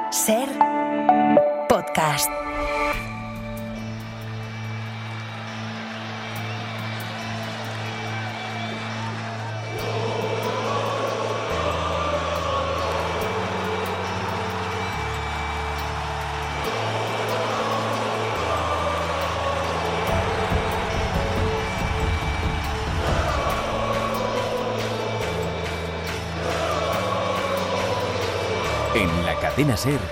Ser podcast. En la cadena SER,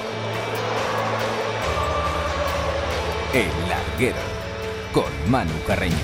El Larguero, con Manu Carreño.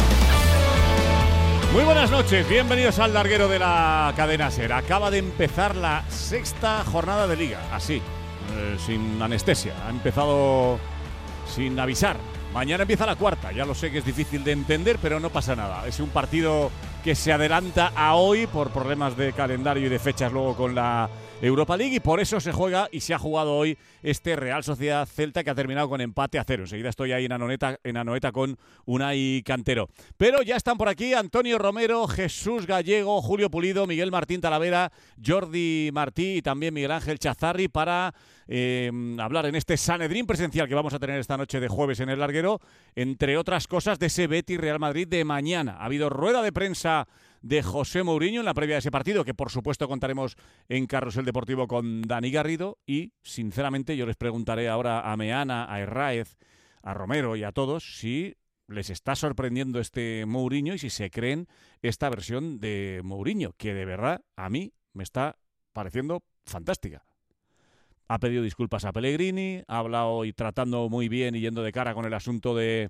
Muy buenas noches, bienvenidos al Larguero de la cadena SER. Acaba de empezar la sexta jornada de Liga, así, sin anestesia. Ha empezado sin avisar. Mañana empieza la cuarta, ya lo sé que es difícil de entender, pero no pasa nada. Es un partido que se adelanta a hoy por problemas de calendario y de fechas luego con la Europa League, y por eso se juega y se ha jugado hoy este Real Sociedad Celta, que ha terminado con empate a 0. Enseguida estoy ahí en Anoeta con Unai Cantero. Pero ya están por aquí Antonio Romero, Jesús Gallego, Julio Pulido, Miguel Martín Talavera, Jordi Martí y también Miguel Ángel Chazarri para hablar en este Sanedrín presencial que vamos a tener esta noche de jueves en el Larguero, entre otras cosas de ese Betis Real Madrid de mañana. Ha habido rueda de prensa de José Mourinho en la previa de ese partido, que por supuesto contaremos en Carrusel Deportivo con Dani Garrido, y sinceramente yo les preguntaré ahora a Meana, a Herráez, a Romero y a todos si les está sorprendiendo este Mourinho y si se creen esta versión de Mourinho, que de verdad a mí me está pareciendo fantástica. Ha pedido disculpas a Pellegrini, ha hablado y tratando muy bien y yendo de cara con el asunto de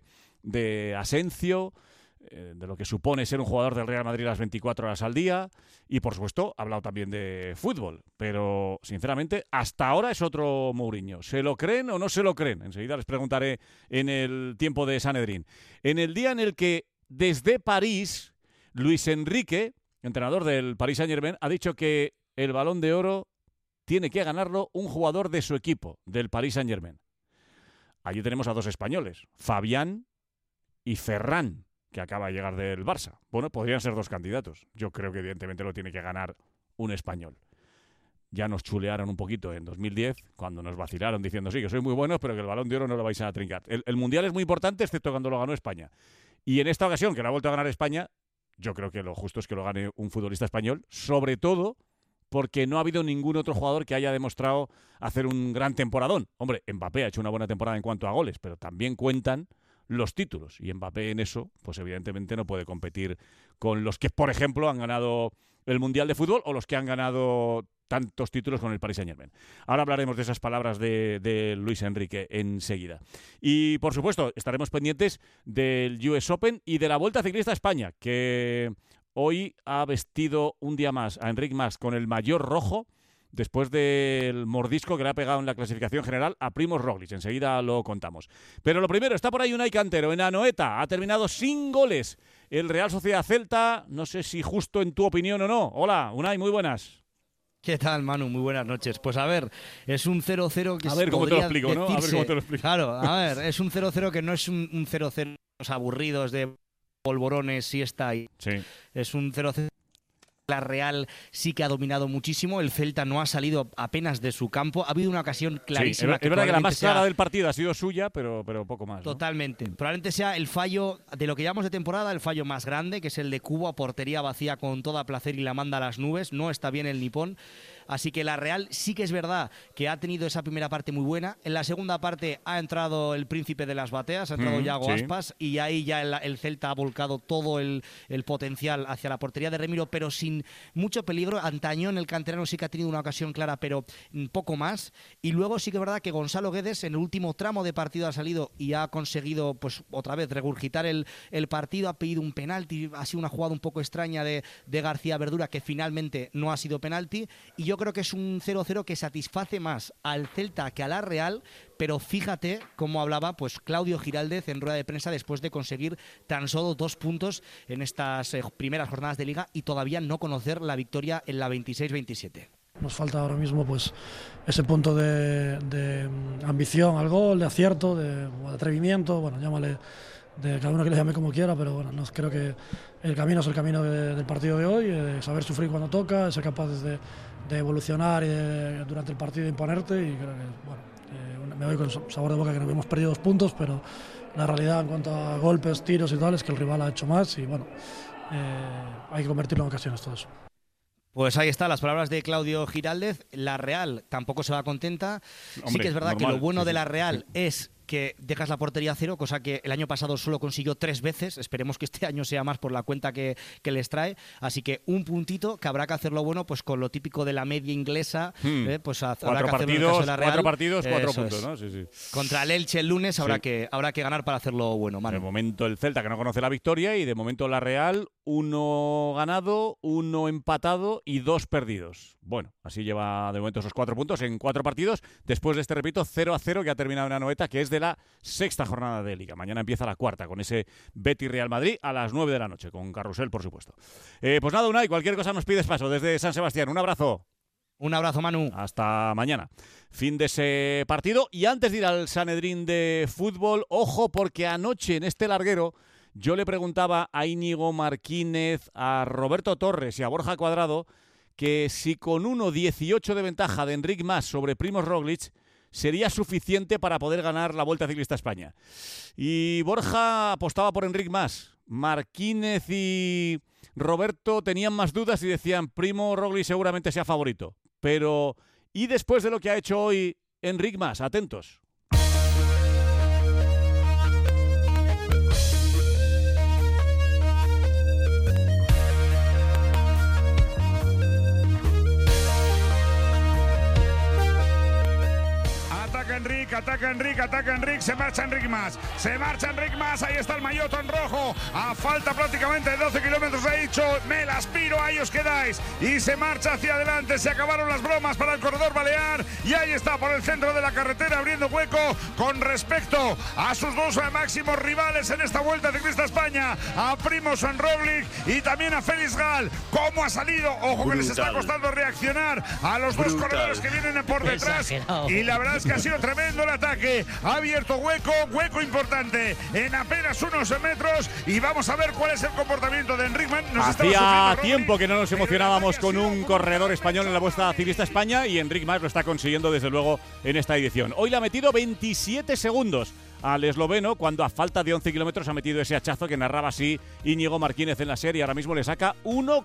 Asensio, de lo que supone ser un jugador del Real Madrid las 24 horas al día, y por supuesto ha hablado también de fútbol, pero sinceramente hasta ahora es otro Mourinho. ¿Se lo creen o no se lo creen? Enseguida les preguntaré en el tiempo de Sanedrín. En el día en el que desde París Luis Enrique, entrenador del Paris Saint-Germain, ha dicho que el Balón de Oro tiene que ganarlo un jugador de su equipo, del Paris Saint-Germain. Allí tenemos a dos españoles, Fabián y Ferran, que acaba de llegar del Barça. Bueno, podrían ser dos candidatos. Yo creo que evidentemente lo tiene que ganar un español. Ya nos chulearon un poquito en 2010, cuando nos vacilaron diciendo sí, que sois muy buenos, pero que el Balón de Oro no lo vais a trincar. El Mundial es muy importante, excepto cuando lo ganó España. Y en esta ocasión, que lo ha vuelto a ganar España, yo creo que lo justo es que lo gane un futbolista español, sobre todo porque no ha habido ningún otro jugador que haya demostrado hacer un gran temporadón. Hombre, Mbappé ha hecho una buena temporada en cuanto a goles, pero también cuentan los títulos, y Mbappé en eso, pues evidentemente no puede competir con los que, por ejemplo, han ganado el Mundial de Fútbol o los que han ganado tantos títulos con el Paris Saint-Germain. Ahora hablaremos de esas palabras de Luis Enrique enseguida. Y, por supuesto, estaremos pendientes del US Open y de la Vuelta Ciclista a España, que hoy ha vestido un día más a Enric Mas con el maillot rojo, después del mordisco que le ha pegado en la clasificación general a Primož Roglič. Enseguida lo contamos. Pero lo primero, está por ahí Unai Cantero en Anoeta. Ha terminado sin goles el Real Sociedad Celta. No sé si justo en tu opinión o no. Hola, Unai, muy buenas. ¿Qué tal, Manu? Muy buenas noches. Pues a ver, es un 0-0 que a ver cómo te lo explico, decirse, ¿no? A ver cómo te lo explico. Claro, a ver, es un 0-0 que no es un 0-0 aburridos de polvorones, siesta y... Sí. Es un 0-0. La Real sí que ha dominado muchísimo. El Celta no ha salido apenas de su campo. Ha habido una ocasión clarísima. Sí, es verdad que la más clara del partido ha sido suya, pero poco más, ¿no? Totalmente. Probablemente sea el fallo de lo que llamamos de temporada, el fallo más grande, que es el de Cubo a portería vacía con toda placer y la manda a las nubes. No está bien el nipón. Así que la Real sí que es verdad que ha tenido esa primera parte muy buena. En la segunda parte ha entrado el príncipe de las bateas, ha entrado Yago Aspas, y ahí ya el Celta ha volcado todo el potencial hacia la portería de Remiro, pero sin mucho peligro. Antañón, el canterano, sí que ha tenido una ocasión clara, pero poco más. Y luego sí que es verdad que Gonzalo Guedes en el último tramo de partido ha salido y ha conseguido, pues otra vez, regurgitar el partido. Ha pedido un penalti, ha sido una jugada un poco extraña de García Verdura, que finalmente no ha sido penalti. Y yo creo que es un 0-0 que satisface más al Celta que a la Real, pero fíjate cómo hablaba pues Claudio Giraldez en rueda de prensa después de conseguir tan solo 2 puntos en estas primeras jornadas de Liga y todavía no conocer la victoria en la 26-27. Nos falta ahora mismo pues ese punto de ambición al gol, de acierto, de atrevimiento, bueno, llámale, de cada uno que le llame como quiera, pero bueno, creo que el camino es el camino del partido de hoy, saber sufrir cuando toca, ser capaces de evolucionar y durante el partido imponerte, y creo que, bueno, me voy con sabor de boca que no hemos perdido 2 puntos, pero la realidad en cuanto a golpes, tiros y tal es que el rival ha hecho más y bueno, hay que convertirlo en ocasiones todo eso. Pues ahí están las palabras de Claudio Giraldez. La Real tampoco se va contenta. Hombre, sí que es verdad normal, que lo bueno sí, de la Real es que dejas la portería a cero, cosa que el año pasado solo consiguió 3 veces. Esperemos que este año sea más por la cuenta que les trae. Así que un puntito que habrá que hacerlo bueno, pues con lo típico de la media inglesa. Pues habrá que hacerlo en el caso de la Real. 4 partidos, 4 Eso puntos, es. ¿no? Sí. Contra el Elche el lunes habrá que ganar para hacerlo bueno, Manu. De momento el Celta, que no conoce la victoria, y de momento la Real, 1 ganado, 1 empatado y 2 perdidos. Bueno, así lleva de momento esos 4 puntos en 4 partidos. Después de este, repito, 0-0 que ha terminado en Anoeta, que es de la 6ª jornada de Liga. Mañana empieza la 4ª con ese Betis-Real Madrid a las 9 de la noche, con carrusel, por supuesto. Pues nada, Unai, cualquier cosa nos pides paso desde San Sebastián. Un abrazo. Un abrazo, Manu. Hasta mañana. Fin de ese partido. Y antes de ir al Sanedrín de fútbol, ojo, porque anoche en este larguero yo le preguntaba a Íñigo Martínez, a Roberto Torres y a Borja Cuadrado que si con 1.18 de ventaja de Enric Mas sobre Primož Roglič sería suficiente para poder ganar la Vuelta Ciclista a España. Y Borja apostaba por Enric Mas. Martínez y Roberto tenían más dudas y decían Primož Roglič seguramente sea favorito. Pero, ¿y después de lo que ha hecho hoy Enric Mas? Atentos. Ataca Enric, se marcha Enric Mas, ahí está el maillot en rojo, a falta prácticamente de 12 kilómetros ha dicho, me las piro, ahí os quedáis, y se marcha hacia adelante, se acabaron las bromas para el corredor balear, y ahí está por el centro de la carretera abriendo hueco con respecto a sus 2 máximos rivales en esta Vuelta Ciclista a España, a Primož Roglič y también a Felix Gall. ¿Cómo ha salido? Ojo que les está costando reaccionar a los 2 corredores que vienen por detrás, y la verdad es que ha sido tremendo el ataque, ha abierto hueco importante en apenas unos metros, y vamos a ver cuál es el comportamiento de Enric Mas. Hacía tiempo que no nos emocionábamos con un corredor español en la Vuelta Ciclista a España, y Enric Mas lo está consiguiendo desde luego en esta edición. Hoy le ha metido 27 segundos al esloveno, cuando a falta de 11 kilómetros ha metido ese hachazo que narraba así Íñigo Martínez en la serie. Ahora mismo le saca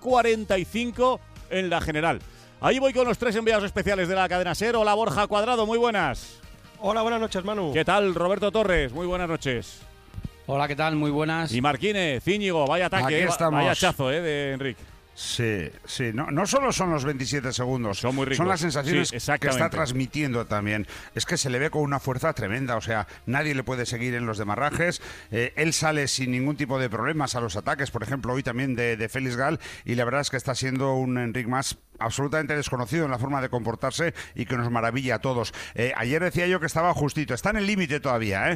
1.45 en la general. Ahí voy con los 3 enviados especiales de la cadena SER. Hola, Borja Cuadrado, muy buenas. Hola, buenas noches, Manu. ¿Qué tal, Roberto Torres? Muy buenas noches. Hola, ¿qué tal? Muy buenas. Y Martínez, Íñigo, vaya ataque, vaya hachazo de Enric. Sí, no solo son los 27 segundos, son muy ricos. Son las sensaciones que está transmitiendo también. Es que se le ve con una fuerza tremenda, o sea, nadie le puede seguir en los demarrajes. Él sale sin ningún tipo de problemas a los ataques, por ejemplo, hoy también de Felix Gall, y la verdad es que está siendo un Enric Mas absolutamente desconocido en la forma de comportarse y que nos maravilla a todos. Ayer decía yo que estaba justito, está en el límite todavía,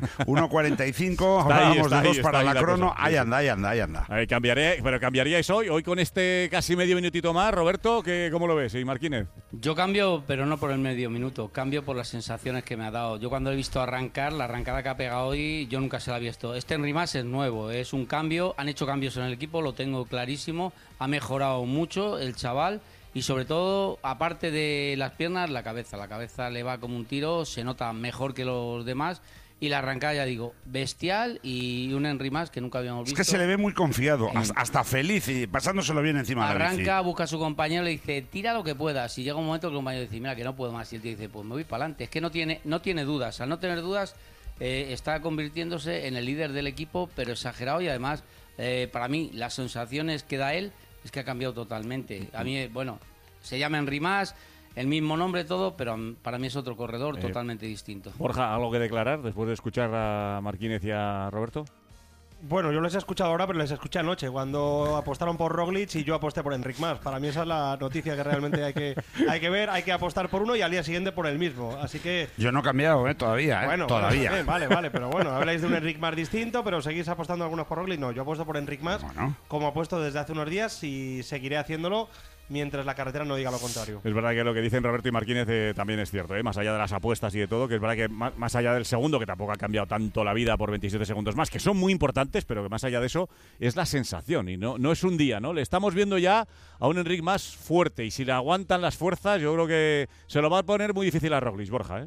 1.45, hablábamos de 2 para la crono, ahí anda. Cambiaríais hoy con este casi medio minutito más, Roberto, ¿cómo lo ves? ¿Y Martínez? Yo cambio, pero no por el medio minuto, cambio por las sensaciones que me ha dado. Yo cuando he visto arrancar, la arrancada que ha pegado hoy, yo nunca se la había visto. Este Enric Mas es nuevo, es un cambio, han hecho cambios en el equipo, lo tengo clarísimo, ha mejorado mucho el chaval. Y sobre todo, aparte de las piernas, la cabeza le va como un tiro, se nota mejor que los demás, y la arrancada, ya digo, bestial, y un Enric Mas que nunca habíamos visto. Es que se le ve muy confiado, hasta feliz, y pasándoselo bien encima de la bici. Arranca, busca a su compañero, le dice, tira lo que puedas, y llega un momento que el compañero dice, mira, que no puedo más, y él dice, pues me voy para adelante. Es que no tiene dudas, al no tener dudas, está convirtiéndose en el líder del equipo, pero exagerado, y además, para mí, las sensaciones que da él, es que ha cambiado totalmente. A mí, bueno, se llama Enric Mas, el mismo nombre, todo, pero para mí es otro corredor totalmente distinto. Borja, ¿algo que declarar después de escuchar a Martínez y a Roberto? Bueno, yo les he escuchado ahora, pero les escuché anoche, cuando apostaron por Roglič y yo aposté por Enric Mas. Para mí esa es la noticia que realmente hay que ver, hay que apostar por uno y al día siguiente por el mismo. Así que... Yo no he cambiado, todavía, bueno, todavía. Vale, pero bueno, habláis de un Enric Mas distinto, pero seguís apostando algunos por Roglič. No, yo apuesto por Enric Mas, como apuesto desde hace unos días, y seguiré haciéndolo. mientras la carretera no diga lo contrario. Es verdad que lo que dicen Roberto y Martínez también es cierto, más allá de las apuestas y de todo, que es verdad que más allá del segundo, que tampoco ha cambiado tanto la vida por 27 segundos más, que son muy importantes, pero que más allá de eso es la sensación y no es un día, ¿no? Le estamos viendo ya a un Enric Mas fuerte y si le aguantan las fuerzas, yo creo que se lo va a poner muy difícil a Roglic, Borja, ¿eh?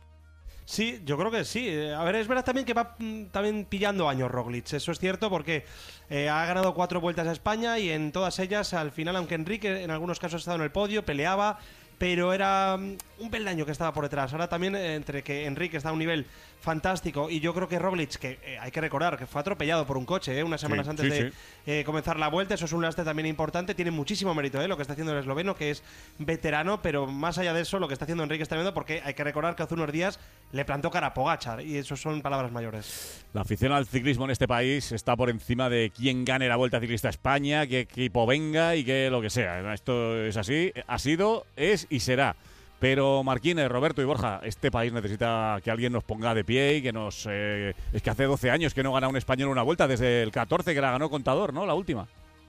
Sí, yo creo que sí. A ver, es verdad también que va también pillando años Roglic. Eso es cierto porque ha ganado 4 vueltas a España y en todas ellas, al final, aunque Enrique en algunos casos ha estado en el podio, peleaba, pero era un peldaño que estaba por detrás. Ahora también, entre que Enrique está a un nivel fantástico y yo creo que Roglic, que hay que recordar que fue atropellado por un coche unas semanas antes de comenzar la vuelta, eso es un lastre también importante, tiene muchísimo mérito lo que está haciendo el esloveno, que es veterano, pero más allá de eso, lo que está haciendo Enrique está viendo, porque hay que recordar que hace unos días le plantó cara a Pogačar y eso son palabras mayores. La afición al ciclismo en este país está por encima de quién gane la Vuelta Ciclista a España, qué equipo venga y qué lo que sea. Esto es así, ha sido, es y será. Pero Marquínez, Roberto y Borja, este país necesita que alguien nos ponga de pie y que nos... es que hace 12 años que no gana un español una vuelta, desde el 14 que la ganó Contador, ¿no? La última.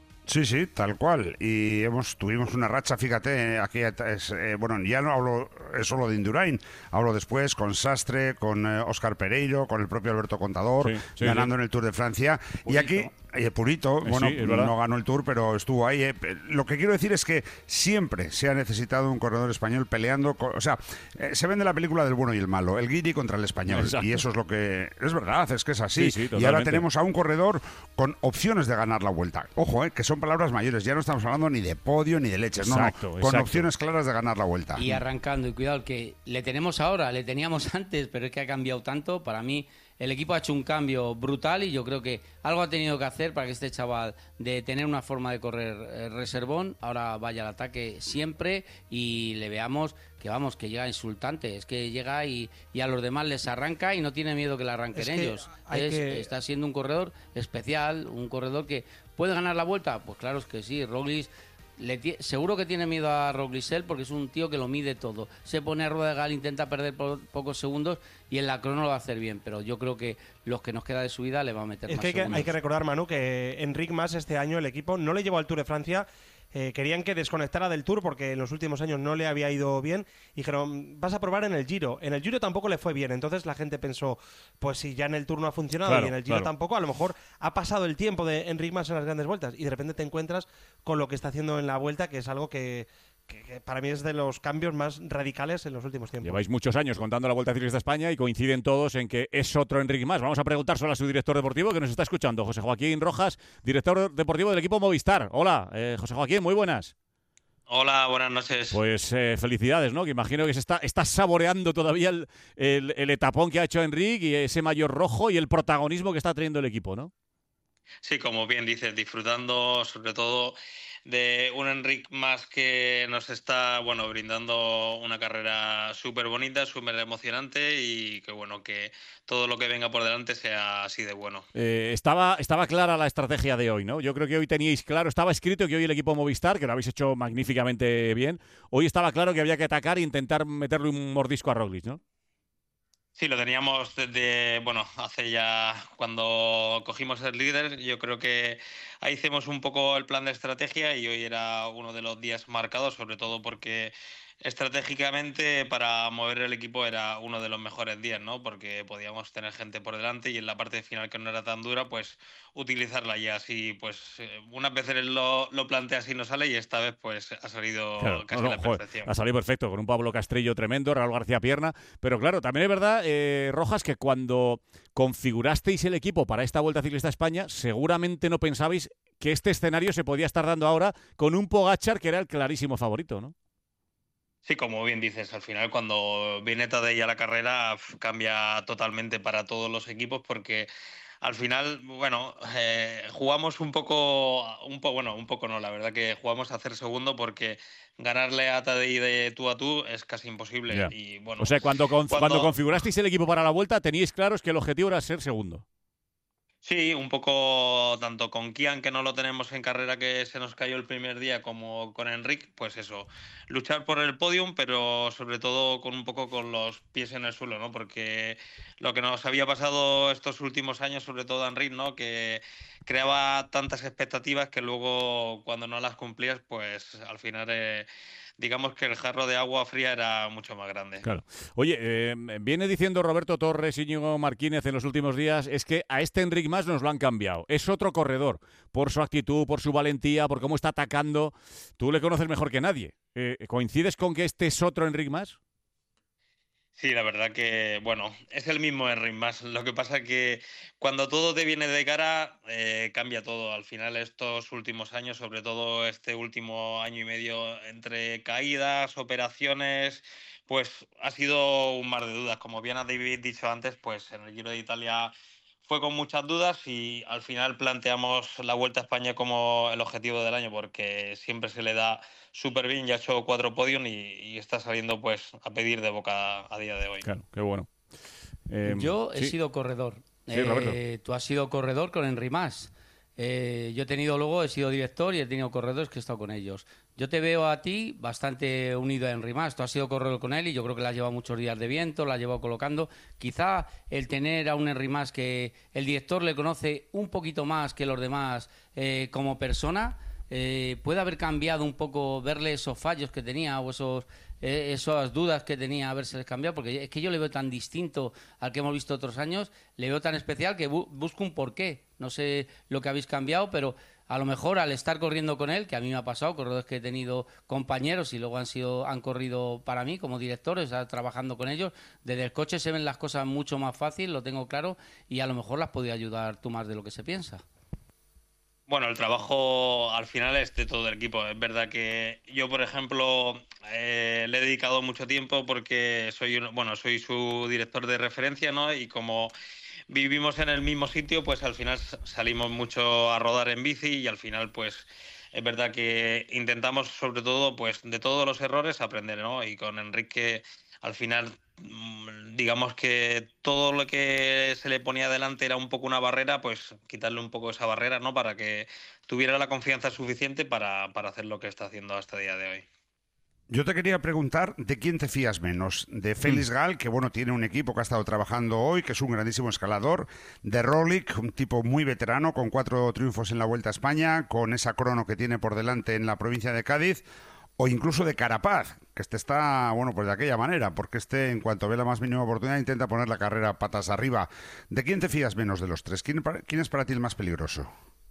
Sí, tal cual. Y tuvimos una racha, fíjate, aquí bueno, ya no hablo solo de Indurain, hablo después con Sastre, con Óscar Pereiro, con el propio Alberto Contador, ganando en el Tour de Francia. Purito. Y aquí, Purito, bueno, no ganó el Tour, pero estuvo ahí. Lo que quiero decir es que siempre se ha necesitado un corredor español peleando, se vende la película del bueno y el malo, el guiri contra el español. Exacto. Y eso es lo que... Es verdad, es que es así. Y ahora tenemos a un corredor con opciones de ganar la Vuelta. Ojo, que son palabras mayores, ya no estamos hablando ni de podio ni de leches, con opciones claras de ganar la Vuelta. Y arrancando, y cuidado, que le tenemos ahora, le teníamos antes, pero es que ha cambiado tanto. Para mí, el equipo ha hecho un cambio brutal y yo creo que algo ha tenido que hacer para que este chaval, de tener una forma de correr reservón, ahora vaya al ataque siempre y le veamos que llega insultante, es que llega y a los demás les arranca y no tiene miedo que le arranquen ellos. Está siendo un corredor especial, un corredor que puede ganar la Vuelta. Pues claro es que sí, Roglic seguro que tiene miedo a Roglic porque es un tío que lo mide todo. Se pone a rueda de gal, intenta perder pocos segundos y en la crono lo va a hacer bien, pero yo creo que los que nos queda de su vida le va a meter más segundos. Hay que recordar, Manu, que Enric Mas este año el equipo no le llevó al Tour de Francia. Querían que desconectara del Tour porque en los últimos años no le había ido bien y dijeron, vas a probar en el Giro. En el Giro tampoco le fue bien, entonces la gente pensó, pues si ya en el Tour no ha funcionado y en el Giro tampoco, a lo mejor ha pasado el tiempo de Enric Mas en las grandes vueltas y de repente te encuentras con lo que está haciendo en la Vuelta, que es algo que para mí es de los cambios más radicales en los últimos tiempos. Lleváis muchos años contando la Vuelta Ciclista a España y coinciden todos en que es otro Enric Mas. Vamos a preguntárselo a su director deportivo que nos está escuchando, José Joaquín Rojas, director deportivo del equipo Movistar. Hola, José Joaquín, muy buenas. Hola, buenas noches. Pues felicidades, ¿no? Que imagino que se está saboreando todavía el etapón que ha hecho Enric y ese maillot rojo y el protagonismo que está teniendo el equipo, ¿no? Sí, como bien dices, disfrutando sobre todo de un Enric Mas que nos está brindando una carrera súper bonita, súper emocionante y que todo lo que venga por delante sea así de bueno. Estaba clara la estrategia de hoy, ¿no? Yo creo que hoy teníais claro, estaba escrito que hoy el equipo Movistar, que lo habéis hecho magníficamente bien, hoy estaba claro que había que atacar e intentar meterle un mordisco a Roglic, ¿no? Sí, lo teníamos desde, hace ya cuando cogimos el líder. Yo creo que ahí hicimos un poco el plan de estrategia y hoy era uno de los días marcados, sobre todo porque estratégicamente para mover el equipo era uno de los mejores días, ¿no? Porque podíamos tener gente por delante y en la parte final que no era tan dura, pues utilizarla ya así, pues unas veces lo plantea así no sale y esta vez pues ha salido casi la perfección. Ha salido perfecto, con un Pablo Castrillo tremendo, Raúl García Pierna, pero claro, también es verdad, Rojas, que cuando configurasteis el equipo para esta Vuelta Ciclista a España, seguramente no pensabais que este escenario se podía estar dando ahora con un Pogačar que era el clarísimo favorito, ¿no? Sí, como bien dices, al final cuando viene Tadej a la carrera cambia totalmente para todos los equipos porque al final, jugamos un poco no, la verdad que jugamos a hacer segundo porque ganarle a Tadej de tú a tú es casi imposible. Yeah. Y, o sea, cuando configurasteis el equipo para la Vuelta teníais claros que el objetivo era ser segundo. Sí, un poco tanto con Kian, que no lo tenemos en carrera, que se nos cayó el primer día, como con Enric, pues eso, luchar por el podium, pero sobre todo con un poco con los pies en el suelo, ¿no? Porque lo que nos había pasado estos últimos años, sobre todo a Enric, ¿no? Que creaba tantas expectativas que luego cuando no las cumplías, pues al final digamos que el jarro de agua fría era mucho más grande. Claro. Oye, viene diciendo Roberto Torres y Íñigo Martínez en los últimos días, es que a este Enric Mas nos lo han cambiado. Es otro corredor, por su actitud, por su valentía, por cómo está atacando. Tú le conoces mejor que nadie. ¿Coincides con que este es otro Enric Mas? Sí, la verdad que, bueno, es el mismo Enric Mas. Lo que pasa que cuando todo te viene de cara, cambia todo. Al final, estos últimos años, sobre todo este último año y medio, entre caídas, operaciones, pues ha sido un mar de dudas. Como bien ha David dicho antes, pues en el Giro de Italia fue con muchas dudas y al final planteamos la Vuelta a España como el objetivo del año, porque siempre se le da súper bien, ya ha hecho 4 podios y está saliendo pues a pedir de boca a día de hoy. Claro, qué bueno. Yo he sí. sido corredor. Sí, Roberto. Tú has sido corredor con Enric Mas. Yo he sido director y he tenido corredores que he estado con ellos. Yo te veo a ti bastante unido a Enric Mas. Tú has sido corredor con él y yo creo que le has llevado muchos días de viento, la has llevado colocando. Quizá el tener a un Enric Mas que el director le conoce un poquito más que los demás como persona, puede haber cambiado un poco, verle esos fallos que tenía o esas dudas que tenía, habérseles cambiado, porque es que yo le veo tan distinto al que hemos visto otros años, le veo tan especial que busco un porqué. No sé lo que habéis cambiado, pero a lo mejor al estar corriendo con él, que a mí me ha pasado, corredores que he tenido compañeros y luego han corrido para mí como directores, trabajando con ellos, desde el coche se ven las cosas mucho más fácil, lo tengo claro, y a lo mejor las podía ayudar tú más de lo que se piensa. Bueno, el trabajo al final es de todo el equipo. Es verdad que yo, por ejemplo, le he dedicado mucho tiempo porque soy su director de referencia, ¿no? Y como vivimos en el mismo sitio, pues al final salimos mucho a rodar en bici y al final, pues es verdad que intentamos, sobre todo, pues de todos los errores aprender, ¿no? Y con Enrique, al final, digamos que todo lo que se le ponía delante era un poco una barrera, pues quitarle un poco esa barrera, ¿no? Para que tuviera la confianza suficiente para hacer lo que está haciendo hasta el día de hoy. Yo te quería preguntar de quién te fías menos. De Félix Gal, que bueno, tiene un equipo que ha estado trabajando hoy, que es un grandísimo escalador. De Roglic, un tipo muy veterano, con 4 triunfos en la Vuelta a España, con esa crono que tiene por delante en la provincia de Cádiz. O incluso de Carapaz, que está, bueno, pues de aquella manera, porque en cuanto ve la más mínima oportunidad, intenta poner la carrera patas arriba. ¿De quién te fías menos de los tres? ¿Quién es para ti el más peligroso?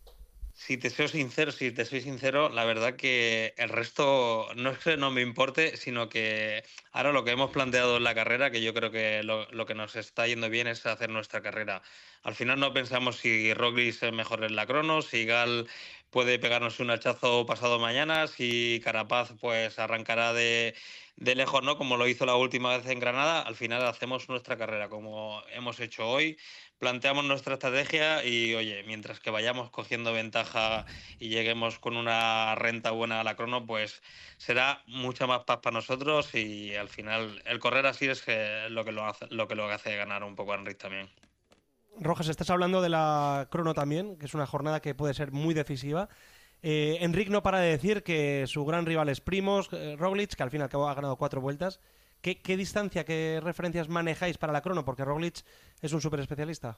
Si te soy sincero, la verdad que el resto no es que no me importe, sino que ahora lo que hemos planteado en la carrera, que yo creo que lo que nos está yendo bien es hacer nuestra carrera. Al final no pensamos si Roglic es mejor en la crono, si Gal puede pegarnos un hachazo pasado mañana, si Carapaz pues arrancará de lejos, ¿no? Como lo hizo la última vez en Granada. Al final hacemos nuestra carrera como hemos hecho hoy, planteamos nuestra estrategia y, oye, mientras que vayamos cogiendo ventaja y lleguemos con una renta buena a la crono, pues será mucha más paz para nosotros y al final el correr así es lo que lo hace ganar un poco a Enric también. Rojas, estás hablando de la crono también, que es una jornada que puede ser muy decisiva. Enric no para de decir que su gran rival es Primož Roglic, que al fin y al cabo ha ganado 4 vueltas. ¿Qué distancia, qué referencias manejáis para la crono? Porque Roglic es un súper especialista.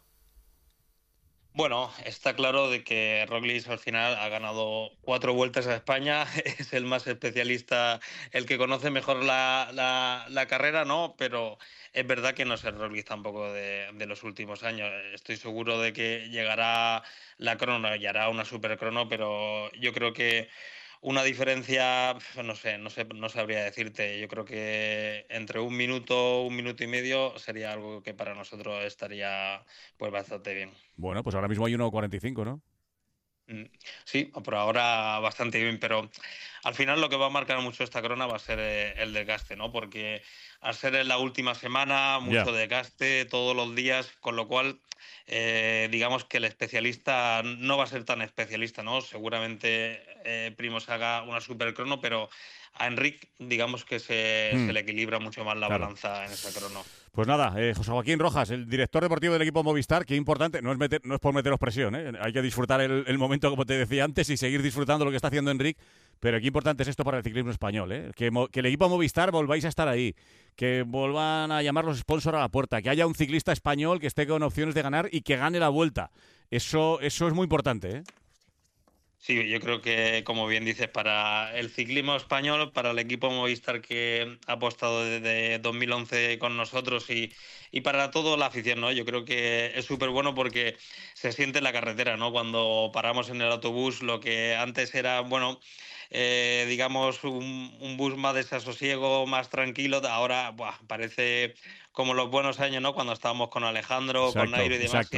Bueno, está claro de que Roglic al final ha ganado 4 vueltas a España, es el más especialista, el que conoce mejor la carrera, ¿no? Pero es verdad que no es el Roglic tampoco de los últimos años. Estoy seguro de que llegará la crono y hará una super crono, pero yo creo que una diferencia, no sabría decirte. Yo creo que entre un minuto y medio sería algo que para nosotros estaría pues bastante bien. Bueno, pues ahora mismo hay 1.45, ¿no? Sí, por ahora bastante bien, pero al final lo que va a marcar mucho esta corona va a ser el desgaste, ¿no? Porque al ser en la última semana, mucho desgaste todos los días, con lo cual digamos que el especialista no va a ser tan especialista, ¿no? Seguramente Primož haga una supercrono, pero a Enric digamos que se le equilibra mucho más la balanza en esa crono. Pues nada, José Joaquín Rojas, el director deportivo del equipo Movistar, que importante, no es por meteros presión, hay que disfrutar el momento, como te decía antes, y seguir disfrutando lo que está haciendo Enric, pero qué importante es esto para el ciclismo español, que el equipo Movistar volváis a estar ahí, que vuelvan a llamar los sponsors a la puerta, que haya un ciclista español que esté con opciones de ganar y que gane la Vuelta. Eso es muy importante, Sí, yo creo que, como bien dices, para el ciclismo español, para el equipo Movistar que ha apostado desde 2011 con nosotros y para toda la afición, ¿no? Yo creo que es súper bueno porque se siente en la carretera, ¿no? Cuando paramos en el autobús, lo que antes era, bueno, digamos, un bus más desasosiego, más tranquilo, ahora parece como los buenos años, ¿no? Cuando estábamos con Alejandro, con Nairo y demás,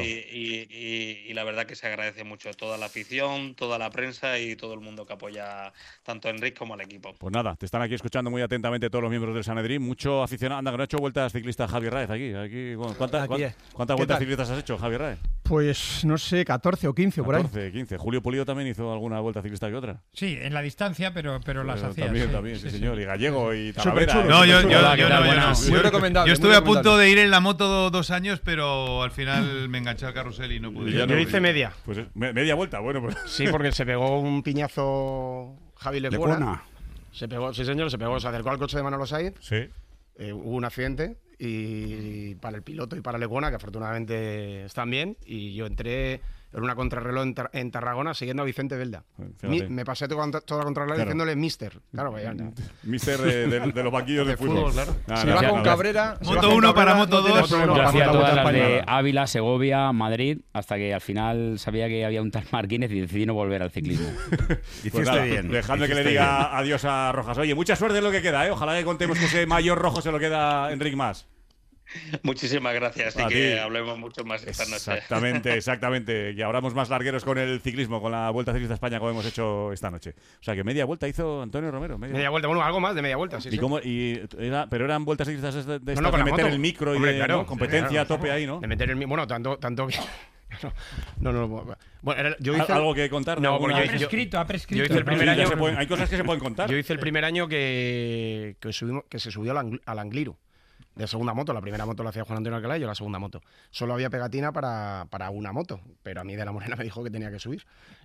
y la verdad que se agradece mucho toda la afición, toda la prensa y todo el mundo que apoya tanto a Enric como al equipo. Pues nada, te están aquí escuchando muy atentamente todos los miembros del Sanedrín, mucho aficionado. Anda, que no ha hecho vueltas ciclistas Javi Raez aquí. Bueno, ¿cuántas vueltas ciclistas has hecho, Javi Raez? Pues no sé, 14 o 15 por ahí. 14, 15. Julio Pulido también hizo alguna vuelta ciclista que otra. Sí, en la distancia, pero las hacía. También, sí, señor. Y Gallego y Talavera. No, yo muy recomendable. Yo estuve a punto de ir en la moto 2 años, pero al final me enganché al carrusel y no pude. Yo hice media. Pues media vuelta, bueno. Pues. Sí, porque se pegó un piñazo Javi Lecuona. Se pegó, sí señor, se acercó al coche de Manolo Saiz. Sí. Hubo un accidente y para el piloto y para Lecuona, que afortunadamente están bien, y yo entré en una contrarreloj en Tarragona siguiendo a Vicente Belda. Me pasé toda la contrarreloj diciéndole Mister. Claro, vaya. Mister de los banquillos de fútbol. Claro. Se va con Cabrera. Moto 1 para Moto 2. Yo hacía todas las de Ávila, Segovia, Madrid, hasta que al final sabía que había un tal Marquínez y decidí no volver al ciclismo. Hiciste bien. Dejadme que le diga adiós a Rojas. Oye, mucha suerte en lo que queda, Ojalá que contemos que ese mayor rojo se lo queda Enric Mas. Muchísimas gracias y que hablemos mucho más esta noche. Exactamente. Que abramos más largueros con el ciclismo, con la Vuelta Ciclista a España como hemos hecho esta noche. O sea que media vuelta hizo Antonio Romero. Media vuelta, bueno, algo más de media vuelta, sí. Pero eran vueltas ciclistas de de meter moto. El micro y de competencia a tope ahí, ¿no? De meter el micro, bueno, tanto que... No. Bueno, yo hice ¿Algo que contar? No, porque ha prescrito. Yo hice el primer año... Hay cosas que se pueden contar. Yo hice el primer año que se subió al Angliru. De segunda moto, la primera moto la hacía Juan Antonio Alcalá y yo la segunda moto. Solo había pegatina para una moto, pero a mí de la Morena me dijo que tenía que subir.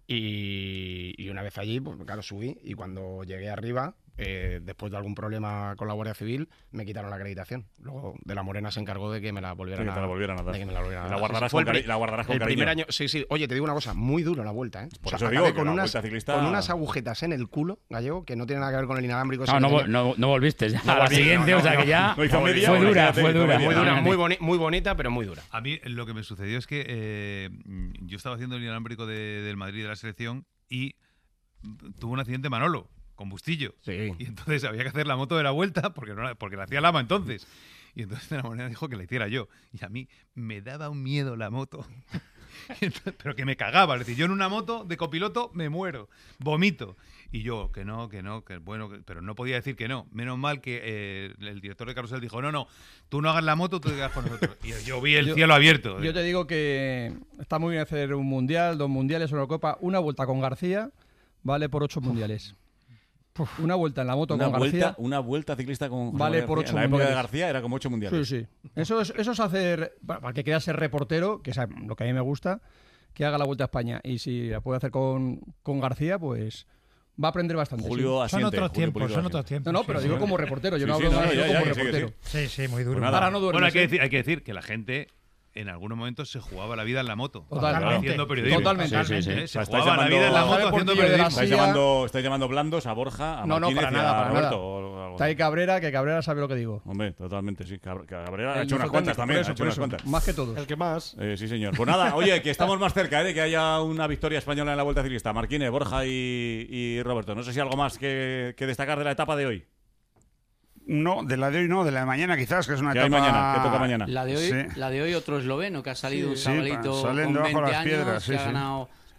Y una vez allí, pues claro, subí y cuando llegué arriba, después de algún problema con la Guardia Civil, me quitaron la acreditación. Luego de la Morena se encargó de que me la volvieran a dar. La guardarás con cariño. El primer año, sí. Oye, te digo una cosa, muy duro la vuelta, Por eso digo que con unas agujetas en el culo, Gallego, que no tiene nada que ver con el inalámbrico. No volviste ya. A la siguiente, o sea que ya fue dura. Muy bonita, pero muy dura. A mí lo que me sucedió es que yo estaba haciendo el inalámbrico del Madrid de la selección y tuvo un accidente Manolo con Bustillo. Sí. Y entonces había que hacer la moto de la Vuelta porque la hacía Lama entonces. Y entonces de la Morena dijo que la hiciera yo. Y a mí me daba un miedo la moto. Pero que me cagaba. Es decir, yo en una moto de copiloto me muero, vomito. Y yo, que bueno, pero no podía decir que no. Menos mal que el director de carrusel dijo, no, tú no hagas la moto, tú te quedas con nosotros. Y yo vi el cielo abierto. Yo te digo que está muy bien hacer un mundial, 2 mundiales, una copa, una vuelta con García vale por 8 mundiales. Una vuelta en la moto con García. Una vuelta ciclista con vale por 8 mundiales. En la época de García era como 8 mundiales. Sí. Eso es hacer, para que quiera ser reportero, que es lo que a mí me gusta, que haga la Vuelta a España. Y si la puede hacer con García, pues va a aprender bastante. Son otros tiempos. No, pero digo como reportero. Yo no hablo como reportero. Sí, muy duro. Para no duermes. Bueno, hay que decir que la gente en algunos momentos se jugaba la vida en la moto. Haciendo periodismo. Totalmente. Se jugaba la vida en la moto haciendo periodismo. ¿Estáis llamando blandos a Borja, a Marquínez para nada, y a para Roberto? Nada. Está ahí Cabrera, que Cabrera sabe lo que digo. Hombre, totalmente, sí. Cabrera ha hecho unas cuantas también. Más que todos. El que más. Sí, señor. Pues nada, oye, que estamos más cerca de que haya una victoria española en la Vuelta Ciclista. Marquínez, Borja y Roberto. No sé si algo más que destacar de la etapa de hoy. No, de la de hoy no, de la de mañana quizás, que es una etapa... ¿Qué toca mañana? La de hoy otro esloveno que ha salido un chavalito salen con debajo 20 las años piedras, que ha ganado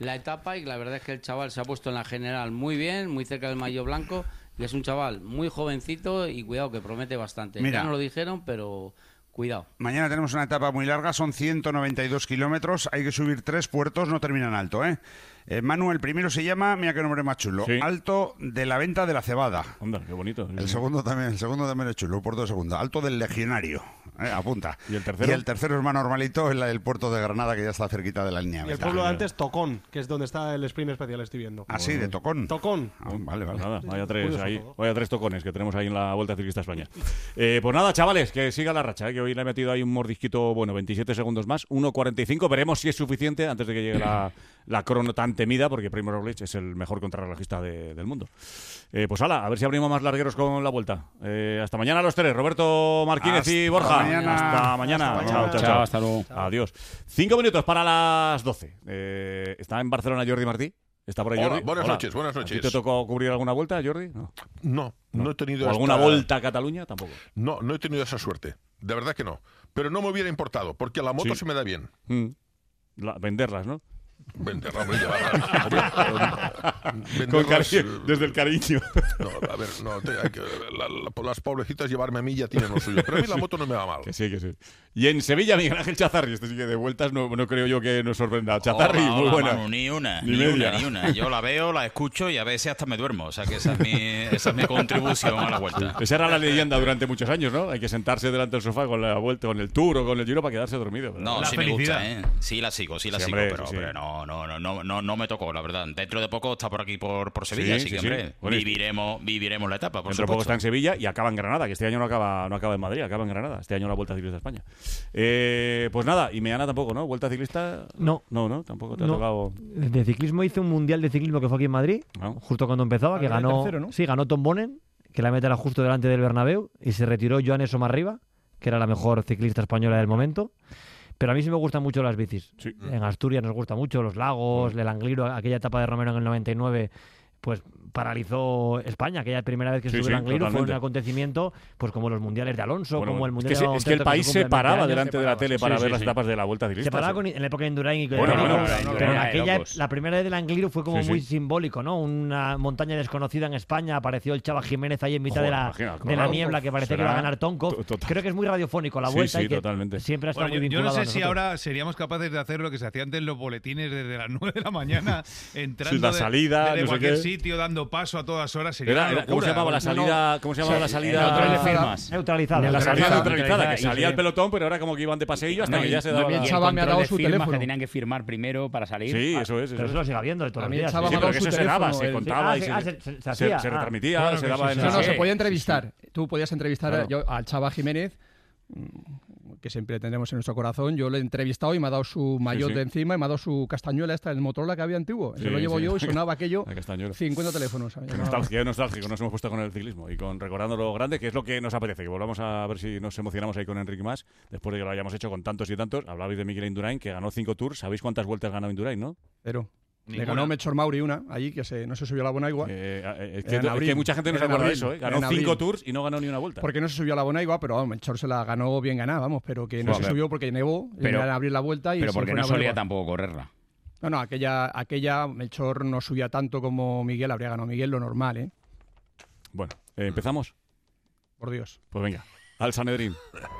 la etapa y la verdad es que el chaval se ha puesto en la general muy bien, muy cerca del maillot blanco, y es un chaval muy jovencito y cuidado que promete bastante. Mira. Ya no lo dijeron, pero cuidado. Mañana tenemos una etapa muy larga, son 192 kilómetros, hay que subir 3 puertos, no terminan alto, ¿eh? Manu, el primero se llama, mira qué nombre más chulo, Sí. Alto de la Venta de la Cebada. Onda, qué bonito. El segundo también es chulo, puerto de segundo. Alto del Legionario, apunta. ¿Y el tercero? Y el tercero es más normalito, el puerto de Granada, que ya está cerquita de la línea. Y el pueblo de antes, Tocón, que es donde está el sprint especial, estoy viendo. Ah, sí, de Tocón. Tocón. Vale, vale. Nada, vaya tres Curioso ahí, todo. vaya 3 tocones que tenemos ahí en la Vuelta Ciclista España. Pues nada, chavales, que siga la racha, que hoy le he metido ahí un mordisquito, bueno, 27 segundos más, 1.45, veremos si es suficiente antes de que llegue la crono tan temida, porque Primož Roglič es el mejor contrarrelojista del mundo. Pues hala, a ver si abrimos más largueros con la Vuelta. Hasta mañana los tres, Roberto Martínez y Borja. Hasta mañana. Chao, hasta luego. Adiós. 5 minutos para las 12. ¿Está en Barcelona Jordi Martí? ¿Está por ahí, Hola, Jordi? buenas Hola. noches, buenas ¿A ti noches. te tocó cubrir alguna vuelta, Jordi? No he tenido ¿O alguna esta- vuelta a Cataluña? Tampoco. No he tenido esa suerte. De verdad que no. Pero no me hubiera importado, porque la moto Sí. se me da bien. Venderlas, ¿no? Venderla, hombre, llevarla. Con cariño, desde el cariño. No, a ver, no, las pobrecitas llevarme a mí ya tienen lo suyo. Pero a mí la moto no me va mal. Que sí, que sí. Y en Sevilla, Miguel Ángel Chazarri. Este sí que de vueltas no creo yo que nos sorprenda. Chazarri, Hola, muy hola, buena. Manu, ni una. Yo la veo, la escucho y a veces hasta me duermo. O sea que esa es mi contribución a la vuelta. Esa era la leyenda durante muchos años, ¿no? Hay que sentarse delante del sofá con la vuelta, con el Tour o con el Giro para quedarse dormido. Pero No, sí me gusta, ¿eh? Sí la sigo, Sí, sigo, hombre, pero, sí. pero no me tocó, la verdad. Dentro de poco está por aquí por Sevilla, Sí, así que, sí, hombre, sí. Bueno, viviremos la etapa, por Dentro de poco supuesto. está en Sevilla y acaba en Granada, que este año no acaba en Madrid, acaba en Granada. Este año la Vuelta Ciclista de España. Pues nada, y Meana tampoco, ¿no? ¿Vuelta Ciclista? No. No, tampoco te ha No. tocado. De ciclismo hice un mundial de ciclismo que fue aquí en Madrid, justo cuando empezaba, que Aquel ganó, tercero, ¿no? sí, ganó Tom Bonen, que la meta era justo delante del Bernabéu, y se retiró Joan Somarriba, que era la mejor ciclista española del momento. Pero a mí sí me gustan mucho las bicis. Sí. En Asturias nos gusta mucho, los lagos, el Angliru, aquella etapa de Romero en el 99, pues paralizó España. Aquella primera vez que Sí, subió sí, el Angliru fue un totalmente. acontecimiento, pues como los mundiales de Alonso, Bueno, como el es mundial que, de es que el baloncesto, país se se cumple paraba 20 años. delante de la tele para Sí, ver sí, las sí. etapas de la Vuelta Se Ciclista. paraba sí. en la época de Indurain y Bueno, pero en aquella, locos. la primera vez del Angliru fue como Sí, muy sí. simbólico, ¿no? Una montaña desconocida en España, apareció el Chava Jiménez ahí en mitad Joder, de imagina, la claro. niebla que parecía que iba a ganar Tonkov. Total. Creo que es muy radiofónico la Sí, vuelta sí, y que totalmente. siempre ha estado Bueno, muy yo no vinculado sé a si nosotros. ahora seríamos capaces de hacer lo que se hacía antes en los boletines desde las 9 de la mañana, entrando Sí, la salida, desde no sé cualquier qué. sitio, dando paso a todas horas. Sería Era- una era- ¿Cómo se locura. llamaba la salida? ¿Cómo se llamaba la salida? Neutralizada. La salida neutralizada, que y salía se- el pelotón, pero era como que iban de paseillo hasta No, que ya se y daba el la... Chava me ha dado control de su firmas teléfono. que tenían que firmar primero para salir. Sí, eso es. Pero eso lo sigue habiendo de todos A los mí el días. Chava Sí, me ha pero dado que su eso se graba, teléfono, se el- contaba y se hacía. se retransmitía, Claro, se que daba en no, la... se podía Sí, entrevistar. Tú podías entrevistar Claro. yo, al Chava Jiménez, que siempre tendremos en nuestro corazón. Yo le he entrevistado y me ha dado su maillot sí. de encima y me ha dado su castañuela esta, el Motorola que había antiguo. Sí, Se lo llevo sí. yo y sonaba aquello La castañuela. 50 teléfonos. Qué nostálgico, qué nostálgico nos hemos puesto con el ciclismo y con recordando lo grande, que es lo que nos apetece, que volvamos a ver si nos emocionamos ahí con Enrique Mas, después de que lo hayamos hecho con tantos y tantos. Hablabais de Miguel Indurain, que ganó 5 tours. ¿Sabéis cuántas vueltas ganó Indurain, no? Pero le Ninguna. ganó Melchor Mauri una, allí, que no se subió a la Bonaigua. Es que, En abril. que mucha gente no se Era en acuerda de abril. eso, ¿eh? Ganó En abril. 5 tours y no ganó ni una vuelta. Porque no se subió a la Bonaigua, pero vamos, Melchor se la ganó bien ganada, vamos, pero que no Joder. se subió porque nevó, Pero- era abrir la vuelta y Pero se porque fue no a la solía Bonaigua. tampoco correrla. No, aquella Melchor no subía tanto como Miguel, habría ganado Miguel, lo normal, ¿eh? Bueno, ¿empezamos? Por Dios. Pues venga, al Sanedrín.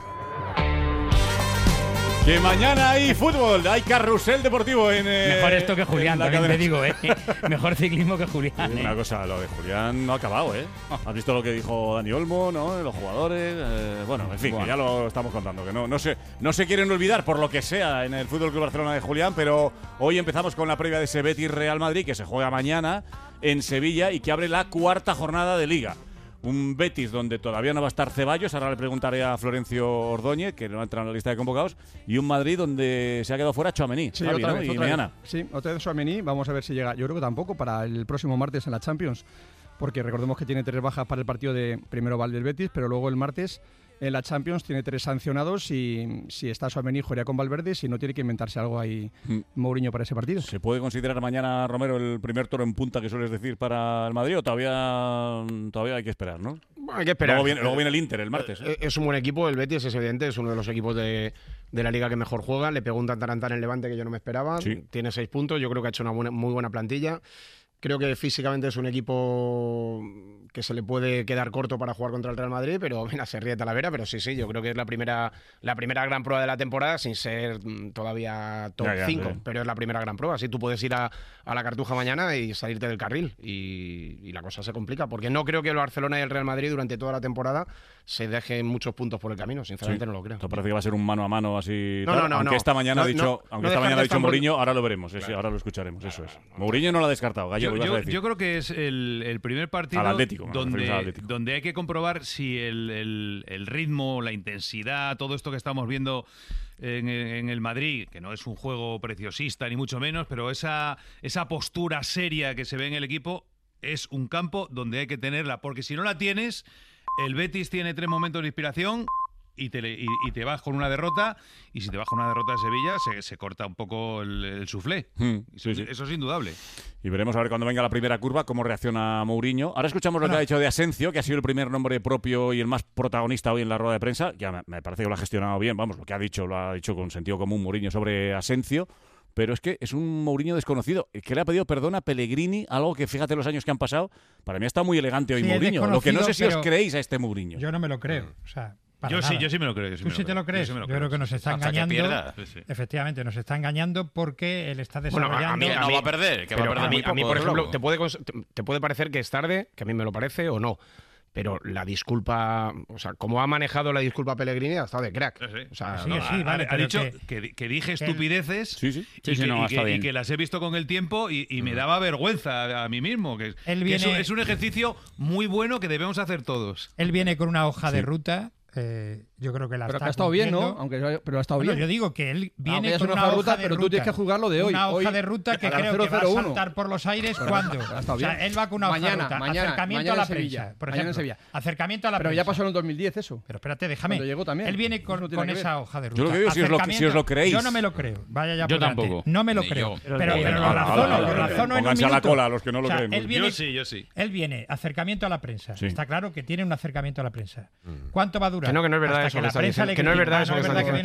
Que mañana hay fútbol, hay carrusel deportivo en... Mejor esto que Julián, en la también te cadena. digo, ¿eh? Mejor ciclismo que Julián, Una ¿eh? cosa, lo de Julián no ha acabado, ¿eh? ¿Has visto lo que dijo Dani Olmo, no? Los jugadores, bueno, en fin, Bueno. que ya lo estamos contando, que no se quieren olvidar por lo que sea en el Fútbol Club Barcelona de Julián, pero hoy empezamos con la previa de ese Betis Real Madrid que se juega mañana en Sevilla y que abre la 4ª jornada de Liga. Un Betis donde todavía no va a estar Ceballos, ahora le preguntaré a Florencio Ordóñez, que no entra en la lista de convocados, y un Madrid donde se ha quedado fuera Tchouaméni, Sí, Xavi, otra ¿no? vez, Y otra Meana. vez. Sí, otra vez Tchouaméni, vamos a ver si llega. Yo creo que tampoco para el próximo martes en la Champions, porque recordemos que tiene 3 bajas para el partido de primero Val del Betis, pero luego el martes en la Champions tiene 3 sancionados y si está Tchouaméni jugaría con Valverde, si no tiene que inventarse algo ahí Mourinho para ese partido. ¿Se puede considerar mañana, Romero, el primer toro en punta que sueles decir para el Madrid o todavía hay que esperar, no? Hay que esperar. Luego viene el Inter el martes. Es un buen equipo, el Betis es evidente, es uno de los equipos de la liga que mejor juega. Le pegó un tantarantán en el Levante que yo no me esperaba. Sí. Tiene 6 puntos, yo creo que ha hecho una muy buena plantilla. Creo que físicamente es un equipo que se le puede quedar corto para jugar contra el Real Madrid, pero mira, se ríe Talavera, pero sí, yo creo que es la primera gran prueba de la temporada, sin ser todavía top 5, pero es la primera gran prueba. Así tú puedes ir a la Cartuja mañana y salirte del carril, y la cosa se complica, porque no creo que el Barcelona y el Real Madrid durante toda la temporada se dejen muchos puntos por el camino, sinceramente no lo creo. Esto parece que va a ser un mano a mano así. No, aunque esta mañana ha dicho Mourinho, ahora lo veremos, claro, ahora lo escucharemos, eso es. Mourinho no lo ha descartado, Gallego. Yo creo que es el primer partido al Atlético, donde hay que comprobar si el ritmo, la intensidad, todo esto que estamos viendo en el Madrid, que no es un juego preciosista ni mucho menos, pero esa postura seria que se ve en el equipo es un campo donde hay que tenerla, porque si no la tienes, el Betis tiene 3 momentos de inspiración y te vas con una derrota, y si te vas con una derrota de Sevilla se corta un poco el suflé. Eso es indudable. Y veremos a ver cuando venga la primera curva cómo reacciona Mourinho. Ahora escuchamos lo que ha dicho de Asensio, que ha sido el primer nombre propio y el más protagonista hoy en la rueda de prensa. Ya me parece que lo ha gestionado bien, vamos, lo ha dicho con sentido común Mourinho sobre Asensio. Pero es que es un Mourinho desconocido, que le ha pedido perdón a Pellegrini, algo que, fíjate los años que han pasado, para mí está muy elegante hoy Mourinho. Lo que no sé si os creéis a este Mourinho. Yo no me lo creo, o sea... Yo sí me lo creo. ¿Tú sí te lo crees? Yo creo que nos está engañando. Efectivamente, nos está engañando porque él está desarrollando... no va a perder, que va a perder muy poco. A mí, por ejemplo, te puede parecer que es tarde, que a mí me lo parece, o no. Pero la disculpa, o sea, como ha manejado la disculpa Pellegrini, ha estado de crack. O sea, vale, ha dicho que dije estupideces y que las he visto con el tiempo y me daba vergüenza a mí mismo. Que es un ejercicio muy bueno que debemos hacer todos. Él viene con una hoja de ruta. Yo creo que pero ha estado bien, ¿no? Pero ha estado bien. Yo digo que él viene con una hoja de pero ruta, tú tienes que jugarlo de hoy. Una hoja de ruta que creo que va a saltar por los aires cuando. O sea, él va con una hoja de ruta. Acercamiento a la prensa, por ejemplo. Acercamiento a la prensa. Pero ya pasó en el 2010 eso. Pero espérate, déjame. Cuando llegó también. Él viene con esa hoja de ruta. Yo lo que digo, si os lo creéis. Yo no me lo creo. Vaya ya yo tampoco. No me lo creo. Pero lo razono en un minuto. a la cola los que no lo creen. Yo sí. Él viene acercamiento a la prensa. Está claro que tiene un acercamiento a la prensa. ¿Cuánto va a durar? Que no es verdad eso. Que no es verdad eso.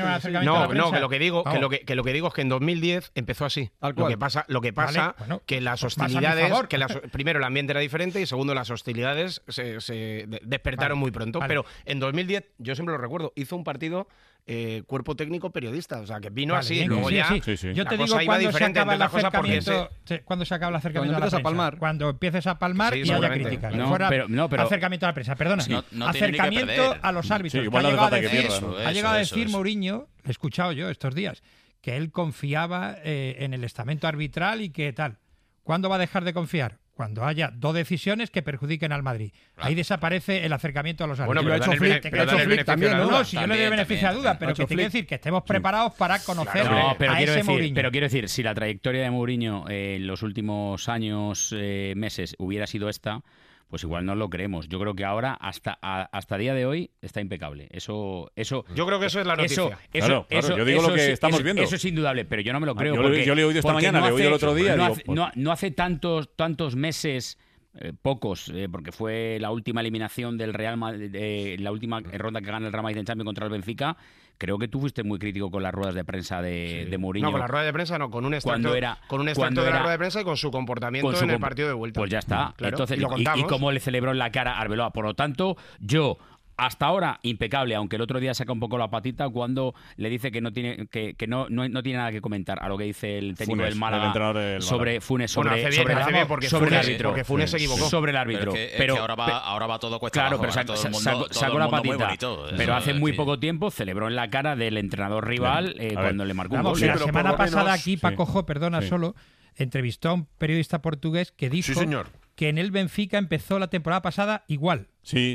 No, que lo que digo es que en 2010 empezó así. Lo que pasa que las hostilidades, primero el ambiente era diferente y segundo las hostilidades se despertaron muy pronto. Pero en 2010, yo siempre lo recuerdo, hizo un partido cuerpo técnico periodista, o sea que vino así, luego ya yo te digo cuando se acaba el acercamiento, cuando se acaba el acercamiento a la prensa, cuando empieces a palmar y haya críticas. Pero acercamiento a la prensa, perdona, acercamiento a los árbitros. Ha llegado a decir Mourinho, he escuchado yo estos días, que él confiaba en el estamento arbitral y que tal. ¿Cuándo va a dejar de confiar? Cuando haya 2 decisiones que perjudiquen al Madrid. Ahí desaparece el acercamiento a los árbitros. Bueno, pero ha hecho Flick también, ¿no? No, si yo le doy beneficio de duda, pero que te quiero decir que estemos preparados para conocer a ese Mourinho. Pero quiero decir, si la trayectoria de Mourinho en los últimos años, meses, hubiera sido esta, pues igual no lo creemos. Yo creo que ahora, hasta día de hoy, está impecable. Eso yo creo que eso es la noticia. Claro, yo digo lo que estamos viendo. Eso es indudable, pero yo no me lo creo. Yo le he oído esta mañana, le he oído el otro día. No hace tantos meses, pocos, porque fue la última eliminación del Real Madrid, la última ronda que gana el Real Madrid en Champions contra el Benfica. Creo que tú fuiste muy crítico con las ruedas de prensa de Mourinho. No, con las ruedas de prensa no, con un extracto de la rueda de prensa y con su comportamiento en el partido de vuelta. Pues ya está. Claro. Entonces, y cómo le celebró en la cara a Arbeloa. Por lo tanto, yo... Hasta ahora, impecable, aunque el otro día saca un poco la patita cuando le dice que no tiene no tiene nada que comentar a lo que dice el técnico del Málaga sobre Funes, sobre el árbitro. Porque Funes se equivocó. Sobre el árbitro. Pero ahora va todo cuesta abajo. Claro, pero sacó la patita. Pero hace muy poco tiempo celebró en la cara del entrenador rival cuando le marcó un gol. La semana pasada aquí, Paco, perdona solo, entrevistó a un periodista portugués que dijo que en el Benfica empezó la temporada pasada igual. Sí.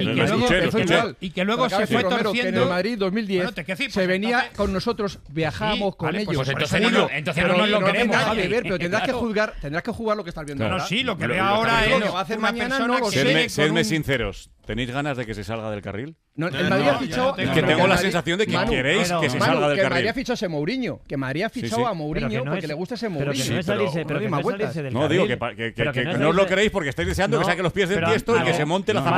Y que luego se fue torciendo. Que en el Madrid 2010 se venía con nosotros, viajábamos con ellos. Pues entonces no nos lo queremos. Pero tendrás que jugar lo que estás viendo ahora. Sí, lo que veo ahora es lo que va a hacer mañana, no lo sé. Sedme sinceros. ¿Tenéis ganas de que se salga del carril? No, el Madrid ha fichado... Es que tengo la sensación de que queréis que se salga del carril. Que Madrid ha fichado a Mourinho. Que Madrid ha fichado a Mourinho porque le gusta ese Mourinho. Pero que no es salirse del carril. No, digo que no os lo queréis porque estáis deseando que saque los pies del tiesto y que se monte la zapata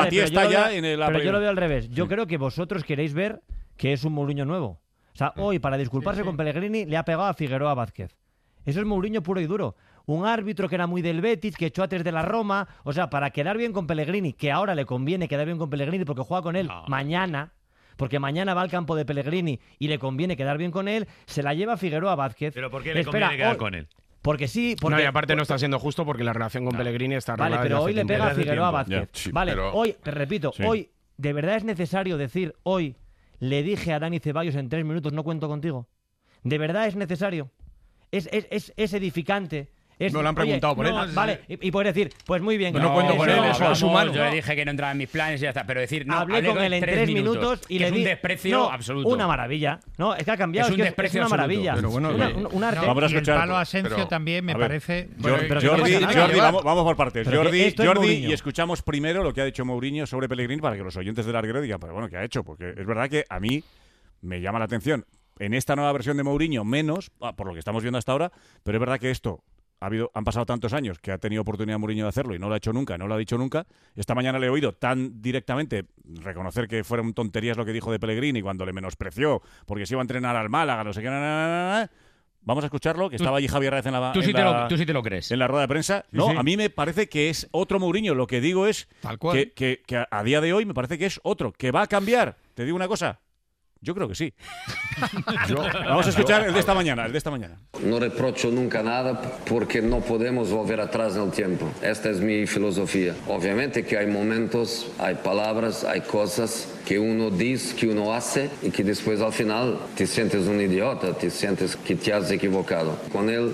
Matías está ya en el... Pero yo lo veo al revés. Yo creo que vosotros queréis ver que es un Mourinho nuevo. O sea, hoy, para disculparse con Pellegrini, le ha pegado a Figueroa Vázquez. Eso es Mourinho puro y duro. Un árbitro que era muy del Betis, que echó a 3 de la Roma. O sea, para quedar bien con Pellegrini, que ahora le conviene quedar bien con Pellegrini porque juega con él mañana, porque mañana va al campo de Pellegrini y le conviene quedar bien con él, se la lleva Figueroa Vázquez. ¿Pero por qué le conviene quedar con él? Porque sí, porque... No, y aparte no está siendo justo porque la relación con Pellegrini está arreglada. Vale, pero hoy le pega a Figueroa Vázquez. Vale, pero... hoy, te repito, hoy, ¿de verdad es necesario decir hoy le dije a Dani Ceballos en 3 minutos no cuento contigo? ¿De verdad es necesario? ¿Es edificante? No lo han preguntado por él. Vale, y puedes decir, pues muy bien. No cuento con él, eso es humano. Yo le dije que no entraba en mis planes y ya está. Pero decir, no, hablé con él en 3 minutos y le di... Es un desprecio absoluto. Una maravilla. No, es que ha cambiado. Es un desprecio una maravilla. Pero bueno, un arte. Vamos a y el palo Asensio también me parece... Jordi, vamos por partes. Jordi, y escuchamos primero lo que ha dicho Mourinho sobre Pellegrini para que los oyentes del Larguero digan, pero bueno, ¿qué ha hecho? Porque es verdad que a mí me llama la atención en esta nueva versión de Mourinho, menos, por lo que estamos viendo hasta ahora, pero es verdad que esto... Han pasado tantos años que ha tenido oportunidad Mourinho de hacerlo y no lo ha hecho nunca, no lo ha dicho nunca. Esta mañana le he oído tan directamente reconocer que fueron tonterías lo que dijo de Pellegrini cuando le menospreció porque se iba a entrenar al Málaga, no sé qué. Vamos a escucharlo, que estaba allí Javier Reyes tú sí te lo crees. En la rueda de prensa. No, a mí me parece que es otro Mourinho. Lo que digo es que a día de hoy me parece que es otro, que va a cambiar. Te digo una cosa. Yo creo que sí. Vamos a escuchar el de esta mañana. No reprocho nunca nada porque no podemos volver atrás en el tiempo. Esta es mi filosofía. Obviamente que hay momentos, hay palabras, hay cosas que uno dice, que uno hace y que después al final te sientes un idiota, te sientes que te has equivocado. Con él,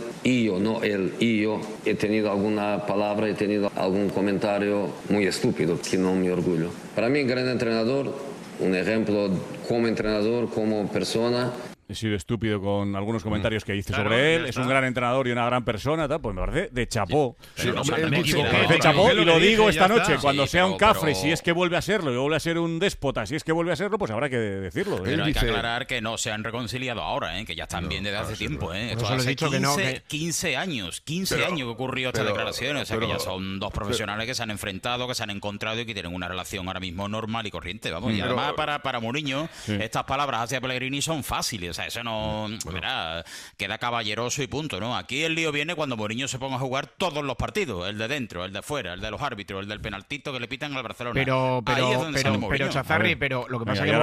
yo he tenido alguna palabra, he tenido algún comentario muy estúpido que no me orgullo. Para mí, gran entrenador, un ejemplo como entrenador, como persona. He sido estúpido con algunos comentarios que hice sobre él. Es un gran entrenador y una gran persona, tal. Pues me parece de chapó. De chapó, y lo digo esta noche. Cuando sea un cafre, si es que vuelve a serlo, y vuelve a ser un déspota, si es que vuelve a serlo, pues habrá que decirlo. Pero hay que aclarar que no se han reconciliado ahora, que ya están bien desde hace tiempo. Esto hace 15 años que ocurrió esta declaración. O sea que ya son dos profesionales que se han enfrentado, que se han encontrado y que tienen una relación ahora mismo normal y corriente. Vamos. Y además para Mourinho, estas palabras hacia Pellegrini son fáciles. O sea, eso no queda caballeroso y punto, ¿no? Aquí el lío viene cuando Mourinho se ponga a jugar todos los partidos, el de dentro, el de fuera, el de los árbitros, el del penaltito que le pitan al Barcelona. Pero Chazarri, pero lo que pasa es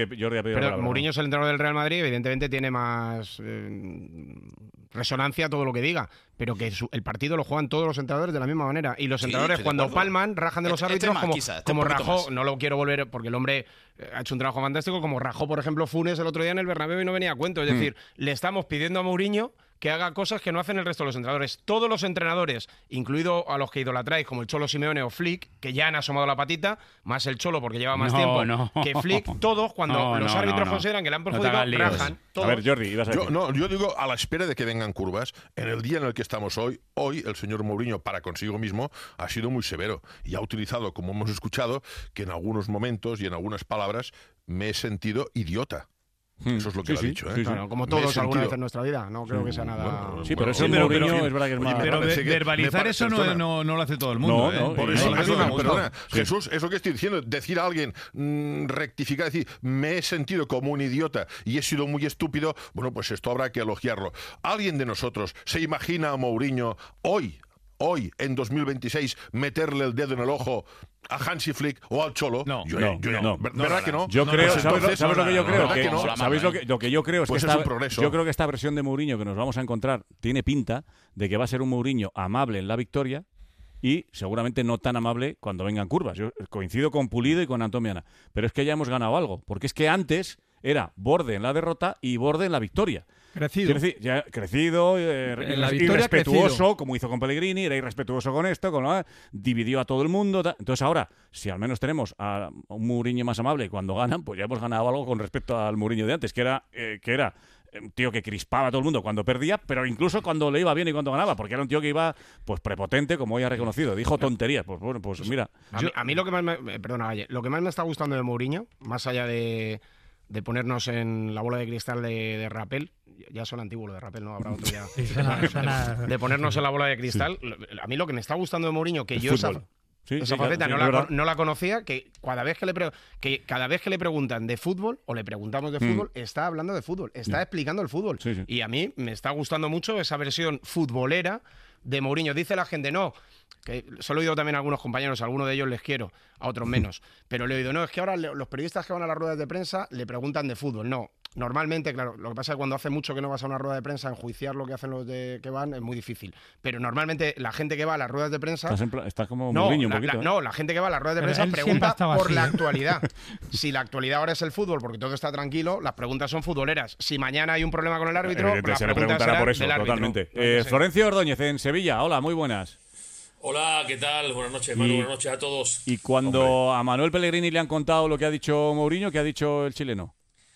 que Mourinho es el entrenador del Real Madrid, evidentemente tiene más resonancia todo lo que diga, pero que el partido lo juegan todos los entrenadores de la misma manera, y los entrenadores cuando palman rajan de los árbitros como rajó, no lo quiero volver porque el hombre ha hecho un trabajo fantástico, como rajó por ejemplo Funes el otro día en el Bernabéu y no venía a cuento, es decir, le estamos pidiendo a Mourinho que haga cosas que no hacen el resto de los entrenadores. Todos los entrenadores, incluido a los que idolatráis, como el Cholo Simeone o Flick, que ya han asomado la patita, más el Cholo porque lleva más tiempo que Flick, todos cuando los árbitros consideran que le han perjudicado, rajan. Todos. A ver, Jordi, ibas a decir. Yo digo, a la espera de que vengan curvas, en el día en el que estamos hoy el señor Mourinho, para consigo mismo, ha sido muy severo y ha utilizado, como hemos escuchado, que en algunos momentos y en algunas palabras me he sentido idiota. Eso es lo que ha dicho, ¿eh? Claro, como todos alguna vez en nuestra vida, no creo que sea nada... Sí, pero eso Mourinho es verdad que es más... Pero verbalizar eso no lo hace todo el mundo. No, por eso, perdona. Jesús, eso que estoy diciendo, decir a alguien, rectificar, decir, me he sentido como un idiota y he sido muy estúpido, bueno, pues esto habrá que elogiarlo. ¿Alguien de nosotros se imagina a Mourinho hoy, en 2026, meterle el dedo en el ojo a Hansi Flick o al Cholo? No. ¿Verdad que no? Yo creo, ¿sabes lo que yo creo? ¿Sabéis lo que yo creo? Es pues que es un progreso. Yo creo que esta versión de Mourinho que nos vamos a encontrar tiene pinta de que va a ser un Mourinho amable en la victoria y seguramente no tan amable cuando vengan curvas. Yo coincido con Pulido y con Antomiana, pero es que ya hemos ganado algo, porque es que antes era borde en la derrota y borde en la victoria. Crecido, irrespetuoso, como hizo con Pellegrini, era irrespetuoso con esto, dividió a todo el mundo. Entonces ahora, si al menos tenemos a un Mourinho más amable cuando ganan, pues ya hemos ganado algo con respecto al Mourinho de antes, que era un tío que crispaba a todo el mundo cuando perdía, pero incluso cuando le iba bien y cuando ganaba, porque era un tío que iba pues prepotente, como hoy ha reconocido, dijo tonterías. Pues bueno, pues mira. A mí lo que más lo que más me está gustando de Mourinho, más allá de ponernos en la bola de cristal de Rappel, ya son antiguos de Rappel, no habrá otro ya. De ponernos en la bola de cristal, a mí lo que me está gustando de Mourinho, que yo esa faceta no la conocía, que cada vez que le preguntan de fútbol o le preguntamos de fútbol, está hablando de fútbol, está explicando el fútbol. Y a mí me está gustando mucho esa versión futbolera de Mourinho. Dice la gente, no, que solo he oído también a algunos compañeros, a algunos de ellos les quiero, a otros menos, pero le he oído, no, es que ahora los periodistas que van a las ruedas de prensa le preguntan de fútbol. No, normalmente, claro, lo que pasa es que cuando hace mucho que no vas a una rueda de prensa, enjuiciar lo que hacen los que van es muy difícil, pero normalmente la gente que va a las ruedas de prensa... Estás como Mourinho un poquito. No, la gente que va a las ruedas de prensa pregunta por la actualidad. Si la actualidad ahora es el fútbol, porque todo está tranquilo, las preguntas son futboleras. Si mañana hay un problema con el árbitro, las preguntas serán por eso, del árbitro. Totalmente. Florencio Ordóñez, en Sevilla. Hola, muy buenas. Hola, ¿qué tal? Buenas noches, Manu, buenas noches a todos. Y cuando a Manuel Pellegrini le han contado lo que ha dicho Mourinho, ¿qué ha dicho el chileno?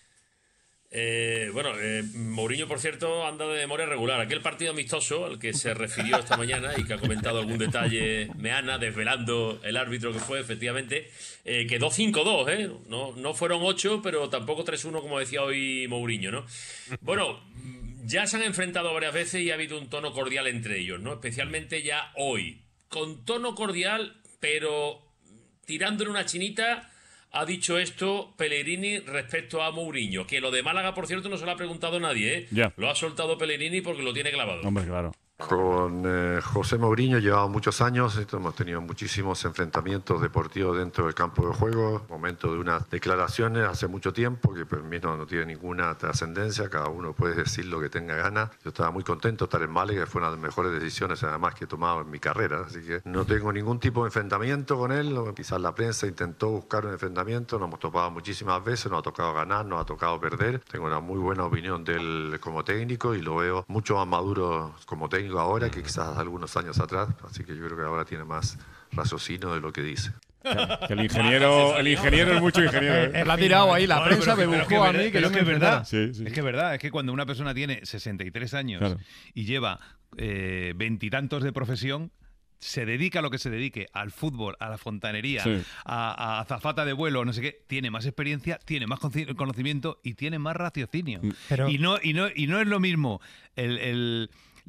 Mourinho, por cierto, anda de memoria regular. Aquel partido amistoso al que se refirió esta mañana y que ha comentado algún detalle Meana, desvelando el árbitro que fue, efectivamente, quedó 5-2, ¿eh? No fueron 8, pero tampoco 3-1, como decía hoy Mourinho, ¿no? Bueno, ya se han enfrentado varias veces y ha habido un tono cordial entre ellos, ¿no? Especialmente ya hoy. Con tono cordial, pero tirándole una chinita, ha dicho esto Pellegrini respecto a Mourinho. Que lo de Málaga, por cierto, no se lo ha preguntado nadie, ¿eh? Ya. Lo ha soltado Pellegrini porque lo tiene clavado. Hombre, claro. Con José Mourinho llevamos muchos años, hemos tenido muchísimos enfrentamientos deportivos dentro del campo de juego, momento de unas declaraciones hace mucho tiempo que para mí no tiene ninguna trascendencia, cada uno puede decir lo que tenga ganas. Yo estaba muy contento de estar en Málaga, que fue una de las mejores decisiones además que he tomado en mi carrera, así que no tengo ningún tipo de enfrentamiento con él. Quizás la prensa intentó buscar un enfrentamiento, nos hemos topado muchísimas veces, nos ha tocado ganar, nos ha tocado perder. Tengo una muy buena opinión de él como técnico y lo veo mucho más maduro como técnico ahora que quizás algunos años atrás, así que yo creo que ahora tiene más raciocinio de lo que dice. Que el ingeniero es mucho ingeniero. La ha tirado ahí, la prensa me buscó a mí que es verdad. Sí. Es que es verdad, es que cuando una persona tiene 63 años y lleva 20 y tantos de profesión, se dedica a lo que se dedique, al fútbol, a la fontanería, a azafata de vuelo, no sé qué, tiene más experiencia, tiene más conocimiento y tiene más raciocinio. Y no es lo mismo el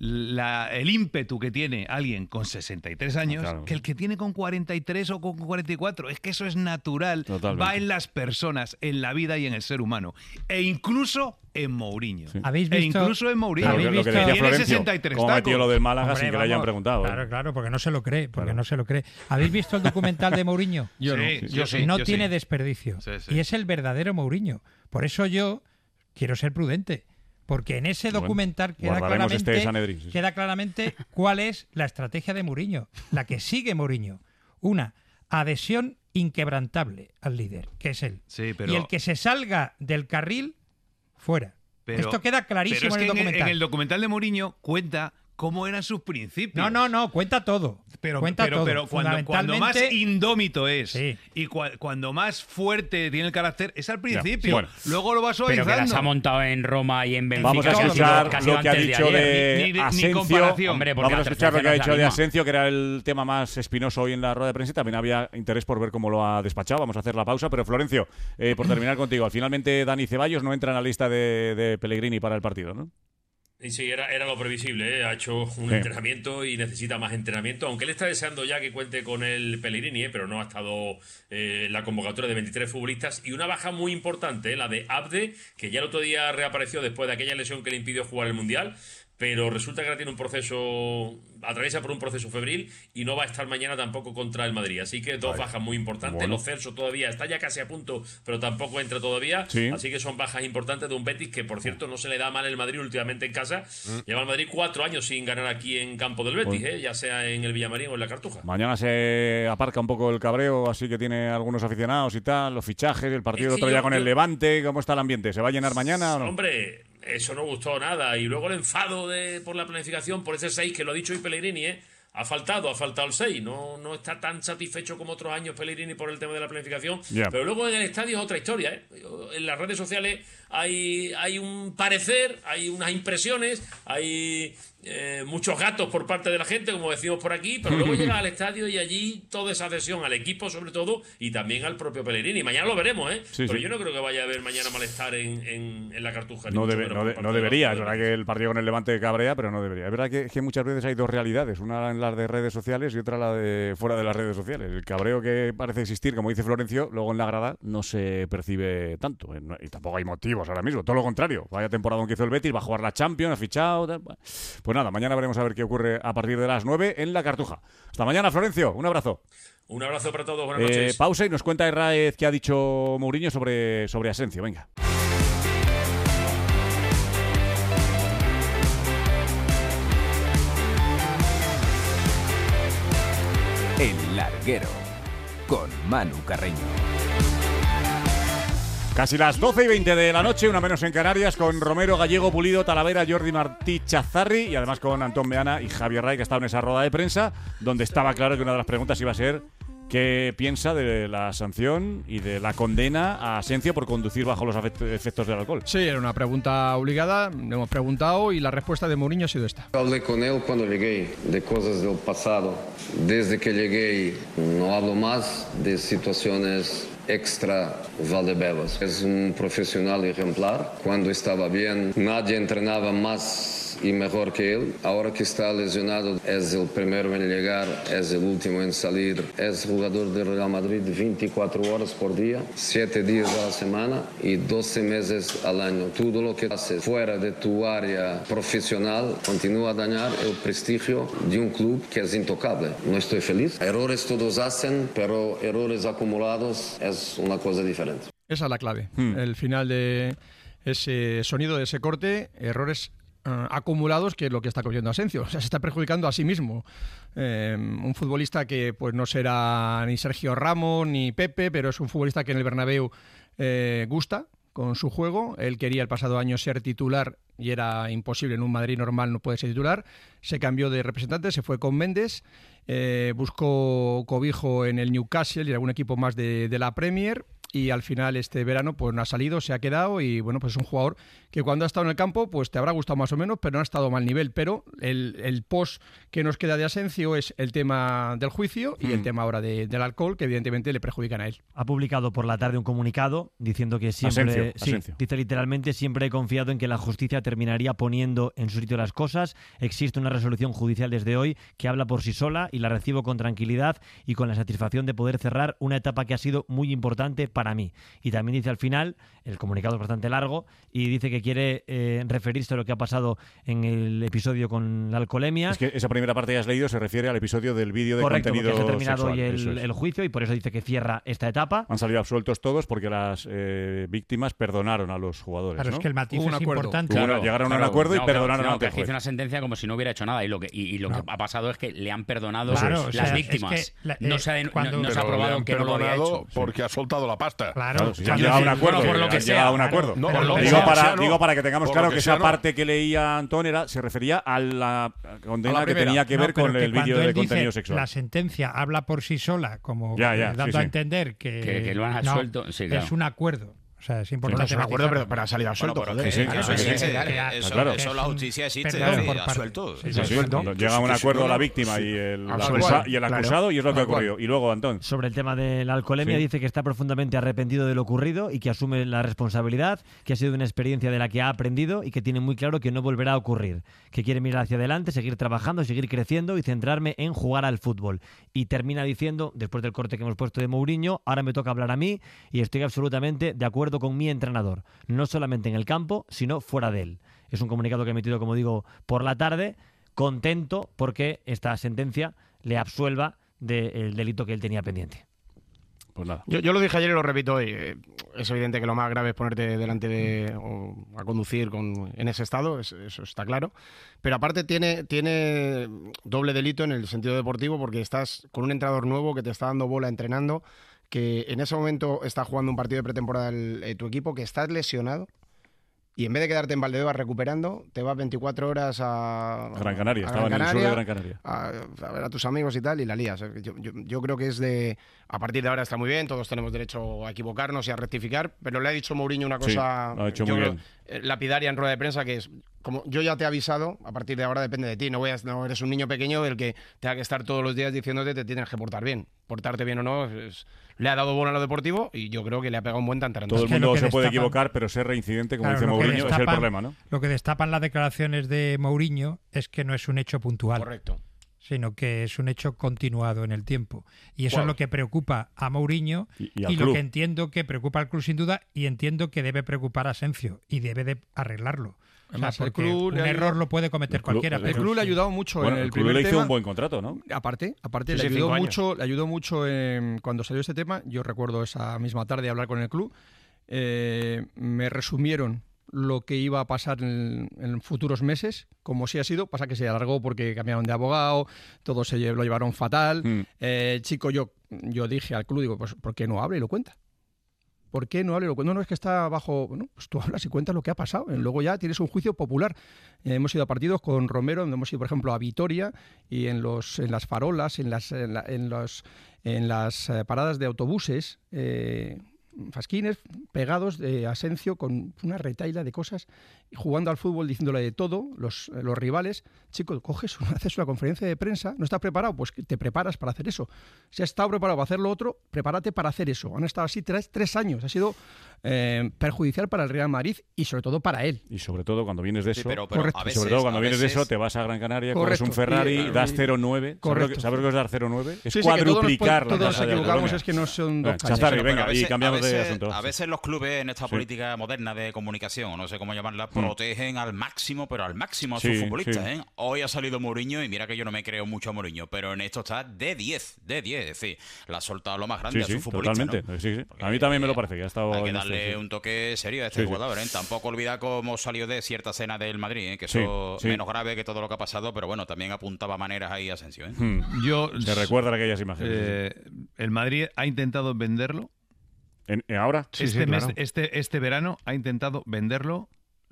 ímpetu que tiene alguien con 63 años que el que tiene con 43 o con 44. Es que eso es natural. Totalmente. Va en las personas, en la vida y en el ser humano. E incluso en Mourinho. ¿Habéis visto? Incluso en Mourinho. Claro, lo que decía tiene 63 ¿cómo metió lo del Málaga sin que le hayan preguntado? Claro, porque no se lo cree. ¿Habéis visto el documental de Mourinho? Yo sí. No tiene desperdicio. Y es el verdadero Mourinho. Por eso yo quiero ser prudente. Porque en ese documental queda claramente cuál es la estrategia de Mourinho, la que sigue Mourinho. Una, adhesión inquebrantable al líder, que es él. Y el que se salga del carril, fuera. Esto queda clarísimo en el documental. En el documental de Mourinho cuenta cómo eran sus principios. No, cuenta todo. Pero cuando más indómito es y cuando más fuerte tiene el carácter es al principio. Luego lo va suavizando. Pero que las ha montado en Roma y en Benfica. Vamos a escuchar lo que ha dicho de Asencio. Vamos a escuchar lo que ha dicho de Asencio, que era el tema más espinoso hoy en la rueda de prensa. También había interés por ver cómo lo ha despachado. Vamos a hacer la pausa. Pero Florencio, por terminar contigo, finalmente Dani Ceballos no entra en la lista de Pellegrini para el partido, ¿no? Y sí, era lo previsible, ¿eh? Ha hecho un entrenamiento y necesita más entrenamiento, aunque él está deseando ya que cuente con el Pellegrini, pero no ha estado la convocatoria de 23 futbolistas y una baja muy importante, la de Abde, que ya el otro día reapareció después de aquella lesión que le impidió jugar el Mundial, pero resulta que ahora tiene un proceso, atraviesa por un proceso febril y no va a estar mañana tampoco contra el Madrid. Así que dos bajas muy importantes. Bueno. Los Celso todavía está ya casi a punto, pero tampoco entra todavía. Sí. Así que son bajas importantes de un Betis que, por cierto, no se le da mal el Madrid últimamente en casa. Lleva el Madrid 4 años sin ganar aquí en campo del Betis, ya sea en el Villamarín o en la Cartuja. Mañana se aparca un poco el cabreo, así que tiene algunos aficionados y tal, los fichajes, el partido otro día con el Levante. ¿Cómo está el ambiente? ¿Se va a llenar mañana o no? Hombre, eso no gustó nada. Y luego el enfado por la planificación, por ese 6 que lo ha dicho hoy Pellegrini, ha faltado el 6. No está tan satisfecho como otros años Pellegrini por el tema de la planificación. Pero luego en el estadio es otra historia. En las redes sociales hay un parecer, hay unas impresiones, hay muchos gatos por parte de la gente, como decimos por aquí, pero luego llega al estadio y allí toda esa adhesión al equipo, sobre todo, y también al propio Pellegrini. Mañana lo veremos, pero yo no creo que vaya a haber mañana malestar en la Cartuja. No debería. Es verdad que el partido con el Levante cabrea, pero no debería. Es verdad que muchas veces hay dos realidades, una en las de redes sociales y otra la de fuera de las redes sociales. El cabreo que parece existir, como dice Florencio, luego en la grada no se percibe tanto, y tampoco hay motivos ahora mismo, todo lo contrario. Vaya temporada que hizo el Betis, va a jugar la Champions, ha fichado, pues nada, mañana veremos a ver qué ocurre a partir de las 9 en la Cartuja. Hasta mañana, Florencio, un abrazo. Un abrazo para todos, buenas noches. Pausa y nos cuenta Herráez qué ha dicho Mourinho sobre Asensio, venga. El Larguero, con Manu Carreño. Casi las 12:20 de la noche, una menos en Canarias, con Romero, Gallego, Pulido, Talavera, Jordi Martí, Chazarri y además con Antón Meana y Javier Ray, que ha estado en esa rueda de prensa, donde estaba claro que una de las preguntas iba a ser qué piensa de la sanción y de la condena a Asensio por conducir bajo los efectos del alcohol. Sí, era una pregunta obligada, le hemos preguntado y la respuesta de Mourinho ha sido esta. Hablé con él cuando llegué de cosas del pasado. Desde que llegué no hablo más de situaciones extra Valdebebas. Es un profesional ejemplar. Cuando estaba bien, nadie entrenaba más y mejor que él. Ahora que está lesionado, es el primero en llegar, es el último en salir. Es jugador del Real Madrid 24 horas por día, 7 días a la semana y 12 meses al año. Todo lo que haces fuera de tu área profesional continúa a dañar el prestigio de un club que es intocable. No estoy feliz. Errores todos hacen, pero errores acumulados es una cosa diferente. Esa es la clave. El final de ese sonido, de ese corte, errores acumulados, que es lo que está cogiendo Asensio. O sea, se está perjudicando a sí mismo. Un futbolista que pues no será ni Sergio Ramos ni Pepe, pero es un futbolista que en el Bernabéu gusta con su juego. Él quería el pasado año ser titular y era imposible, en un Madrid normal no puede ser titular. Se cambió de representante, se fue con Méndez, buscó cobijo en el Newcastle y algún equipo más de la Premier, y al final este verano pues no ha salido, se ha quedado, y bueno, pues es un jugador que cuando ha estado en el campo pues te habrá gustado más o menos, pero no ha estado a mal nivel. Pero el post que nos queda de Asensio es el tema del juicio y el tema ahora del alcohol, que evidentemente le perjudican a él. Ha publicado por la tarde un comunicado diciendo que siempre, Asensio. Dice literalmente: siempre he confiado en que la justicia terminaría poniendo en su sitio las cosas. Existe una resolución judicial desde hoy que habla por sí sola y la recibo con tranquilidad y con la satisfacción de poder cerrar una etapa que ha sido muy importante para mí. Y también dice al final, el comunicado es bastante largo, y dice que quiere referirse a lo que ha pasado en el episodio con la alcoholemia. Es que esa primera parte que has leído se refiere al episodio del vídeo de correcto, contenido sexual. Correcto, porque se ha terminado sexual. hoy el juicio, y por eso dice que cierra esta etapa. Han salido absueltos todos porque las víctimas perdonaron a los jugadores. Claro, ¿no? es que el matiz es importante. Llegaron a un acuerdo y perdonaron a hizo una sentencia como si no hubiera hecho nada, y lo que ha pasado es que le han perdonado las víctimas. Es que no se ha probado que no lo había hecho. Porque ha soltado la pasta. Claro, si han llegado a un acuerdo. Por lo que sea. Un acuerdo. Digo para que tengamos claro que esa parte que leía Antón se refería a la condena que tenía que ver con el vídeo de contenido sexual. La sentencia habla por sí sola, como dando a entender que lo han absuelto. Sí, claro. Es un acuerdo. O sea, es importante. Es un acuerdo, pero ha salido absuelto. Eso la justicia existe. Absuelto. Llega a un acuerdo la víctima y el acusado, y es lo que ha ocurrido. Y luego, Antón. Sobre el tema de la alcoholemia, dice que está profundamente arrepentido de lo ocurrido y que asume la responsabilidad, que ha sido una experiencia de la que ha aprendido y que tiene muy claro que no volverá a ocurrir. Que quiere mirar hacia adelante, seguir trabajando, seguir creciendo y centrarme en jugar al fútbol. Y termina diciendo, después del corte que hemos puesto de Mourinho: ahora me toca hablar a mí y estoy absolutamente de acuerdo con mi entrenador, no solamente en el campo, sino fuera de él. Es un comunicado que ha emitido, como digo, por la tarde, contento porque esta sentencia le absuelva del delito que él tenía pendiente. Pues nada. Yo lo dije ayer y lo repito hoy. Es evidente que lo más grave es ponerte delante a conducir en ese estado, eso está claro. Pero aparte tiene doble delito en el sentido deportivo, porque estás con un entrenador nuevo que te está dando bola entrenando, que en ese momento está jugando un partido de pretemporada tu equipo, que estás lesionado, y en vez de quedarte en Valdebebas recuperando, te vas 24 horas a Gran Canaria, estaba en el sur de Gran Canaria. A ver a tus amigos y tal, y la lías. Yo creo que a partir de ahora está muy bien, todos tenemos derecho a equivocarnos y a rectificar, pero le ha dicho Mourinho una cosa lo ha hecho muy bien. Lapidaria en rueda de prensa, que es: como yo ya te he avisado, a partir de ahora depende de ti. No eres un niño pequeño del que tenga que estar todos los días diciéndote te tienes que portar bien. Portarte bien o no, le ha dado bono a lo deportivo y yo creo que le ha pegado un buen tantarantado. Todo el mundo se puede equivocar, pero ser reincidente, como dice Mourinho, es el problema, ¿no? Lo que destapan las declaraciones de Mourinho es que no es un hecho puntual. Correcto. Sino que es un hecho continuado en el tiempo. Y eso es lo que preocupa a Mourinho y lo que entiendo que preocupa al club sin duda, y entiendo que debe preocupar a Asensio y debe de arreglarlo. Además, porque el club un error lo puede cometer cualquiera. El club le ha ayudado mucho en el primer tema. El club le hizo un buen contrato, ¿no? Aparte le ayudó mucho cuando salió este tema. Yo recuerdo esa misma tarde hablar con el club. Me resumieron lo que iba a pasar en futuros meses, como sí ha sido. Pasa que se alargó porque cambiaron de abogado, todo lo llevaron fatal. Chico, yo dije al club, digo, pues ¿por qué no habla y lo cuenta? ¿Por qué no habla y lo cuenta? No, es que está bajo... Bueno, pues tú hablas y cuentas lo que ha pasado. Luego ya tienes un juicio popular. Hemos ido a partidos con Romero, hemos ido, por ejemplo, a Vitoria, y en las farolas, en las paradas de autobuses... fasquines pegados de Asensio con una retahíla de cosas, jugando al fútbol, diciéndole de todo, los rivales. Chico, haces una conferencia de prensa, ¿no estás preparado? Pues te preparas para hacer eso. Si has estado preparado para hacer lo otro, prepárate para hacer eso. Han estado así 3 años. Ha sido perjudicial para el Real Madrid y sobre todo para él. Y sobre todo cuando vienes de eso, pero sobre todo cuando vienes de eso, te vas a Gran Canaria, coges un Ferrari, das 0,9. ¿Sabes lo que es dar 0,9? Es cuadruplicar la tasa de todos nos equivocamos, es que no son dos calles. Venga, y cambiamos de asunto. A veces los clubes en esta política moderna de comunicación, o no sé cómo llamarla, protegen al máximo, pero al máximo a sus futbolistas. Hoy ha salido Mourinho y mira que yo no me creo mucho a Mourinho, pero en esto está de 10, es decir, le ha soltado lo más grande a sus futbolistas. Totalmente. A mí también me lo parece que ha estado... Hay que darle un toque serio a este jugador. Tampoco olvidar cómo salió de cierta escena del Madrid, que eso menos grave que todo lo que ha pasado, pero bueno, también apuntaba maneras ahí a Asensio. Se recuerdan aquellas imágenes. El Madrid ha intentado venderlo. ¿Ahora? Claro. Este verano ha intentado venderlo,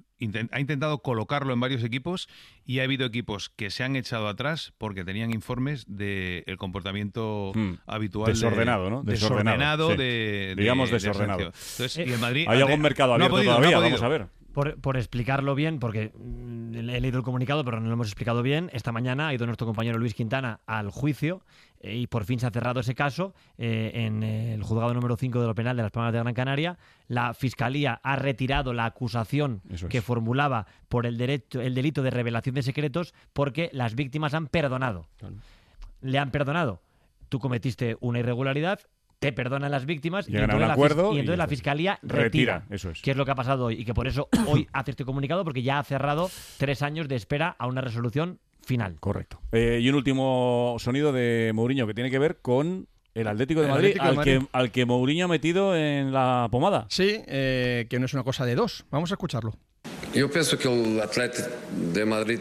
ha intentado colocarlo en varios equipos y ha habido equipos que se han echado atrás porque tenían informes del comportamiento habitual. Desordenado, ¿no? Desordenado. Digamos desordenado. Entonces, y el Madrid ¿hay algún mercado abierto todavía? Vamos a ver. Por explicarlo bien, porque he leído el comunicado, pero no lo hemos explicado bien. Esta mañana ha ido nuestro compañero Luis Quintana al juicio y por fin se ha cerrado ese caso en el juzgado número 5 de lo penal de Las Palmas de Gran Canaria. La Fiscalía ha retirado la acusación que formulaba por el delito de revelación de secretos porque las víctimas han perdonado. Le han perdonado. Tú cometiste una irregularidad, te perdonan las víctimas y entonces la Fiscalía retira. Eso es. Que es lo que ha pasado hoy y que por eso hoy hace este comunicado, porque ya ha cerrado 3 años de espera a una resolución final. Correcto. Y un último sonido de Mourinho que tiene que ver con el Atlético de Madrid, al que Mourinho ha metido en la pomada. Sí, que no es una cosa de dos. Vamos a escucharlo. Yo pienso que el Atlético de Madrid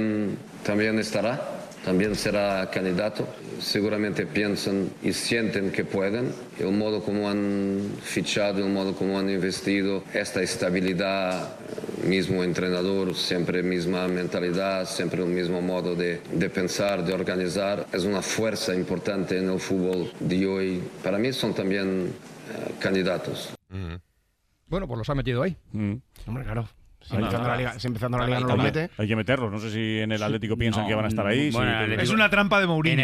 también estará. También será candidato. Seguramente piensan y sienten que pueden. El modo como han fichado, el modo como han investido, esta estabilidad, mismo entrenador, siempre misma mentalidad, siempre el mismo modo de pensar, de organizar, es una fuerza importante en el fútbol de hoy. Para mí son también candidatos. Bueno, pues los ha metido ahí. Hombre, claro. Si empezando la liga no lo mete. Hay que meterlos. No sé si en el Atlético piensan que van a estar ahí. Bueno, es una trampa de Mourinho.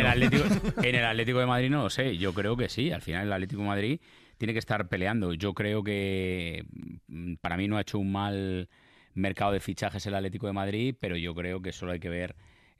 En el Atlético de Madrid no lo sé. Yo creo que sí. Al final el Atlético de Madrid tiene que estar peleando. Yo creo que para mí no ha hecho un mal mercado de fichajes el Atlético de Madrid, pero yo creo que solo hay que ver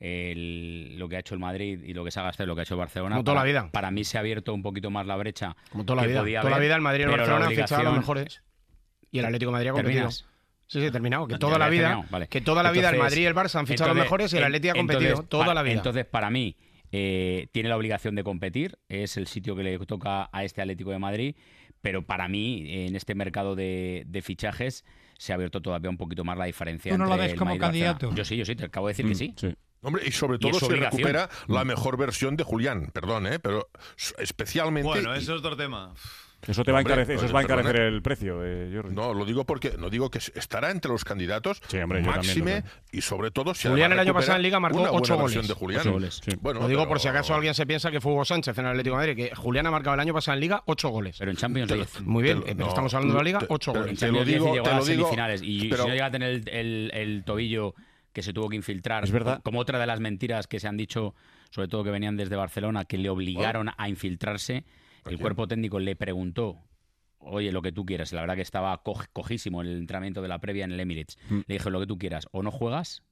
lo que ha hecho el Madrid y lo que se ha gastado y lo que ha hecho el Barcelona. Como toda la vida. Para mí se ha abierto un poquito más la brecha. Como toda la vida. Toda la vida el Madrid y el Barcelona han fichado a los mejores. Y el Atlético de Madrid ha competido. Sí, terminado. Que toda la vida, el Madrid y el Barça han fichado a los mejores y el Atlético ha competido toda la vida. Entonces, para mí, tiene la obligación de competir. Es el sitio que le toca a este Atlético de Madrid. Pero para mí, en este mercado de fichajes, se ha abierto todavía un poquito más la diferencia. ¿Tú no lo ves como candidato? Yo sí, te acabo de decir que sí. Hombre, y sobre todo se recupera la mejor versión de Julián. Perdón, pero especialmente... Bueno, eso es otro tema. Eso te va a encarecer, eso os va a encarecer el precio, Jordi. No, lo digo porque no digo que estará entre los candidatos, sí, hombre, máxime, y sobre todo si Julián el año pasado en Liga marcó 8 goles. De Julián. 8 goles. Sí. Bueno, lo digo por si acaso alguien se piensa que fue Hugo Sánchez en el Atlético de Madrid, que Julián ha marcado el año pasado en Liga 8 goles. Pero en Champions 10. Muy bien, pero estamos hablando de la Liga, 8 goles. En Champions 10 llegó a las semifinales. Y si no llega a tener el tobillo que se tuvo que infiltrar, es verdad, como otra de las mentiras que se han dicho, sobre todo que venían desde Barcelona, que le obligaron a infiltrarse, el cuerpo técnico le preguntó: oye, lo que tú quieras. La verdad que estaba cojísimo el entrenamiento de la previa en el Emirates. Le dije: lo que tú quieras, o no juegas,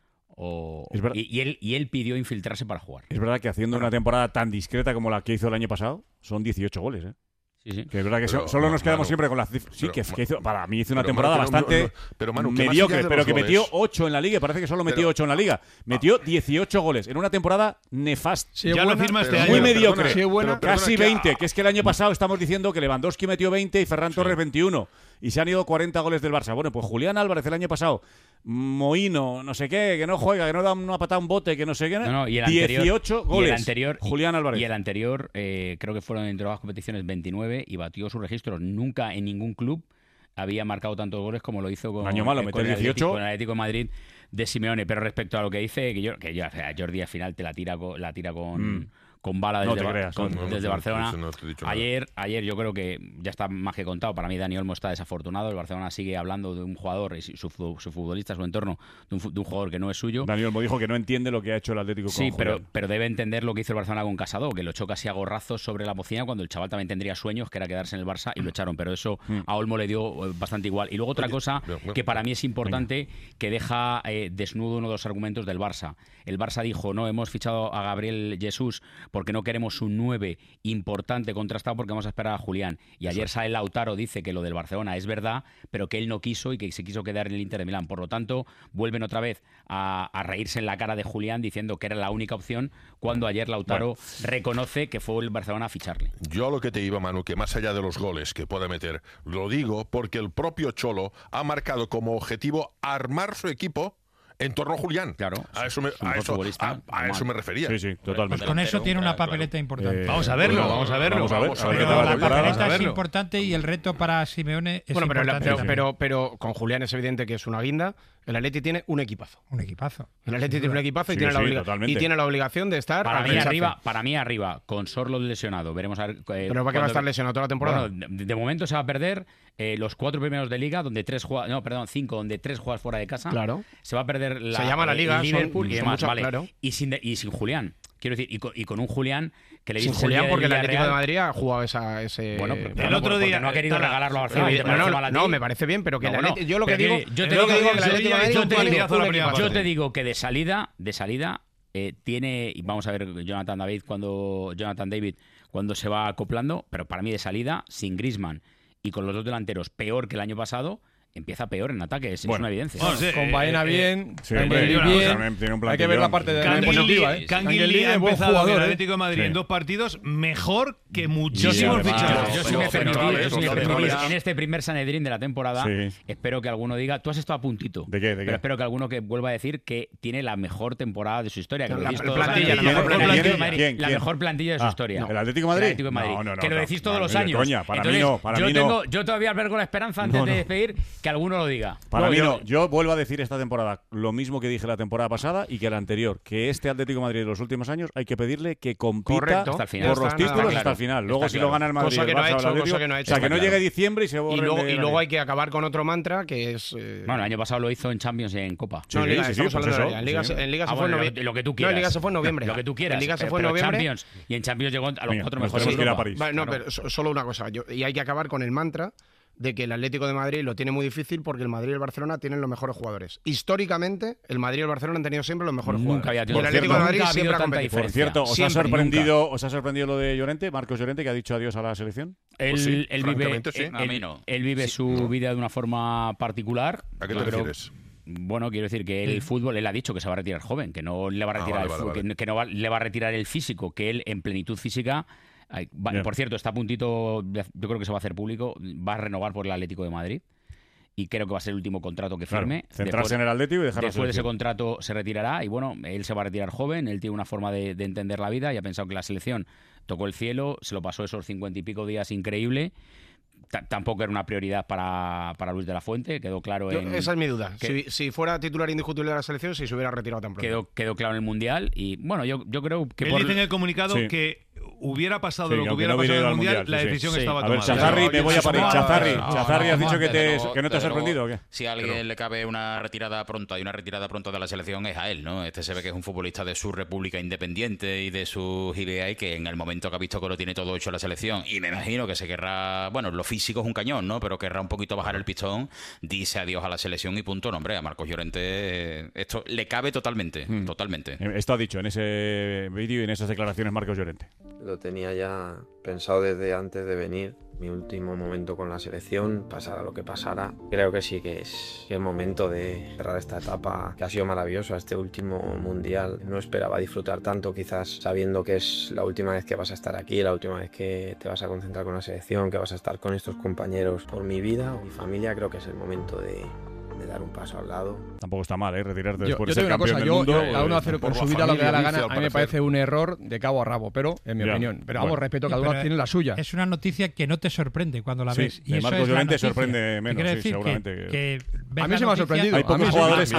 y él pidió infiltrarse para jugar. Es verdad que haciendo una temporada tan discreta como la que hizo el año pasado, son 18 goles, ¿eh? Sí. Que es verdad que solo nos quedamos siempre con las cifras. Sí, que hizo, para mí hizo una temporada bastante mediocre, pero que metió 8 en la Liga. Parece que solo metió 8 en la Liga. Metió 18 goles en una temporada nefasta. Ya lo firma este año. Muy mediocre. Casi 20. Que es que el año pasado estamos diciendo que Lewandowski metió 20 y Ferran Torres 21. Y se han ido 40 goles del Barça. Bueno, pues Julián Álvarez el año pasado, Mohino, no sé qué, que no juega, que no da una patada a un bote, que no sé qué. Y el 18 goles. Y el anterior, Julián Álvarez. Y el anterior, creo que fueron entre las competiciones 29 y batió sus registros. Nunca en ningún club había marcado tantos goles como lo hizo con, año malo, con el Atlético de Madrid de Simeone. Pero respecto a lo que dice, Jordi al final te la tira con bala desde Barcelona. Ayer yo creo que ya está más que contado. Para mí Dani Olmo está desafortunado. El Barcelona sigue hablando de un jugador y su futbolista, su entorno, de un jugador que no es suyo. Dani Olmo dijo que no entiende lo que ha hecho el Atlético con Julián. pero debe entender lo que hizo el Barcelona con Casado, que lo echó casi a gorrazos sobre la bocina cuando el chaval también tendría sueños, que era quedarse en el Barça, y lo echaron. Pero eso a Olmo le dio bastante igual. Y luego otra cosa que para mí es importante, que deja desnudo uno de los argumentos del Barça. El Barça dijo: no, hemos fichado a Gabriel Jesús porque no queremos un 9 importante contrastado, porque vamos a esperar a Julián. Y ayer sale Lautaro, dice que lo del Barcelona es verdad, pero que él no quiso y que se quiso quedar en el Inter de Milán. Por lo tanto, vuelven otra vez a reírse en la cara de Julián diciendo que era la única opción, cuando ayer Lautaro reconoce que fue el Barcelona a ficharle. Yo lo que te iba, Manu, que más allá de los goles que pueda meter, lo digo porque el propio Cholo ha marcado como objetivo armar su equipo en torno a Julián. Claro. A eso me refería. Sí, totalmente. Pues con eso tiene una papeleta importante. Vamos a verlo. La papeleta es importante y el reto para Simeone es importante. Pero con Julián es evidente que es una guinda. El Atleti tiene un equipazo. El Atleti tiene un equipazo y tiene la obligación de estar para mí arriba, con Sorloth lesionado. Veremos a ver. ¿Pero para qué va a estar lesionado toda la temporada? Bueno, de momento se va a perder los 4 primeros de Liga, donde 5, donde 3 juegas fuera de casa. Claro. Se va a perder se llama la Liga, Liverpool y demás, vale. Claro. Y sin Julián. Quiero decir, y con un Julián que le sin Julián, porque el Atlético de Madrid ha jugado ese. Bueno, el otro día no ha querido regalarlo a Barcelona. No, me parece bien, pero que yo lo que digo. Yo te digo que de salida tiene, y vamos a ver Jonathan David cuando se va acoplando, pero para mí de salida, sin Griezmann y con los dos delanteros peor que el año pasado, empieza peor en ataque, es una evidencia. Con Baena bien, bien, hay que ver la parte de positiva. Canguilí ha empezado el Atlético de Madrid en 2 partidos mejor que muchísimos fichajes. Yo si me permitís, en este primer Sanedrín de la temporada, espero que alguno diga, tú has estado a puntito, ¿De qué? Pero espero que alguno que vuelva a decir que tiene la mejor temporada de su historia, que la mejor plantilla de su historia. ¿El Atlético de Madrid? No, que lo decís todos los años. Para mí no. Yo todavía albergo la esperanza antes de despedir que alguno lo diga. Para mí no. Yo vuelvo a decir esta temporada lo mismo que dije la temporada pasada y que la anterior, que este Atlético de Madrid de los últimos años hay que pedirle que compita hasta el final, por los títulos hasta el final. Luego si lo gana el Madrid, cosa que no ha hecho, o sea, que no llegue diciembre y se borre. Y luego hay que acabar con otro mantra que es bueno, el año pasado lo hizo en Champions y en Copa. En Liga se fue en noviembre. Lo que tú quieras. En Liga se fue en noviembre. Lo que tú quieras. En Liga se fue en noviembre. Y en Champions llegó a los 4 mejores. No, pero solo una cosa. Y hay que acabar con el mantra de que el Atlético de Madrid lo tiene muy difícil porque el Madrid y el Barcelona tienen los mejores jugadores. Históricamente, el Madrid y el Barcelona han tenido siempre los mejores jugadores. Y el Atlético de Madrid siempre ha competido. Por cierto, ¿os ha sorprendido lo de Llorente, Marcos Llorente, que ha dicho adiós a la selección? Él vive su vida de una forma particular. ¿A qué te refieres? Bueno, quiero decir que el fútbol, él ha dicho que se va a retirar joven, que no le va a retirar que no le va a retirar el físico, que él en plenitud física. Por cierto, está a puntito, yo creo que se va a hacer público, va a renovar por el Atlético de Madrid. y creo que va a ser el último contrato que firme. Centrarse en el Atlético y dejarlo. Después de ese contrato se retirará y bueno, él se va a retirar joven, él tiene una forma de entender la vida y ha pensado que la selección tocó el cielo, se lo pasó esos 50 y pico días increíble. Tampoco era una prioridad para Luis de la Fuente, quedó claro esa es mi duda. Si fuera titular indiscutible de la selección, si se hubiera retirado tan pronto. Quedó claro en el Mundial y bueno, yo creo que... Él dice en el comunicado que hubiera pasado lo que hubiera pasado en el Mundial, la decisión estaba tomada. A ver, Chazarri, me voy a parar. Chazarri, ¿has dicho que no te ha sorprendido o qué? Si a alguien le cabe una retirada pronta y una retirada pronta de la selección es a él, ¿no? Este se ve que es un futbolista de su república independiente y de sus ideas y que en el momento que ha visto que lo tiene todo hecho la selección y me imagino que se querrá, bueno, lo físico es un cañón, ¿no? Pero querrá un poquito bajar el pistón, dice adiós a la selección y punto. No, hombre, a Marcos Llorente esto le cabe totalmente, totalmente. Esto ha dicho en ese vídeo y en esas declaraciones Marcos Llorente. Lo tenía ya pensado desde antes de venir. Mi último momento con la selección, pasara lo que pasara. Creo que sí que es el momento de cerrar esta etapa que ha sido maravillosa, este último mundial. No esperaba disfrutar tanto, quizás sabiendo que es la última vez que vas a estar aquí, la última vez que te vas a concentrar con la selección, que vas a estar con estos compañeros por mi vida o mi familia. Creo que es el momento de dar un paso al lado. Tampoco está mal, retirarte después de ser una campeón cosa, del mundo. Cada uno hace con su vida lo que da la gana. A mí me parece un error de cabo a rabo, pero en mi opinión. Pero vamos, respeto, cada uno tiene la suya. Es una noticia que no te sorprende cuando la ves. Y Marcos Llorente sorprende menos, seguramente. A mí se me ha sorprendido. Hay pocos jugadores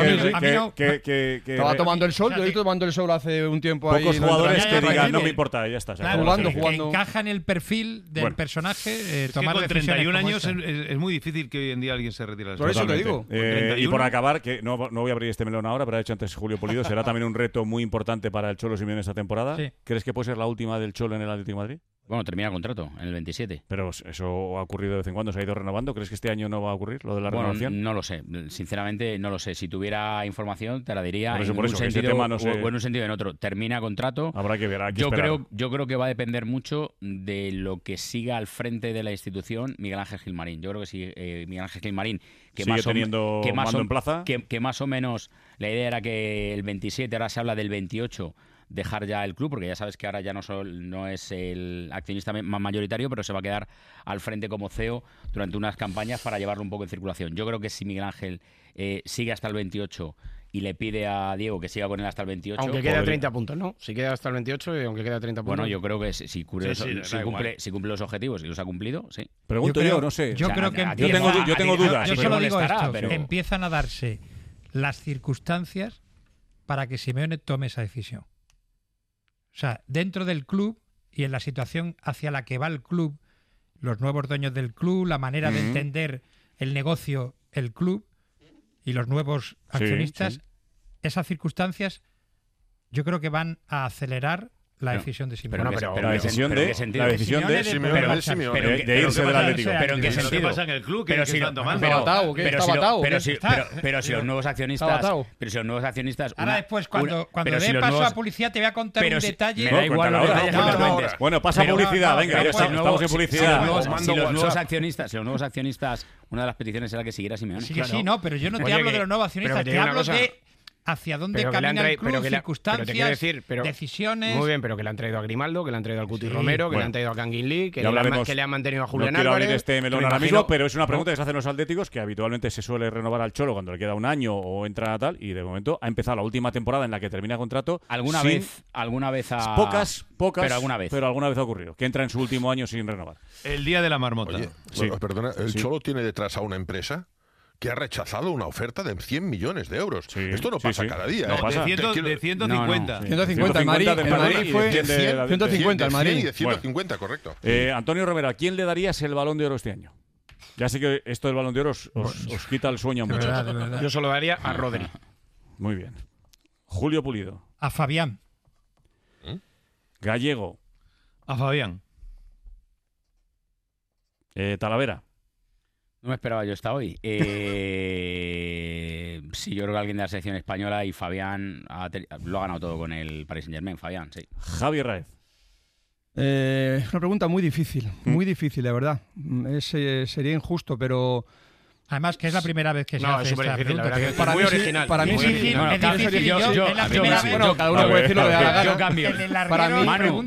que estaba tomando el sol, yo he visto tomando el sol hace un tiempo ahí. Pocos jugadores que digan, no me importa, ya está. Jugando. Que encaja en el perfil del personaje. Tomar con 31 años es muy difícil que hoy en día alguien se retire. Por eso te digo. Y por acabar, que no voy a abrir este melón ahora, pero ha hecho antes Julio Pulido, será también un reto muy importante para el Cholo Simeone esta temporada. Sí. ¿Crees que puede ser la última del Cholo en el Atlético de Madrid? Bueno, termina contrato en el 27. Pero eso ha ocurrido de vez en cuando, se ha ido renovando. ¿Crees que este año no va a ocurrir lo de la renovación? No lo sé, sinceramente no lo sé. Si tuviera información te la diría en un sentido o en un sentido o en otro. Termina contrato. Habrá que ver, yo creo que va a depender mucho de lo que siga al frente de la institución Miguel Ángel Gilmarín. Yo creo que si Miguel Ángel Gilmarín, que más o menos la idea era que el 27, ahora se habla del 28, dejar ya el club, porque ya sabes que ahora ya no es el accionista más mayoritario, pero se va a quedar al frente como CEO durante unas campañas para llevarlo un poco en circulación. Yo creo que si Miguel Ángel sigue hasta el 28 y le pide a Diego que siga con él hasta el 28... Aunque quede a 30 puntos, ¿no? Si queda hasta el 28 y aunque quede a 30 puntos... Bueno, yo creo que si cumple los objetivos y los ha cumplido, sí. Pregunto yo, no sé. Yo creo que yo tengo dudas. Yo solo digo esto, pero empiezan a darse las circunstancias para que Simeone tome esa decisión. O sea, dentro del club y en la situación hacia la que va el club, los nuevos dueños del club, la manera de entender el negocio, el club y los nuevos accionistas, esas circunstancias yo creo que van a acelerar la decisión de Simeone. Pero la decisión de Simeone de irse del Atlético. ¿Pero en qué sentido? ¿Qué pasa en el club? ¿Qué están tomando? Pero si los nuevos accionistas... Ahora después, cuando dé paso a publicidad, te voy a contar un detalle... Me da igual los detalles. Bueno, pasa publicidad, venga, estamos en publicidad. Si los nuevos accionistas, una de las peticiones era que siguiera Simeone. Sí, no, pero yo no te hablo de los nuevos accionistas, te hablo de... hacia dónde camina el club, circunstancias, decisiones... Muy bien, pero que le han traído a Grimaldo, que le han traído al Cuti Romero, que le han traído a Kangin Lee, que le han mantenido a Julián Álvarez... No quiero abrir este melón ahora mismo, pero es una pregunta que se hacen los atléticos, que habitualmente se suele renovar al Cholo cuando le queda un año o entra a tal, y de momento ha empezado la última temporada en la que termina contrato. Alguna vez Pocas, pero alguna vez ha ocurrido, que entra en su último año sin renovar. El día de la marmota. Oye, perdona, ¿el Cholo tiene detrás a una empresa que ha rechazado una oferta de 100 millones de euros? Esto no pasa cada día. No, pasa. De 150. 150 el Madrid fue 150 el Madrid. Y de 150, correcto. Antonio Romero, ¿a quién le darías el Balón de Oro este año? Ya sé que esto del Balón de Oro os quita el sueño mucho. Yo solo daría a Rodri. Muy bien. Julio Pulido. A Fabián. Gallego. A Fabián. Talavera. No me esperaba yo esta hoy. Sí, yo creo que alguien de la selección española, y Fabián lo ha ganado todo con el Paris Saint-Germain. Fabián, sí. Javier Raez. Una pregunta muy difícil, la verdad. Sería injusto, pero Además, que es la primera vez que se hace esta pregunta. Para mí original. Para mí sí. Es difícil. Yo, cada uno puede decir lo que le da la gana. Yo cambio. Para mí,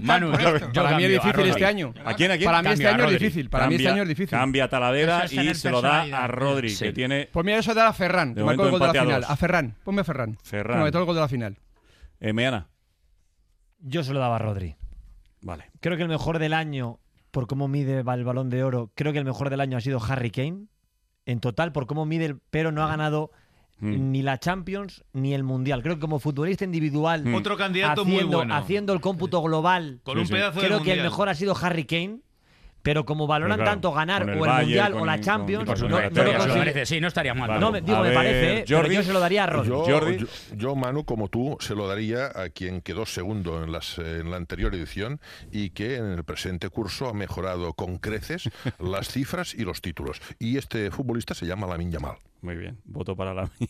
para mí es difícil este año. ¿A quién? Para mí este año es difícil. Para mí este año es difícil. Cambia Talavera y se lo da a Rodri, que tiene... Pues mira, eso da a Ferran, que marcó el gol de la final. A Ferran. Ponme a Ferran. Me meto el gol de la final. Meana. Yo se lo daba a Rodri. Vale. Creo que el mejor del año, por cómo mide el Balón de Oro, creo que el mejor del año ha sido Harry Kane. En total, por cómo mide, pero no ha ganado ni la Champions ni el Mundial. Creo que como futbolista individual, otro candidato muy bueno, haciendo el cómputo global, con un pedazo de creo mundial. Que el mejor ha sido Harry Kane. Pero como valoran tanto ganar o el Mundial o la Champions, no lo merece. Sí, no estaría mal. No, digo, me parece, pero yo se lo daría a Rodri. Yo, Manu, como tú, se lo daría a quien quedó segundo en la anterior edición y que en el presente curso ha mejorado con creces las cifras y los títulos. Y este futbolista se llama Lamine Yamal. Muy bien, voto para Lamine.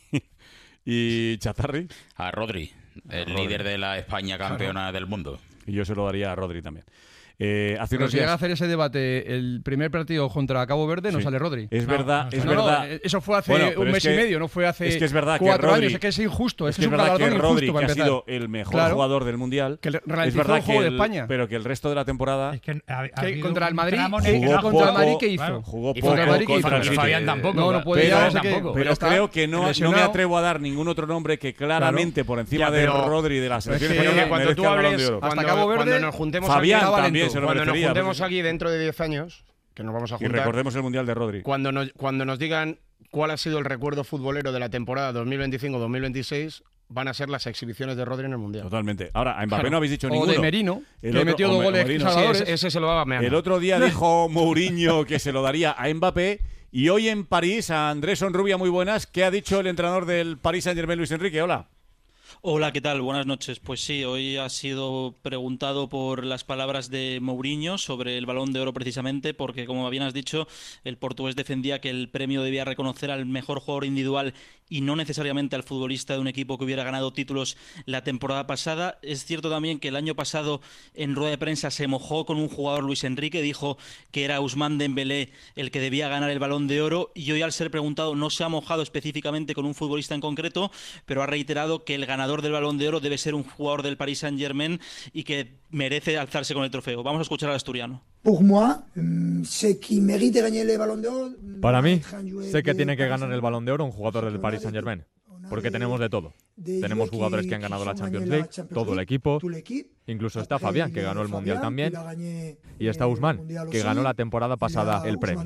¿Y Chazarri? A Rodri, líder de la España campeona del mundo. Y yo se lo daría a Rodri también. Pero si llega a hacer ese debate el primer partido contra Cabo Verde, no sale Rodri. Es verdad, es verdad. Eso fue hace un mes y medio, no fue hace 4 años. Es que es injusto. Es verdad que Rodri, que ha sido el mejor jugador del Mundial, que es verdad el juego de España. Pero que el resto de la temporada... que contra el Madrid, contra el Madrid, ¿qué hizo? Jugó poco contra el City. Fabián tampoco. No puede tampoco. Pero creo que no me atrevo a dar ningún otro nombre que claramente por encima de Rodri de la selección española cuando tú hables, hasta Cabo Verde, cuando nos juntemos Fabián también se lo merecería. Aquí dentro de 10 años, que nos vamos a juntar. Y recordemos el Mundial de Rodri. Cuando nos digan cuál ha sido el recuerdo futbolero de la temporada 2025-2026, van a ser las exhibiciones de Rodri en el Mundial. Totalmente. Ahora, a Mbappé no habéis dicho ninguno. O de Merino, que metió 2 goles salvadores. Ese se lo daba a Meana. El otro día dijo Mourinho que se lo daría a Mbappé. Y hoy en París, a Andrés Sonrubia, muy buenas. ¿Qué ha dicho el entrenador del Paris Saint-Germain, Luis Enrique? Hola. Hola, ¿qué tal? Buenas noches. Pues sí, hoy ha sido preguntado por las palabras de Mourinho sobre el Balón de Oro precisamente, porque como bien has dicho, el portugués defendía que el premio debía reconocer al mejor jugador individual y no necesariamente al futbolista de un equipo que hubiera ganado títulos la temporada pasada. Es cierto también que el año pasado en rueda de prensa se mojó con un jugador, Luis Enrique, dijo que era Ousmane Dembélé el que debía ganar el Balón de Oro, y hoy al ser preguntado no se ha mojado específicamente con un futbolista en concreto, pero ha reiterado que el ganador del Balón de Oro debe ser un jugador del Paris Saint-Germain y que merece alzarse con el trofeo. Vamos a escuchar al asturiano. Para mí, sé que tiene que ganar el Balón de Oro un jugador del Paris Saint-Germain, porque tenemos de todo. Tenemos jugadores que han ganado la Champions League, todo el equipo, incluso está Fabián, que ganó el Mundial también, y está Ousmane, que ganó la temporada pasada el premio.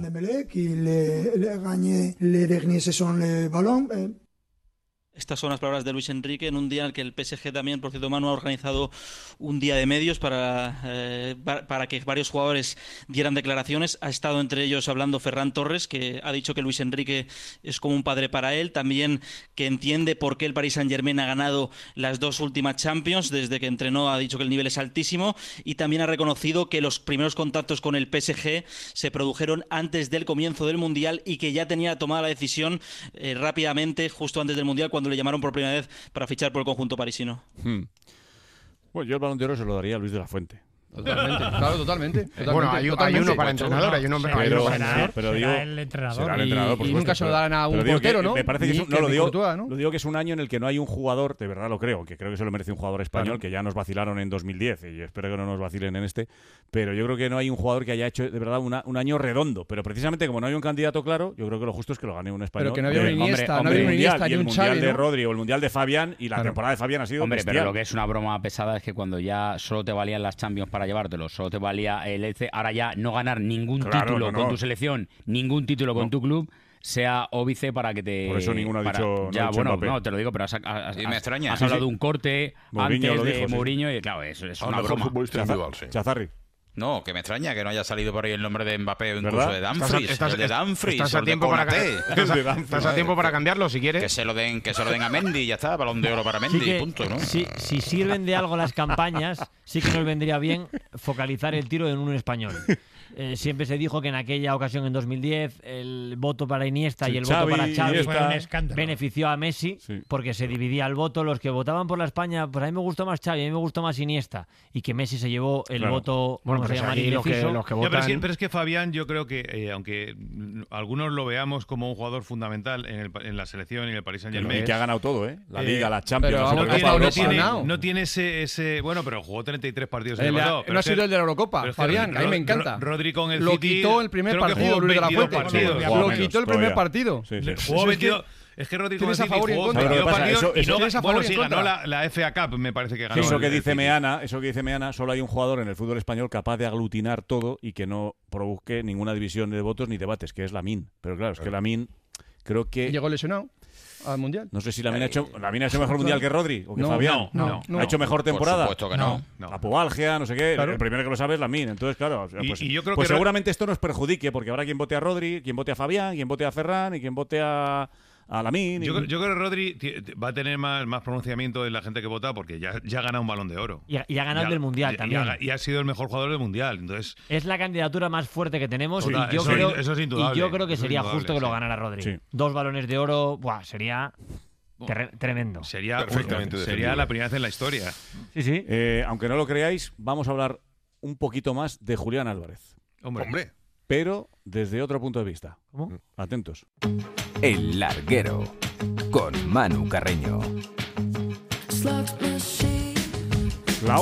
Estas son las palabras de Luis Enrique en un día en el que el PSG también, por cierto, Manu, ha organizado un día de medios para que varios jugadores dieran declaraciones. Ha estado entre ellos hablando Ferran Torres, que ha dicho que Luis Enrique es como un padre para él. También que entiende por qué el Paris Saint-Germain ha ganado las 2 últimas Champions. Desde que entrenó ha dicho que el nivel es altísimo. Y también ha reconocido que los primeros contactos con el PSG se produjeron antes del comienzo del Mundial y que ya tenía tomada la decisión rápidamente, justo antes del Mundial, cuando le llamaron por primera vez para fichar por el conjunto parisino. Bueno, yo el Balón de Oro se lo daría a Luis de la Fuente. Totalmente, claro, totalmente. Bueno, hay uno para entrenador, hay un hombre para entrenador. Pero digo, el entrenador. Será el entrenador, por y nunca se lo darán a un portero, ¿no? Me parece que lo digo que es un año en el que no hay un jugador, de verdad lo creo, que creo que se lo merece un jugador español, que ya nos vacilaron en 2010 y espero que no nos vacilen en este, pero yo creo que no hay un jugador que haya hecho de verdad un año redondo, pero precisamente como no hay un candidato claro, yo creo que lo justo es que lo gane un español. Pero que no había un Iniesta, no había un Iniesta, ni un Xavi, el Mundial de Rodri o el Mundial de Fabián, y la temporada de Fabián ha sido bestial. Pero lo que es una broma pesada es que cuando ya solo te valían las Champions para llevártelo, solo te valía el EC, ahora ya no ganar ningún título con tu selección, ningún título con tu club, sea óbice para que te... Por eso ninguno ha dicho... Ya, bueno, no, te lo digo, pero me extraña. Has hablado de un corte Mourinho antes de dijo, Mourinho y claro, eso es una broma. Chazarri. No, que me extraña que no haya salido por ahí el nombre de Mbappé o incluso de Dumfries. Estás a tiempo para cambiarlo si quieres. Que se lo den a Mendy y ya está, Balón de Oro para Mendy, punto, ¿no? Si sirven de algo las campañas, sí que nos vendría bien focalizar el tiro en un español. Siempre se dijo que en aquella ocasión, en 2010, el voto para Iniesta y el voto para Xavi benefició a Messi, porque se dividía el voto. Los que votaban por la España, pues a mí me gustó más Xavi, a mí me gustó más Iniesta, y que Messi se llevó el voto... Bueno, vamos a llamar indeciso. Pero es que Fabián, yo creo que, aunque algunos lo veamos como un jugador fundamental en la selección y en el Paris Saint-Germain... que ha ganado todo, la Liga, la Champions... Pero no tiene ese... Bueno, pero jugó 33 partidos en el no ha sido el de la Eurocopa, Fabián, a mí me encanta. Rodri con el Lo City, quitó el primer partido, Luis de la Fuente. Lo quitó el primer partido. Jugó 22... Es que Rodri con el City jugó 22 partidos y no ganó la FA Cup, me parece que ganó. Eso que dice Meana, solo hay un jugador en el fútbol español capaz de aglutinar todo y que no provoque ninguna división de votos ni debates, que es Lamine. Pero claro, es que Lamine creo que... Llegó lesionado al Mundial. No sé si Lamine ha hecho mejor Mundial que Rodri o que Fabián. No. ¿Ha hecho mejor temporada? Por supuesto que no. La pubalgia, no sé qué. Claro. El primero que lo sabe es Lamine. Entonces, claro, pues yo creo pues que seguramente esto nos perjudique, porque habrá quien vote a Rodri, quien vote a Fabián, quien vote a Ferran y quien vote a Lamine. Yo creo que Rodri va a tener más pronunciamiento en la gente que vota porque ya ha ganado un Balón de Oro. Y ha ganado el del Mundial también. Y ha sido el mejor jugador del Mundial. Entonces, es la candidatura más fuerte que tenemos eso es indudable. Y yo creo que sería justo que lo ganara Rodri. Sí. 2 Balones de Oro, sería... tremendo. Sería la primera vez en la historia. Sí. Aunque no lo creáis, vamos a hablar un poquito más de Julián Álvarez. Hombre. Pero desde otro punto de vista. ¿Cómo? Atentos. El Larguero, con Manu Carreño. La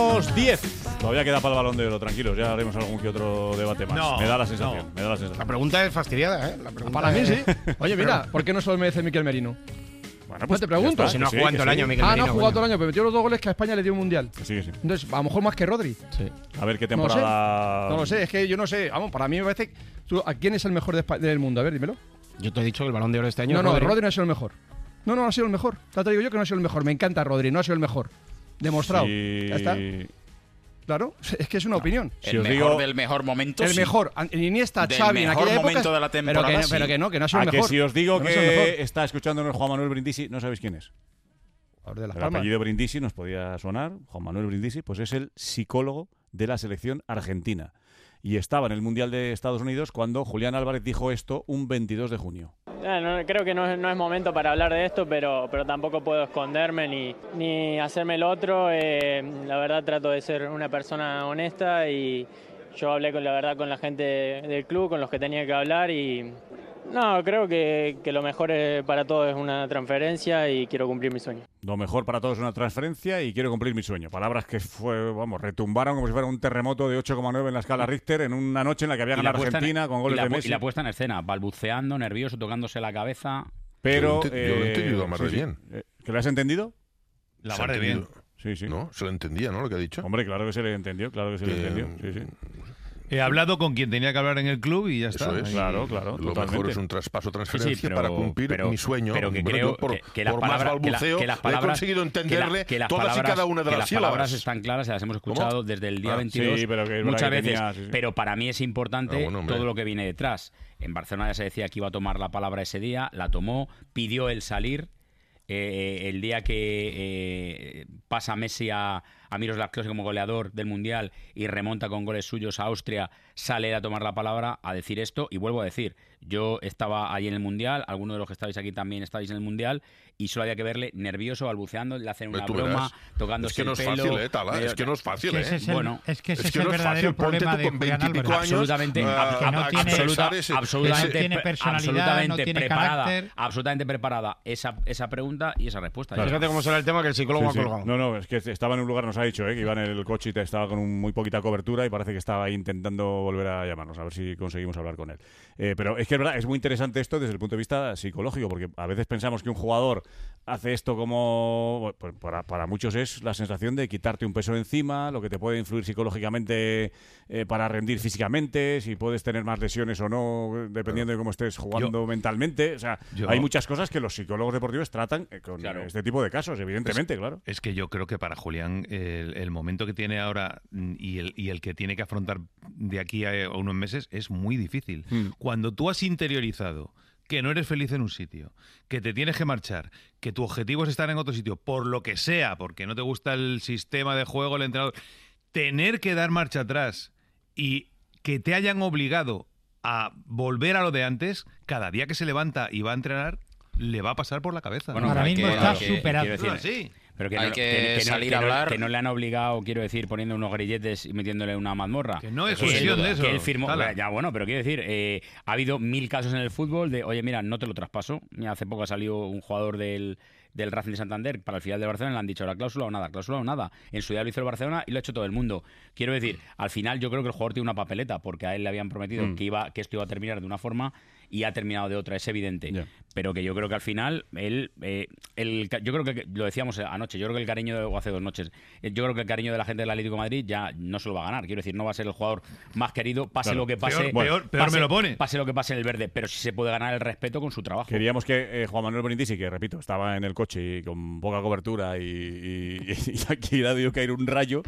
1:10. Todavía queda para el Balón de Oro, tranquilos, ya haremos algún que otro debate más. Me da la sensación. La pregunta es fastidiada, ¿eh? Para mí sí. Oye, mira, ¿por qué no se lo merece Miquel Merino? Bueno, pues te pregunto. Si no ha jugado todo el año, Miquel Merino. No ha jugado todo el año, pero metió los 2 goles que a España le dio un Mundial. Sí. Entonces, a lo mejor más que Rodri. Sí. A ver qué temporada... No lo sé, es que yo no sé. Vamos, para mí me parece... ¿A quién es el mejor del mundo? A ver, dímelo. Yo te he dicho que el Balón de Oro este año... No, Rodri no ha sido el mejor. No ha sido el mejor. Te digo yo que no ha sido el mejor. Me encanta Rodri, no ha sido el mejor. Demostrado. Sí. Ya está. Claro, es que es una opinión. El mejor del mejor momento. El mejor. Iniesta, Xavi, en aquella época. Momento de la temporada, pero que no ha sido el mejor. Que si os digo que está escuchándonos Juan Manuel Brindisi, no sabéis quién es. El apellido Brindisi nos podía sonar. Juan Manuel Brindisi, pues es el psicólogo de la selección argentina. Y estaba en el Mundial de Estados Unidos cuando Julián Álvarez dijo esto un 22 de junio. Creo que no es momento para hablar de esto, pero tampoco puedo esconderme ni hacerme el otro. La verdad trato de ser una persona honesta y yo hablé con la gente del club, con los que tenía que hablar y creo que lo mejor para todos es una transferencia y quiero cumplir mi sueño. Lo mejor para todos es una transferencia y quiero cumplir mi sueño. Palabras que retumbaron como si fuera un terremoto de 8,9 en la escala Richter en una noche en la que había ganado Argentina con goles de Messi. Y la puesta en escena, balbuceando, nervioso, tocándose la cabeza. Pero yo lo he entendido más de bien. ¿Que lo has entendido? La mar de bien. Sí. No, se lo entendía, ¿no? Lo que ha dicho. Hombre, claro que se le entendió, Sí. He hablado con quien tenía que hablar en el club y ya está. Eso es. Claro, Lo totalmente. mejor es un traspaso, transferencia pero, para cumplir mi sueño. Pero que creo que las por más balbuceo he conseguido entenderle todas y cada una de las sílabas. Las palabras están claras, se las hemos escuchado desde el día 22 muchas veces. Pero para mí es importante todo lo que viene detrás. En Barcelona ya se decía que iba a tomar la palabra ese día, la tomó, pidió el salir. El día que pasa Messi a Miroslav Klose como goleador del Mundial y remonta con goles suyos a Austria, sale a tomar la palabra a decir esto. Y vuelvo a decir, yo estaba allí en el Mundial, algunos de los que estáis aquí también estáis en el Mundial, y solo había que verle nervioso, balbuceando, le hacen una broma, tocándose el pelo. Es que no es fácil, Es que ese es el verdadero problema de Julián Álvarez. Absolutamente personalidad, no tiene carácter. Absolutamente preparada esa pregunta y esa respuesta. Fíjate cómo será el tema que el psicólogo ha colgado. No, es que estaba en un lugar, nos ha dicho, que iba en el coche y estaba con muy poquita cobertura y parece que estaba ahí intentando volver a llamarnos, a ver si conseguimos hablar con él. Pero es que es verdad, es muy interesante esto desde el punto de vista psicológico, porque a veces pensamos que un jugador hace esto como... Pues para muchos es la sensación de quitarte un peso encima, lo que te puede influir psicológicamente para rendir físicamente, si puedes tener más lesiones o no, dependiendo de cómo estés jugando mentalmente. O sea, hay muchas cosas que los psicólogos deportivos tratan con este tipo de casos, evidentemente, claro. Es que yo creo que para Julián el momento que tiene ahora y el que tiene que afrontar de aquí a unos meses es muy difícil. Cuando tú has interiorizado que no eres feliz en un sitio, que te tienes que marchar, que tu objetivo es estar en otro sitio, por lo que sea, porque no te gusta el sistema de juego, el entrenador, tener que dar marcha atrás y que te hayan obligado a volver a lo de antes, cada día que se levanta y va a entrenar, le va a pasar por la cabeza. Bueno, ahora mismo está superado. Pero hay que salir a hablar. Que no le han obligado, quiero decir, poniendo unos grilletes y metiéndole una mazmorra. Que no es cuestión de eso. Que él firmó. Ya, bueno, pero quiero decir, ha habido 1000 casos en el fútbol de, oye, mira, no te lo traspaso. Hace poco ha salido un jugador del Racing de Santander para el filial de Barcelona, le han dicho la cláusula o nada. En su día lo hizo el Barcelona y lo ha hecho todo el mundo. Quiero decir, al final yo creo que el jugador tiene una papeleta, porque a él le habían prometido que esto iba a terminar de una forma y ha terminado de otra, es evidente. Yeah. Pero que yo creo que al final, yo creo que, lo decíamos anoche, yo creo que el cariño, o hace 2 noches, yo creo que el cariño de la gente del Atlético de Madrid ya no se lo va a ganar. Quiero decir, no va a ser el jugador más querido, pase lo que pase. Peor me lo pone. Pase lo que pase en el verde, pero sí se puede ganar el respeto con su trabajo. Queríamos que Juan Manuel Brindisi, que repito, estaba en el coche y con poca cobertura y aquí le ha debido caer un rayo,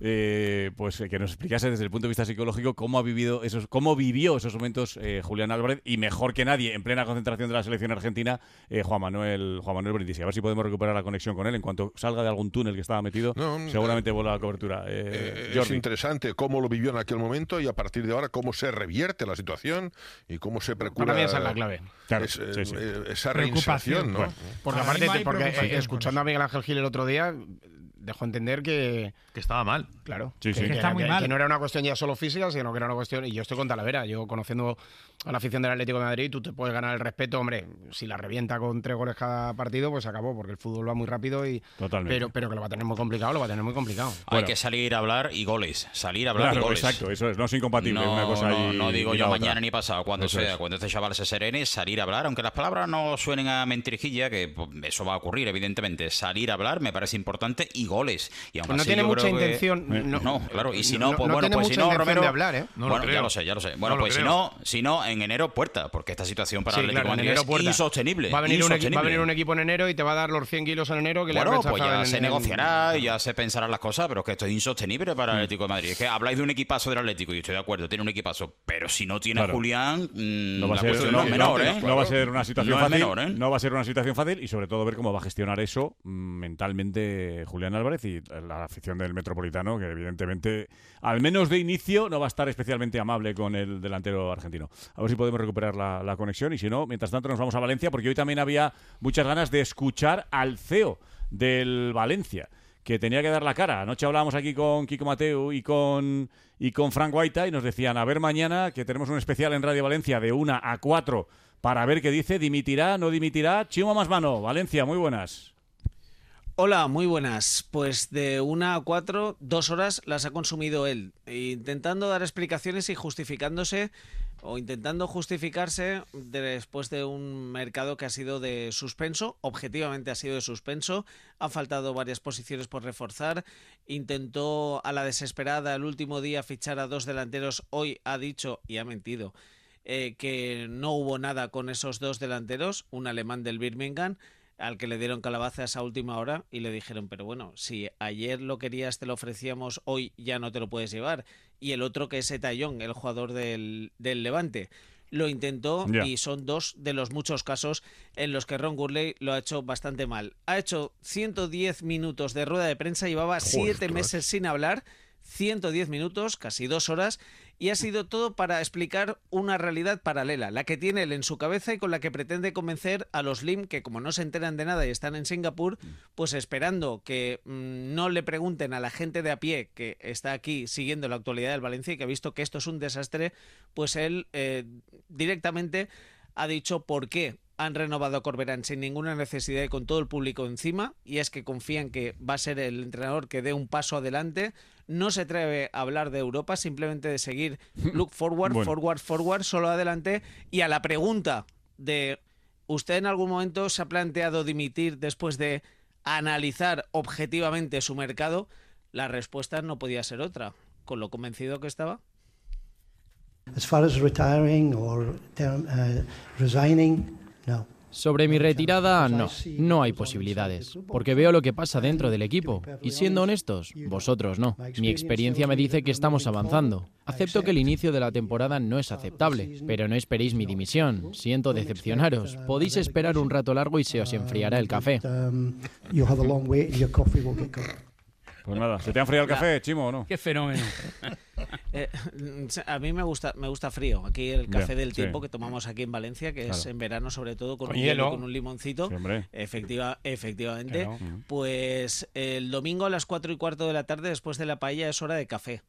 pues que nos explicase desde el punto de vista psicológico cómo vivió esos momentos Julián Álvarez, y mejor que nadie, en plena concentración de la selección argentina, Juan Manuel Brindisi. A ver si podemos recuperar la conexión con él. En cuanto salga de algún túnel que estaba metido, seguramente vuelva la cobertura. Es interesante cómo lo vivió en aquel momento y a partir de ahora cómo se revierte la situación y cómo se procura. Para mí esa es la clave. Claro, esa reinserción, ¿no? Bueno, porque aparte, escuchando a Miguel Ángel Gil el otro día, dejó entender que estaba mal. Claro. Que está muy mal. Que no era una cuestión ya solo física, sino que era una cuestión... Y yo estoy con Talavera. Yo, conociendo a la afición del Atlético de Madrid, tú te puedes ganar el respeto. Hombre, si la revienta con 3 goles cada partido, pues acabó, porque el fútbol va muy rápido y... Totalmente. Pero que lo va a tener muy complicado, Hay que salir a hablar y goles. Salir a hablar y goles. Exacto, eso es. No es incompatible una cosa no digo yo mañana otra. Ni pasado, cuando sea. Cuando este chaval se serene, salir a hablar, aunque las palabras no suenen a mentirijilla, que pues, eso va a ocurrir, evidentemente. Salir a hablar me parece importante, y goles. Y aún pues no así, tiene yo mucha creo que... intención... No, claro, y si no, pues no bueno, pues si no, Romero... de hablar, ¿eh? Bueno, ya lo sé. Bueno, pues si no, en enero puerta, porque esta situación para el Atlético de Madrid es insostenible. Va a venir un equipo en enero y te va a dar los 100 kilos en enero que bueno, le pues ya se negociará y ya se pensarán las cosas, pero es que esto es insostenible para el Atlético de Madrid. Es que habláis de un equipazo del Atlético y estoy de acuerdo, tiene un equipazo, pero si no tiene a Julián, no va a ser una situación fácil. No va a ser una situación fácil, y sobre todo ver cómo va a gestionar eso mentalmente Julián Álvarez y la afición del Metropolitano, que evidentemente, al menos de inicio, no va a estar especialmente amable con el delantero argentino. A ver si podemos recuperar la conexión, y si no, mientras tanto nos vamos a Valencia, porque hoy también había muchas ganas de escuchar al CEO del Valencia, que tenía que dar la cara. Anoche hablábamos aquí con Kiko Mateu y con Frank Guaita, y nos decían, a ver mañana, que tenemos un especial en Radio Valencia de 1 a 4 para ver qué dice, dimitirá, no dimitirá. Chimo Masmano, Valencia, muy buenas. Hola, muy buenas. Pues de 1 a 4, 2 horas las ha consumido él, intentando dar explicaciones y justificándose, o intentando justificarse después de un mercado que ha sido de suspenso. Objetivamente ha sido de suspenso, han faltado varias posiciones por reforzar, intentó a la desesperada el último día fichar a 2 delanteros, hoy ha dicho, y ha mentido, que no hubo nada con esos 2 delanteros, un alemán del Birmingham, al que le dieron calabazas a última hora y le dijeron, pero bueno, si ayer lo querías, te lo ofrecíamos, hoy ya no te lo puedes llevar. Y el otro, que es Etayón, el jugador del Levante, lo intentó y son 2 de los muchos casos en los que Ron Gurley lo ha hecho bastante mal. Ha hecho 110 minutos de rueda de prensa, llevaba 7 meses sin hablar, 110 minutos, casi 2 horas, y ha sido todo para explicar una realidad paralela, la que tiene él en su cabeza y con la que pretende convencer a los LIM, que como no se enteran de nada y están en Singapur, pues esperando que no le pregunten a la gente de a pie que está aquí siguiendo la actualidad del Valencia y que ha visto que esto es un desastre, pues él directamente ha dicho por qué han renovado a Corberán sin ninguna necesidad y con todo el público encima, y es que confían que va a ser el entrenador que dé un paso adelante. No se atreve a hablar de Europa, simplemente de seguir look forward, forward, solo adelante. Y a la pregunta de ¿usted en algún momento se ha planteado dimitir después de analizar objetivamente su mercado? La respuesta no podía ser otra, con lo convencido que estaba. As far as retiring or resigning, no. Sobre mi retirada, no hay posibilidades, porque veo lo que pasa dentro del equipo, y siendo honestos, vosotros no. Mi experiencia me dice que estamos avanzando. Acepto que el inicio de la temporada no es aceptable, pero no esperéis mi dimisión. Siento decepcionaros. Podéis esperar un rato largo y se os enfriará el café. Pues nada, ¿se te ha enfriado el café, Chimo, o no? Qué fenómeno. A mí me gusta frío. Aquí el café del tiempo que tomamos aquí en Valencia, que es en verano sobre todo, con un hielo, con un limoncito. Efectivamente. Claro. Pues el domingo a las 4:15 de la tarde, después de la paella, es hora de café.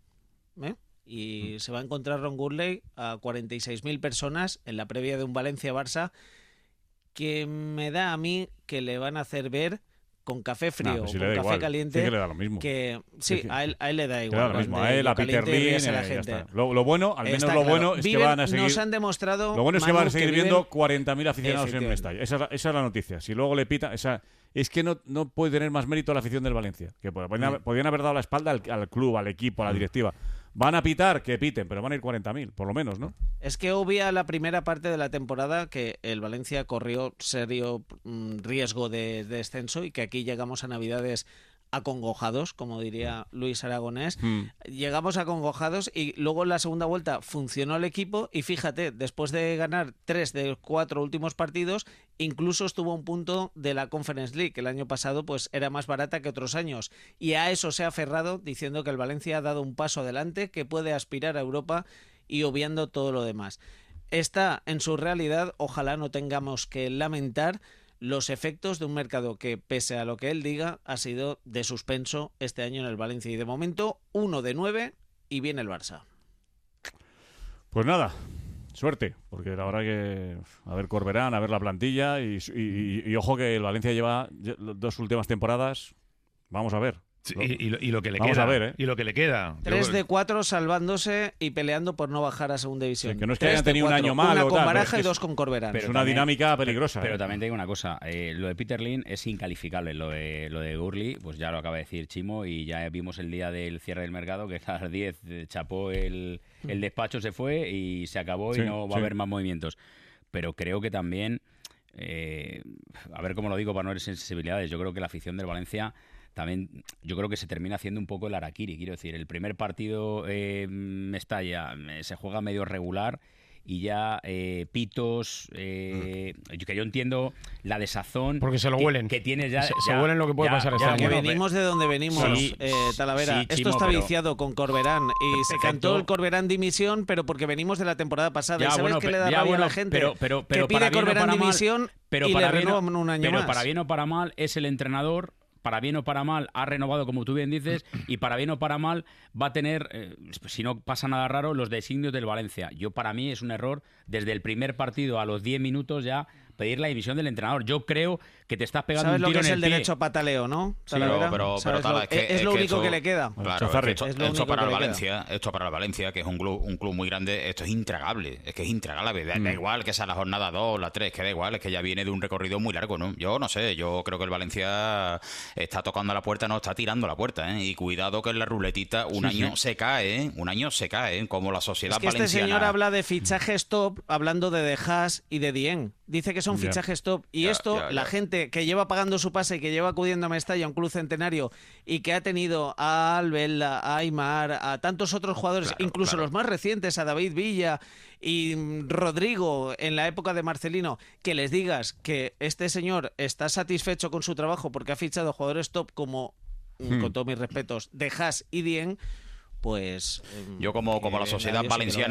Y se va a encontrar Ron Gurley a 46.000 personas en la previa de un Valencia-Barça, que me da a mí que le van a hacer ver con café frío o con café igual. Caliente. Sí, que le da lo mismo. A él le da igual. Le da lo mismo. A él, a Peter Lin, a la gente. Lo bueno, al menos lo bueno es que van a seguir. Nos han demostrado. Lo bueno es que van a seguir viendo 40.000 aficionados en Mestalla. Esa es la noticia. Si luego le pita, es que no puede tener más mérito la afición del Valencia. Que podían haber dado la espalda al club, al equipo, a la directiva. Van a pitar, que piten, pero van a ir 40.000, por lo menos, ¿no? Es que obvia la primera parte de la temporada que el Valencia corrió serio riesgo de descenso y que aquí llegamos a Navidades acongojados, como diría Luis Aragonés. Llegamos acongojados y luego en la segunda vuelta funcionó el equipo y fíjate, después de ganar 3 de 4 últimos partidos, incluso estuvo a un punto de la Conference League, que el año pasado pues era más barata que otros años, y a eso se ha aferrado diciendo que el Valencia ha dado un paso adelante, que puede aspirar a Europa y obviando todo lo demás. Está en su realidad, ojalá no tengamos que lamentar los efectos de un mercado que, pese a lo que él diga, ha sido de suspenso este año en el Valencia. Y de momento, 1 de 9 y viene el Barça. Pues nada, suerte, porque la verdad que a ver Corberán, a ver la plantilla y ojo que el Valencia lleva 2 últimas temporadas, vamos a ver. Sí, y lo que le Vamos queda. A ver, ¿eh? Y lo que le queda. 3 de 4 salvándose y peleando por no bajar a segunda división. Sí, que no es que hayan tenido un año malo. Una con Baraja y 2 con Corberán. Es una dinámica peligrosa. Pero también te digo una cosa. Lo de Peter Lin es incalificable. Lo de Gurley, pues ya lo acaba de decir Chimo, y ya vimos el día del cierre del mercado que a las 10 chapó el despacho, se fue y se acabó y no va a haber más movimientos. Pero creo que también, a ver cómo lo digo para no herir sensibilidades, yo creo que la afición del Valencia también, yo creo que se termina haciendo un poco el harakiri. Quiero decir, el primer partido Mestalla se juega medio regular y ya pitos, que yo entiendo la desazón porque se lo huelen, que tienes ya, se huelen lo que puede pasar este año. Que venimos de donde venimos, Talavera. Sí, esto está viciado con Corberán y se cantó el Corberán dimisión, pero porque venimos de la temporada pasada. ¿Y sabes qué le da rabia a la gente? Pero que pide Corberán dimisión y le renuevan un año más. Pero para bien o para mal es el entrenador. Para bien o para mal, ha renovado, como tú bien dices, y para bien o para mal va a tener, si no pasa nada raro, los designios del Valencia. Para mí es un error, desde el primer partido a los 10 minutos ya, pedir la dimisión del entrenador. Yo creo que te estás pegando un tiro en el pie. ¿Sabes lo que es el derecho a pataleo, no? Sí, pero Tala, es lo único que le queda. Claro, esto para el Valencia, que es un club muy grande, esto es intragable. Es que es intragable. Da igual que sea la jornada 2 o la 3, que da igual, es que ya viene de un recorrido muy largo, ¿no? Yo no sé, yo creo que el Valencia está tocando la puerta, no está tirando la puerta, ¿eh? Y cuidado que en la ruletita un año se cae, como la sociedad valenciana. Este señor habla de fichajes top, hablando de Haas y de Dieng. Dice que son fichajes top. Y la gente que lleva pagando su pase y que lleva acudiendo a Mestalla, a un club centenario, y que ha tenido a Albelda, a Aimar, a tantos otros jugadores, incluso los más recientes, a David Villa y Rodrigo en la época de Marcelino, que les digas que este señor está satisfecho con su trabajo porque ha fichado jugadores top como, con todos mis respetos, de Haas y Dieng. Pues yo como la sociedad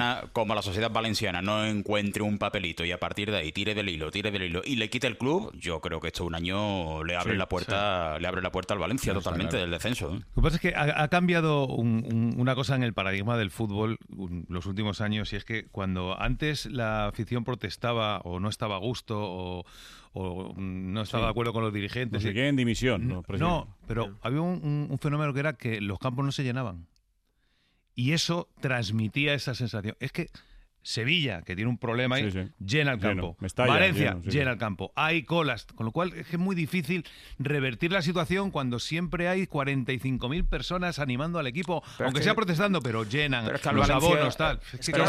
valenciana no encuentre un papelito y a partir de ahí tire del hilo y le quite el club, yo creo que esto un año le abre la puerta al Valencia totalmente del descenso. Lo que pasa es que ha cambiado una cosa en el paradigma del fútbol los últimos años, y es que cuando antes la afición protestaba o no estaba a gusto o no estaba de acuerdo con los dirigentes, no se queda en dimisión. No, pero había un fenómeno que era que los campos no se llenaban. Y eso transmitía esa sensación. Es que Sevilla, que tiene un problema ahí, llena el campo. Valencia, llena el campo. Hay colas. Con lo cual es que es muy difícil revertir la situación cuando siempre hay 45.000 personas animando al equipo, aunque sea protestando, pero llenan los abonos, tal.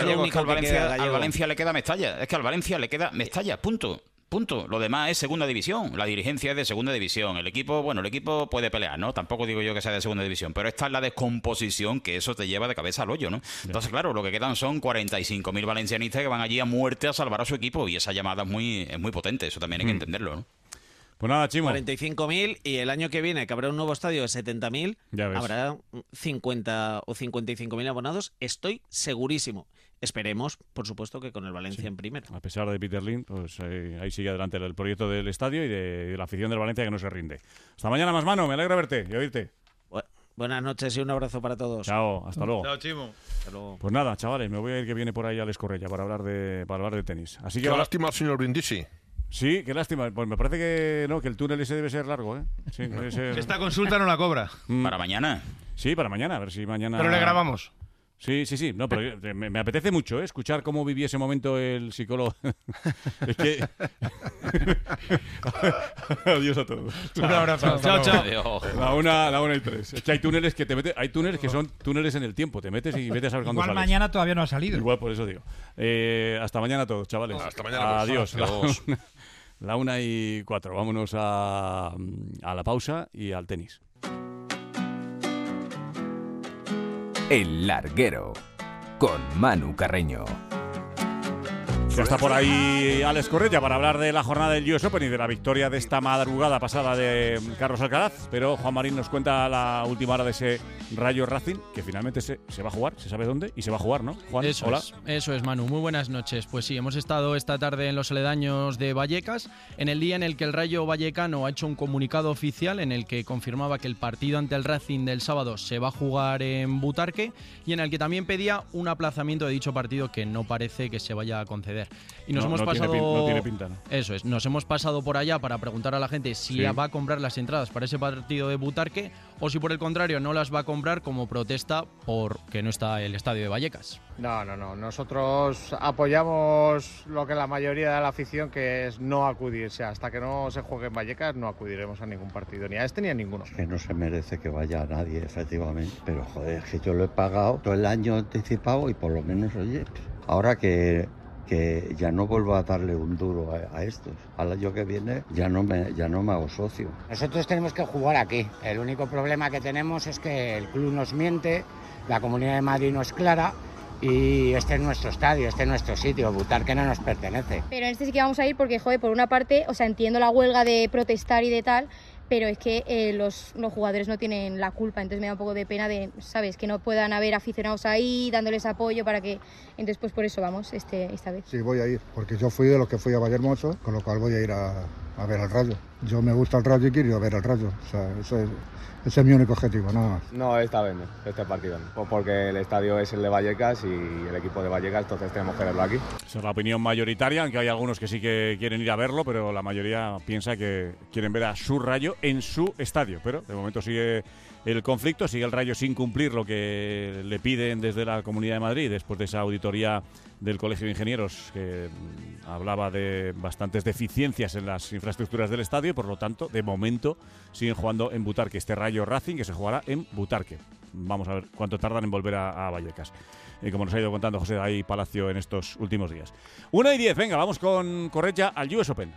Al Valencia le queda Mestalla. Es que al Valencia le queda Mestalla, punto. Lo demás es segunda división. La dirigencia es de segunda división. El equipo puede pelear, ¿no? Tampoco digo yo que sea de segunda división, pero esta es la descomposición que eso te lleva de cabeza al hoyo, ¿no? Entonces, claro, lo que quedan son 45.000 valencianistas que van allí a muerte a salvar a su equipo, y esa llamada es muy potente. Eso también hay que entenderlo, ¿no? Pues nada, Chimo. 45.000 y el año que viene, que habrá un nuevo estadio de 70.000, habrá 50 o 55.000 abonados, estoy segurísimo. Esperemos, por supuesto, que con el Valencia en primera. A pesar de Peter Lim, pues ahí sigue adelante el proyecto del estadio y de la afición del Valencia que no se rinde. Hasta mañana más, Manu, me alegra verte y oírte. Buenas noches y un abrazo para todos. Chao, hasta luego. Chao, Chimo. Hasta luego. Pues nada, chavales, me voy a ir, que viene por ahí Alex Correia para hablar de tenis. Así que qué lástima al señor Brindisi. Sí, qué lástima. Pues me parece que no, que el túnel ese debe ser largo, ¿eh? Sí, debe ser... Esta consulta no la cobra. ¿Para mañana? Sí, para mañana, a ver si mañana... Pero le grabamos. Sí. No, pero me apetece mucho escuchar cómo vivió ese momento el psicólogo. Es que... Adiós a todos. Un abrazo. Chao. La 1:03. Es que hay túneles que te metes, hay túneles que son túneles en el tiempo. Te metes y vete a saber cuándo Igual sales. mañana todavía no ha salido. Igual, por eso digo. Hasta mañana a todos, chavales. Hasta mañana. Adiós. La 1:04. Vámonos a la pausa y al tenis. El Larguero, con Manu Carreño. Ya está por ahí Alex Correia para hablar de la jornada del US Open y de la victoria de esta madrugada pasada de Carlos Alcaraz. Pero Juan Marín nos cuenta la última hora de ese Rayo Racing, que finalmente se va a jugar, se sabe dónde, y se va a jugar, ¿no? Juan, hola. Eso es, Manu. Muy buenas noches. Pues sí, hemos estado esta tarde en los aledaños de Vallecas, en el día en el que el Rayo Vallecano ha hecho un comunicado oficial en el que confirmaba que el partido ante el Racing del sábado se va a jugar en Butarque y en el que también pedía un aplazamiento de dicho partido que no parece que se vaya a conceder. Y nos hemos pasado... no tiene pinta, ¿no? Eso es, nos hemos pasado por allá para preguntar a la gente si va a comprar las entradas para ese partido de Butarque o si por el contrario no las va a comprar como protesta porque no está el estadio de Vallecas. No. Nosotros apoyamos lo que la mayoría de la afición, que es no acudir. O sea, hasta que no se juegue en Vallecas no acudiremos a ningún partido, ni a este ni a ninguno. Que no se merece que vaya nadie, efectivamente. Pero joder, es que yo lo he pagado todo el año anticipado y por lo menos, oye, ahora que ya no vuelvo a darle un duro a estos. Al año que viene ya no me hago socio. Nosotros tenemos que jugar aquí. El único problema que tenemos es que el club nos miente, la Comunidad de Madrid no es clara y este es nuestro estadio, este es nuestro sitio, Butarque no nos pertenece. Pero en este sí que vamos a ir porque, joder, por una parte, o sea, entiendo la huelga de protestar y de tal, pero es que los jugadores no tienen la culpa, entonces me da un poco de pena de, ¿sabes?, que no puedan haber aficionados ahí dándoles apoyo para que... Entonces, pues por eso vamos esta vez. Sí, voy a ir, porque yo fui de los que fui a Vallehermoso, con lo cual voy a ir a ver al Rayo. Yo me gusta el Rayo y quiero ir a ver al Rayo, o sea, ese es mi único objetivo, nada más. No, esta vez no, este partido no, porque el estadio es el de Vallecas y el equipo de Vallecas, entonces tenemos que verlo aquí. Esa es la opinión mayoritaria, aunque hay algunos que sí que quieren ir a verlo, pero la mayoría piensa que quieren ver a su Rayo en su estadio. Pero de momento sigue el conflicto, sigue el Rayo sin cumplir lo que le piden desde la Comunidad de Madrid, después de esa auditoría del Colegio de Ingenieros que hablaba de bastantes deficiencias en las infraestructuras del estadio y por lo tanto, de momento, siguen jugando en Butarque. Este Rayo Racing que se jugará en Butarque. Vamos a ver cuánto tardan en volver a Vallecas. Como nos ha ido contando José ahí Palacio en estos últimos días. 1:10, venga, vamos con Correia al US Open.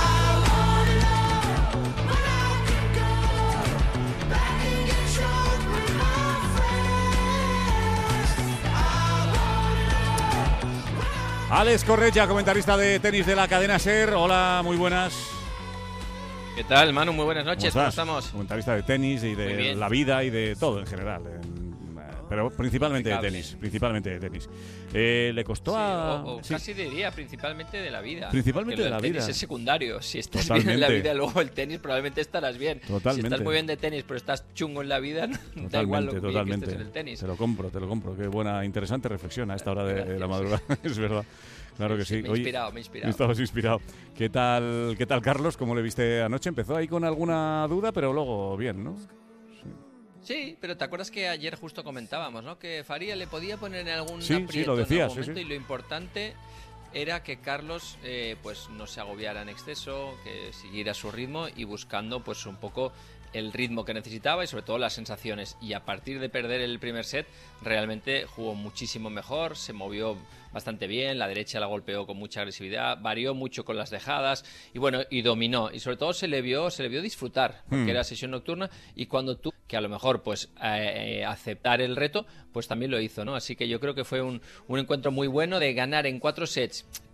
Alex Correia, comentarista de tenis de la cadena SER. Hola, muy buenas. ¿Qué tal, Manu? Muy buenas noches. ¿Cómo estamos? Comentarista de tenis y de la vida y de todo en general. Pero principalmente de tenis. Le costó casi diría principalmente de la vida. Principalmente de la vida. El tenis es secundario. Si estás bien en la vida, luego el tenis probablemente estarás bien. Totalmente. Si estás muy bien de tenis, pero estás chungo en la vida, da igual lo bien que estés en el tenis. Te lo compro. Qué buena, interesante reflexión a esta hora de la madrugada. Es verdad. Claro que sí. Me he inspirado. Estabas inspirado. ¿Qué tal, Carlos? ¿Cómo le viste anoche? Empezó ahí con alguna duda, pero luego bien, ¿no? Sí, pero ¿te acuerdas que ayer justo comentábamos, ¿no?, que Faría le podía poner en algún aprieto lo decías, en algún momento y lo importante era que Carlos pues no se agobiara en exceso, que siguiera su ritmo y buscando pues un poco el ritmo que necesitaba y sobre todo las sensaciones. Y a partir de perder el primer set realmente jugó muchísimo mejor, se movió bastante bien, la derecha la golpeó con mucha agresividad, varió mucho con las dejadas y bueno, y dominó, y sobre todo se le vio disfrutar, porque era sesión nocturna, y cuando tú, que a lo mejor pues aceptar el reto, pues también lo hizo, ¿no? Así que yo creo que fue un encuentro muy bueno de ganar en 4 sets,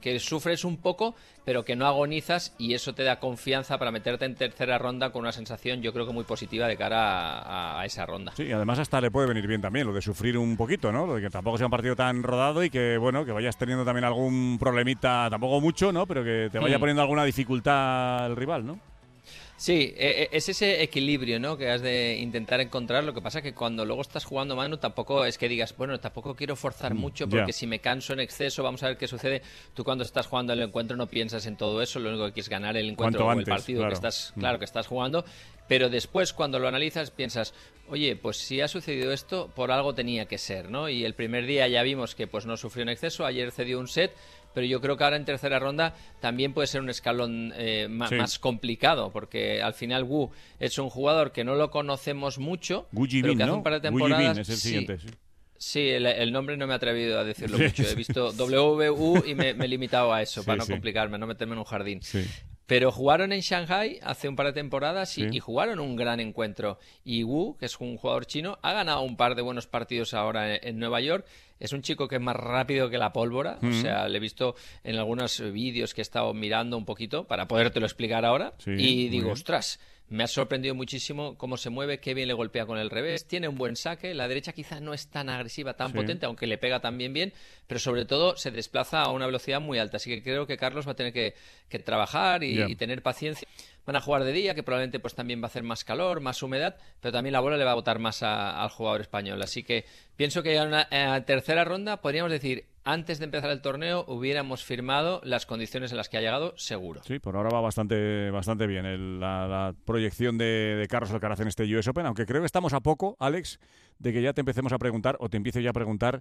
que sufres un poco, pero que no agonizas, y eso te da confianza para meterte en tercera ronda con una sensación, yo creo que muy positiva de cara a esa ronda. Sí, y además hasta le puede venir bien también lo de sufrir un poquito, ¿no? Lo de que tampoco sea un partido tan rodado y que, bueno, que vayas teniendo también algún problemita, tampoco mucho, ¿no? Pero que te vaya poniendo alguna dificultad el rival, ¿no? Sí, es ese equilibrio, ¿no?, que has de intentar encontrar. Lo que pasa que cuando luego estás jugando, Manu, tampoco es que digas, bueno, tampoco quiero forzar mucho porque si me canso en exceso, vamos a ver qué sucede. Tú cuando estás jugando el encuentro no piensas en todo eso, lo único que quieres es ganar el encuentro o el partido que estás, que estás jugando. Pero después, cuando lo analizas, piensas, oye, pues si ha sucedido esto, por algo tenía que ser, ¿no? Y el primer día ya vimos que pues no sufrió en exceso, ayer cedió un set, pero yo creo que ahora en tercera ronda también puede ser un escalón más complicado, porque al final Wu es un jugador que no lo conocemos mucho, Wu Jibin, pero que hace un par de temporadas... Wu Jibin es el siguiente, Sí, el nombre no me he atrevido a decirlo mucho. He visto WU y me he limitado a eso, para no complicarme, no meterme en un jardín. Pero jugaron en Shanghai hace un par de temporadas y jugaron un gran encuentro. Y Wu, que es un jugador chino, ha ganado un par de buenos partidos ahora en Nueva York. Es un chico que es más rápido que la pólvora. O sea, le he visto en algunos vídeos que he estado mirando un poquito para podértelo explicar ahora. Y digo, ostras, me ha sorprendido muchísimo cómo se mueve, qué bien le golpea con el revés. Tiene un buen saque. La derecha quizá no es tan agresiva, tan potente, aunque le pega también bien. Pero sobre todo se desplaza a una velocidad muy alta. Así que creo que Carlos va a tener que trabajar y tener paciencia. Van a jugar de día, que probablemente pues también va a hacer más calor, más humedad, pero también la bola le va a botar más al jugador español. Así que pienso que en una tercera ronda, podríamos decir, antes de empezar el torneo hubiéramos firmado las condiciones en las que ha llegado, seguro. Sí, por ahora va bastante bien la proyección de Carlos Alcaraz en este US Open, aunque creo que estamos a poco, Alex, de que ya te empecemos a preguntar, o te empiezo ya a preguntar,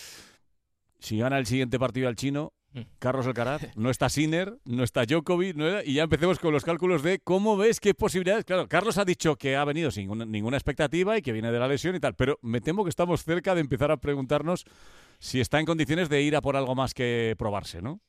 si gana el siguiente partido al chino, Carlos Alcaraz, no está Sinner, no está Djokovic, y ya empecemos con los cálculos de cómo ves, qué posibilidades. Claro, Carlos ha dicho que ha venido sin ninguna expectativa y que viene de la lesión y tal, pero me temo que estamos cerca de empezar a preguntarnos si está en condiciones de ir a por algo más que probarse, ¿no?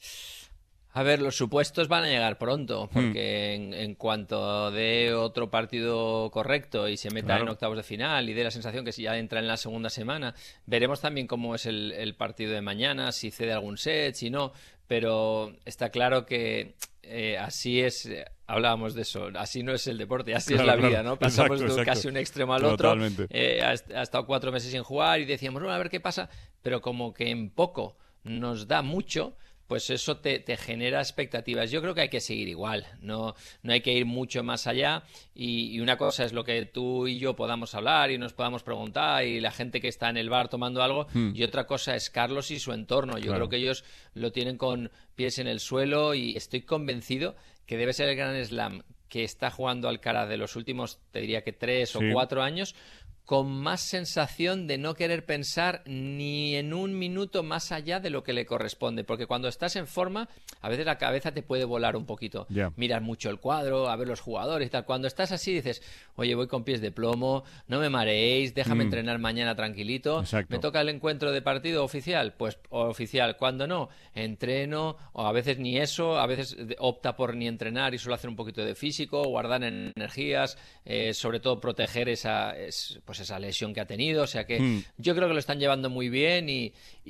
A ver, los supuestos van a llegar pronto, porque en cuanto dé otro partido correcto y se meta en octavos de final y dé la sensación que si ya entra en la segunda semana, veremos también cómo es el partido de mañana, si cede algún set, si no, pero está claro que así es, hablábamos de eso, así no es el deporte, así es la vida, ¿no? Pasamos de casi un extremo al otro, ha estado 4 meses sin jugar y decíamos, bueno, a ver qué pasa, pero como que en poco nos da mucho, pues eso te genera expectativas. Yo creo que hay que seguir igual, no hay que ir mucho más allá, y una cosa es lo que tú y yo podamos hablar y nos podamos preguntar y la gente que está en el bar tomando algo, y otra cosa es Carlos y su entorno. Yo creo que ellos lo tienen con pies en el suelo y estoy convencido que debe ser el gran slam que está jugando Alcaraz de los últimos, te diría que 3 o 4 años, con más sensación de no querer pensar ni en un minuto más allá de lo que le corresponde, porque cuando estás en forma, a veces la cabeza te puede volar un poquito. Miras mucho el cuadro, a ver los jugadores y tal. Cuando estás así dices, oye, voy con pies de plomo, no me mareéis, déjame entrenar mañana tranquilito. Me toca el encuentro de partido oficial, pues oficial. Cuando no, entreno, o a veces ni eso, a veces opta por ni entrenar y solo hacer un poquito de físico, guardar energías, sobre todo proteger esa lesión que ha tenido, o sea que yo creo que lo están llevando muy bien y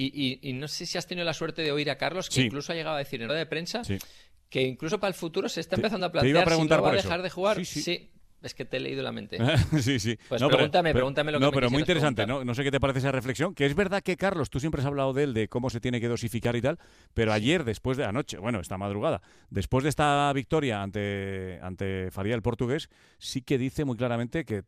no sé si has tenido la suerte de oír a Carlos, que incluso ha llegado a decir en rueda de prensa que incluso para el futuro se está empezando a plantear si no va a dejar de jugar. Sí. Es que te he leído la mente. Sí. Pues pregúntame lo que me pero muy interesante, preguntar. No sé qué te parece esa reflexión, que es verdad que Carlos, tú siempre has hablado de él, de cómo se tiene que dosificar y tal, pero ayer, después de anoche, esta madrugada, después de esta victoria ante Faria, el portugués, sí que dice muy claramente que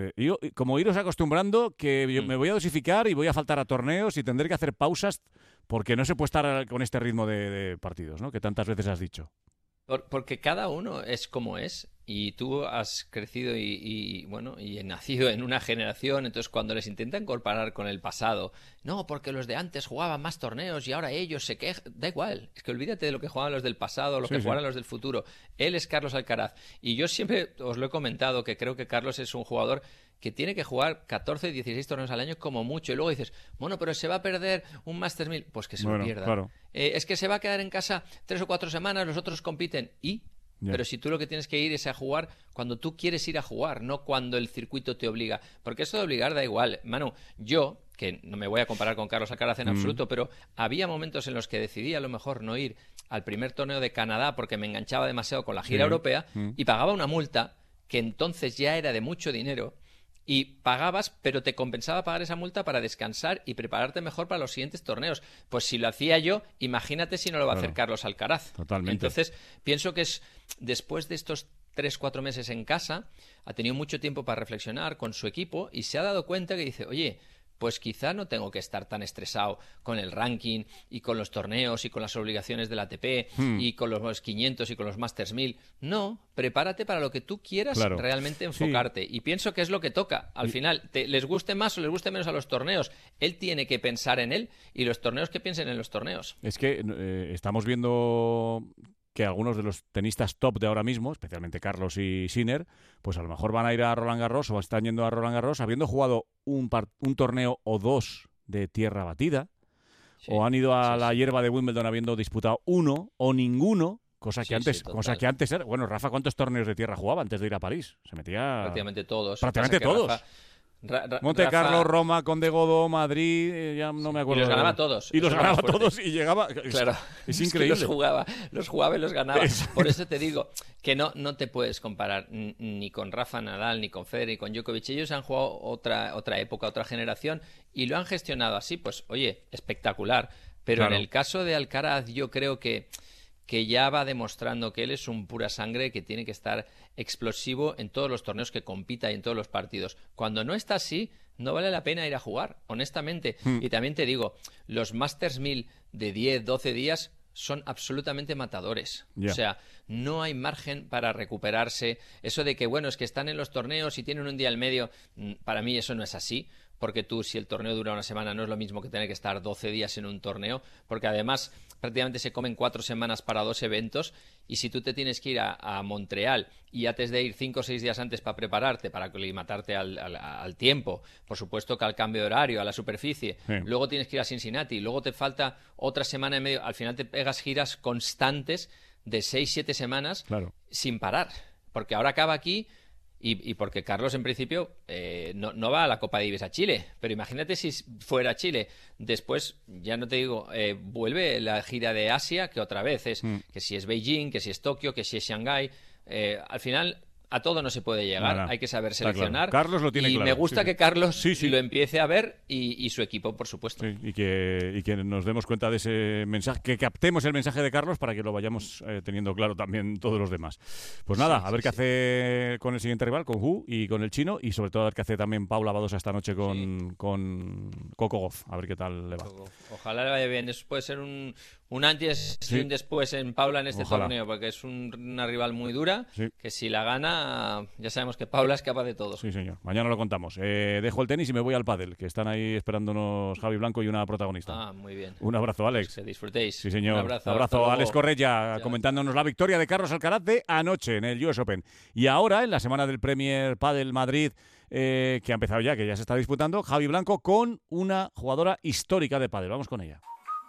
como iros acostumbrando, que me voy a dosificar y voy a faltar a torneos y tendré que hacer pausas porque no se puede estar con este ritmo de partidos, ¿no? Que tantas veces has dicho. Porque cada uno es como es, y tú has crecido y nacido en una generación, entonces cuando les intentan comparar con el pasado, no, porque los de antes jugaban más torneos y ahora ellos se quejan, da igual, es que olvídate de lo que jugaban los del pasado, lo que jugarán los del futuro. Él es Carlos Alcaraz, y yo siempre os lo he comentado que creo que Carlos es un jugador que tiene que jugar 14, 16 torneos al año como mucho, y luego dices, bueno, pero se va a perder un Masters 1000, pues que se lo pierda. Claro. Es que se va a quedar en casa 3 o 4 semanas, los otros compiten, pero si tú lo que tienes que ir es a jugar cuando tú quieres ir a jugar, no cuando el circuito te obliga, porque eso de obligar da igual. Manu, yo que no me voy a comparar con Carlos Alcaraz en absoluto, pero había momentos en los que decidí a lo mejor no ir al primer torneo de Canadá porque me enganchaba demasiado con la gira europea y pagaba una multa que entonces ya era de mucho dinero y pagabas, pero te compensaba pagar esa multa para descansar y prepararte mejor para los siguientes torneos. Pues si lo hacía yo, imagínate si no lo va a hacer Carlos Alcaraz. Totalmente. Entonces, pienso que es después de estos 3-4 meses en casa, ha tenido mucho tiempo para reflexionar con su equipo y se ha dado cuenta que dice, oye, pues quizá no tengo que estar tan estresado con el ranking y con los torneos y con las obligaciones del ATP y con los 500 y con los Masters 1000. No, prepárate para lo que tú quieras realmente enfocarte. Y pienso que es lo que toca. Al final, les guste más o les guste menos a los torneos, él tiene que pensar en él y los torneos que piensen en los torneos. Es que estamos viendo que algunos de los tenistas top de ahora mismo, especialmente Carlos y Sinner, pues a lo mejor van a ir a Roland Garros o están yendo a Roland Garros habiendo jugado un torneo o dos de tierra batida, o han ido a la hierba de Wimbledon habiendo disputado uno o ninguno, cosa que antes era. Bueno, Rafa, ¿cuántos torneos de tierra jugaba antes de ir a París? Se metía... Prácticamente todos. Prácticamente todos. Monte Carlo, Roma, Conde Godó, Madrid, ya no me acuerdo. Y los ganaba todos. Y los ganaba todos y llegaba... Claro. Es increíble. Es que los jugaba y los ganaba. Por eso te digo que no te puedes comparar ni con Rafa Nadal, ni con Federer, ni con Djokovic. Ellos han jugado otra época, otra generación y lo han gestionado así, pues oye, espectacular. Pero en el caso de Alcaraz yo creo que ya va demostrando que él es un pura sangre, que tiene que estar explosivo en todos los torneos que compita y en todos los partidos. Cuando no está así, no vale la pena ir a jugar, honestamente. Y también te digo, los Masters 1000 de 10, 12 días son absolutamente matadores. O sea, no hay margen para recuperarse. Eso de que, bueno, es que están en los torneos y tienen un día al medio, para mí eso no es así. Porque tú, si el torneo dura una semana, no es lo mismo que tener que estar 12 días en un torneo, porque además prácticamente se comen 4 semanas para 2 eventos, y si tú te tienes que ir a Montreal y antes de ir 5 o 6 días antes para prepararte, para aclimatarte al tiempo, por supuesto que al cambio de horario, a la superficie, luego tienes que ir a Cincinnati, luego te falta otra semana y medio, al final te pegas giras constantes de 6-7 semanas sin parar, porque ahora acaba aquí. Y porque Carlos, en principio, no va a la Copa Davis a Chile. Pero imagínate si fuera a Chile. Después, ya no te digo, vuelve la gira de Asia, que otra vez es que si es Beijing, que si es Tokio, que si es Shanghái. Al final, a todo no se puede llegar. Hay que saber seleccionar. Claro. Carlos lo tiene claro. Y me gusta que Carlos lo empiece a ver y su equipo, por supuesto. Y que nos demos cuenta de ese mensaje, que captemos el mensaje de Carlos para que lo vayamos teniendo claro también todos los demás. Pues nada, a ver qué hace con el siguiente rival, con Hu y con el chino, y sobre todo a ver qué hace también Paula Badosa esta noche con Coco Gauff. A ver qué tal le va. Ojalá le vaya bien. Eso puede ser un antes y un después en Paula en este torneo, porque es una rival muy dura, que si la gana, ya sabemos que Paula es capaz de todo. Sí, señor. Mañana lo contamos. Dejo el tenis y me voy al pádel, que están ahí esperándonos Javi Blanco y una protagonista. Muy bien. Un abrazo, Alex. Que disfrutéis. Sí, señor. Un abrazo Alex Correia, comentándonos la victoria de Carlos Alcaraz de anoche en el US Open. Y ahora, en la semana del Premier Padel Madrid, que ha empezado ya, que ya se está disputando, Javi Blanco con una jugadora histórica de pádel. Vamos con ella.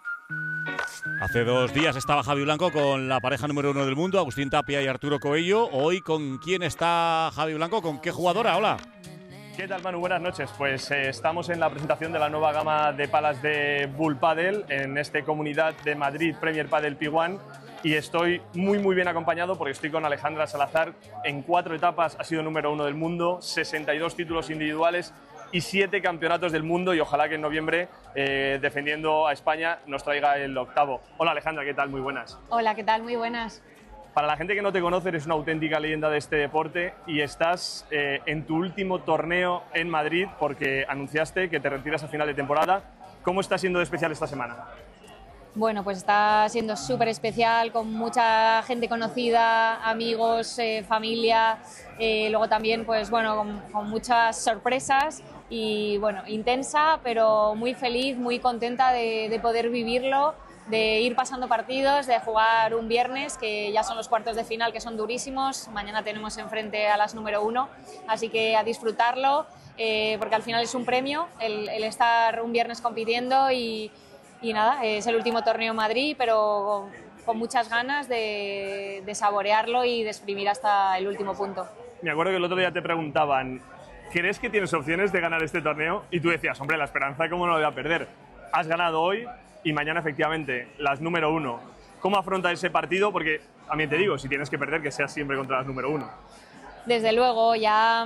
Hace 2 días estaba Javi Blanco con la pareja número 1 del mundo, Agustín Tapia y Arturo Coello. Hoy, ¿con quién está Javi Blanco? ¿Con qué jugadora? Hola. ¿Qué tal, Manu? Buenas noches. Pues estamos en la presentación de la nueva gama de palas de Bull Padel en esta comunidad de Madrid Premier Padel P1, y estoy muy bien acompañado porque estoy con Alejandra Salazar. En 4 etapas ha sido número 1 del mundo, 62 títulos individuales y 7 campeonatos del mundo, y ojalá que en noviembre, defendiendo a España, nos traiga el 8º. Hola Alejandra, ¿qué tal? Muy buenas. Hola, ¿qué tal? Muy buenas. Para la gente que no te conoce, eres una auténtica leyenda de este deporte y estás en tu último torneo en Madrid porque anunciaste que te retiras a final de temporada. ¿Cómo está siendo de especial esta semana? Bueno, pues está siendo súper especial, con mucha gente conocida, amigos, familia, luego también pues bueno, con muchas sorpresas y bueno, intensa, pero muy feliz, muy contenta de poder vivirlo, de ir pasando partidos, de jugar un viernes, que ya son los cuartos de final, que son durísimos. Mañana tenemos enfrente a las número 1, así que a disfrutarlo, porque al final es un premio el estar un viernes compitiendo y nada, es el último torneo en Madrid, pero con muchas ganas de saborearlo y de exprimir hasta el último punto. Me acuerdo que el otro día te preguntaban, ¿crees que tienes opciones de ganar este torneo? Y tú decías, hombre, la esperanza, ¿cómo no la voy a perder? Has ganado hoy y mañana, efectivamente, las número 1. ¿Cómo afrontas ese partido? Porque, también te digo, si tienes que perder, que seas siempre contra las número 1. Desde luego, ya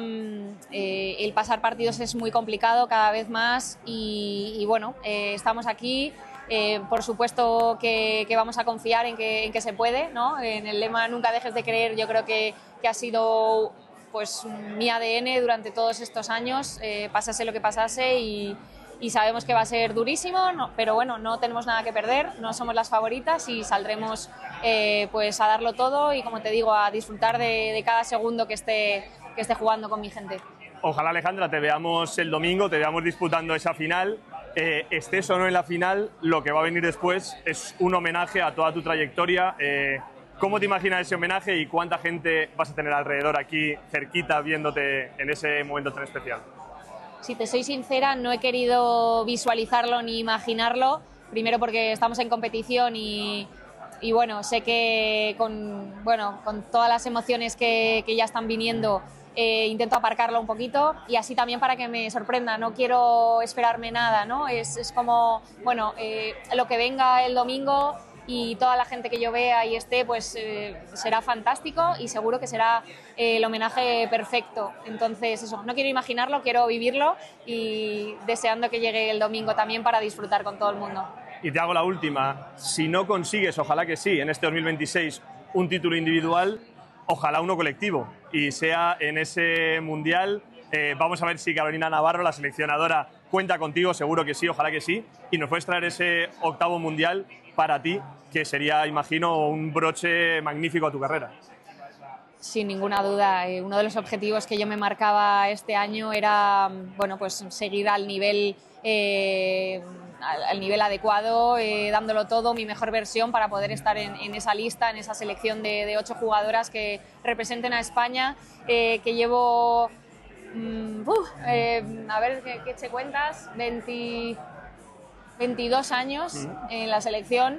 el pasar partidos es muy complicado cada vez más y bueno, estamos aquí. Por supuesto que vamos a confiar en que se puede, ¿no? En el lema nunca dejes de creer, yo creo que ha sido pues mi ADN durante todos estos años, pasase lo que pasase y sabemos que va a ser durísimo, pero bueno, no tenemos nada que perder, no somos las favoritas y saldremos pues a darlo todo y, como te digo, a disfrutar de cada segundo que esté jugando con mi gente. Ojalá, Alejandra, te veamos el domingo, te veamos disputando esa final. Estés o no en la final, lo que va a venir después es un homenaje a toda tu trayectoria. ¿Cómo te imaginas ese homenaje y cuánta gente vas a tener alrededor aquí, cerquita, viéndote en ese momento tan especial? Si te soy sincera, no he querido visualizarlo ni imaginarlo, primero porque estamos en competición y bueno, sé que con todas las emociones que ya están viniendo, intento aparcarlo un poquito y así también para que me sorprenda, no quiero esperarme nada, ¿no? Es como, bueno, lo que venga el domingo y toda la gente que yo vea y esté, pues será fantástico y seguro que será el homenaje perfecto. Entonces, eso, no quiero imaginarlo, quiero vivirlo y deseando que llegue el domingo también para disfrutar con todo el mundo. Y te hago la última. Si no consigues, ojalá que sí, en este 2026, un título individual, ojalá uno colectivo. Y sea en ese Mundial, vamos a ver si Carolina Navarro, la seleccionadora, cuenta contigo, seguro que sí, ojalá que sí. Y nos puedes traer ese 8º Mundial para ti, que sería, imagino, un broche magnífico a tu carrera. Sin ninguna duda, uno de los objetivos que yo me marcaba este año era, bueno, pues seguir al nivel adecuado, dándolo todo, mi mejor versión para poder estar en esa lista, en esa selección de 8 jugadoras que representen a España, que llevo, a ver qué te cuentas, 22 años en la selección,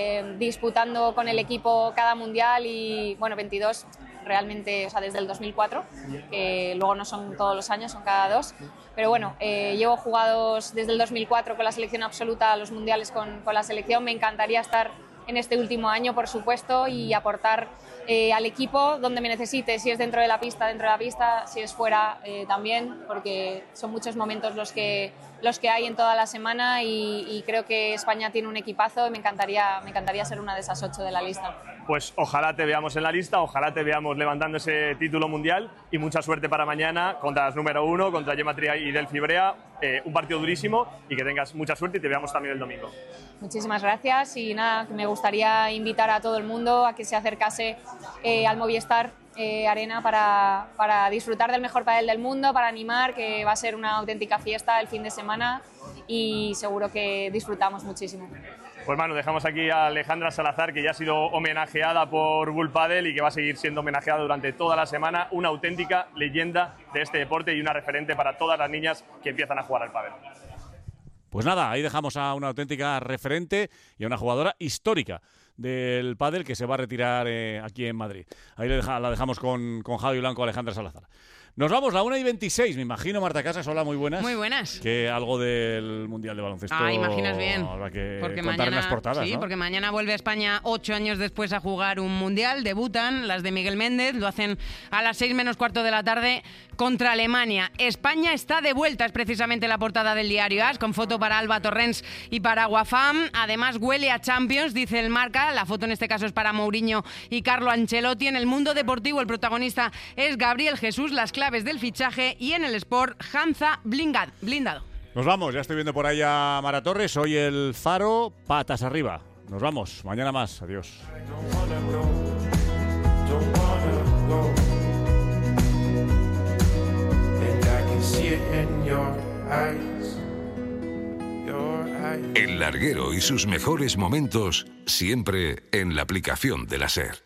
disputando con el equipo cada mundial y, bueno, 22 realmente, o sea, desde el 2004, que luego no son todos los años, son cada 2, pero bueno, llevo jugados desde el 2004 con la selección absoluta a los mundiales con la selección. Me encantaría estar en este último año, por supuesto, y aportar al equipo donde me necesite, si es dentro de la pista, si es fuera también, porque son muchos momentos los que hay en toda la semana y creo que España tiene un equipazo y me encantaría ser una de esas 8 de la lista. Pues ojalá te veamos en la lista, ojalá te veamos levantando ese título mundial y mucha suerte para mañana contra las número 1, contra Gemma Tria y Delphi Brea, un partido durísimo y que tengas mucha suerte y te veamos también el domingo. Muchísimas gracias y nada, me gustaría invitar a todo el mundo a que se acercase al Movistar Arena para disfrutar del mejor pádel del mundo, para animar, que va a ser una auténtica fiesta el fin de semana y seguro que disfrutamos muchísimo. Pues Manu, dejamos aquí a Alejandra Salazar, que ya ha sido homenajeada por Bull Padel y que va a seguir siendo homenajeada durante toda la semana, una auténtica leyenda de este deporte y una referente para todas las niñas que empiezan a jugar al pádel. Pues nada, ahí dejamos a una auténtica referente y a una jugadora histórica del pádel que se va a retirar aquí en Madrid. Ahí la dejamos con Javi Blanco, Alejandra Salazar. Nos vamos, la 1:26, me imagino, Marta Casas. Hola, muy buenas. Muy buenas. Que algo del Mundial de Baloncesto. Imaginas bien. Habrá que porque contar mañana, en las portadas, sí, ¿no? porque mañana vuelve a España 8 años después a jugar un Mundial. Debutan las de Miguel Méndez, lo hacen a las 6 menos cuarto de la tarde contra Alemania. España está de vuelta, es precisamente la portada del diario AS, con foto para Alba Torrens y para Guafam. Además huele a Champions, dice el Marca. La foto en este caso es para Mourinho y Carlo Ancelotti. En el mundo deportivo el protagonista es Gabriel Jesús, las claves del fichaje, y en el Sport, Hanza blindado. Nos vamos, ya estoy viendo por ahí a Mara Torres. Hoy el Faro, patas arriba. Nos vamos, mañana más. Adiós. El Larguero y sus mejores momentos siempre en la aplicación de la SER.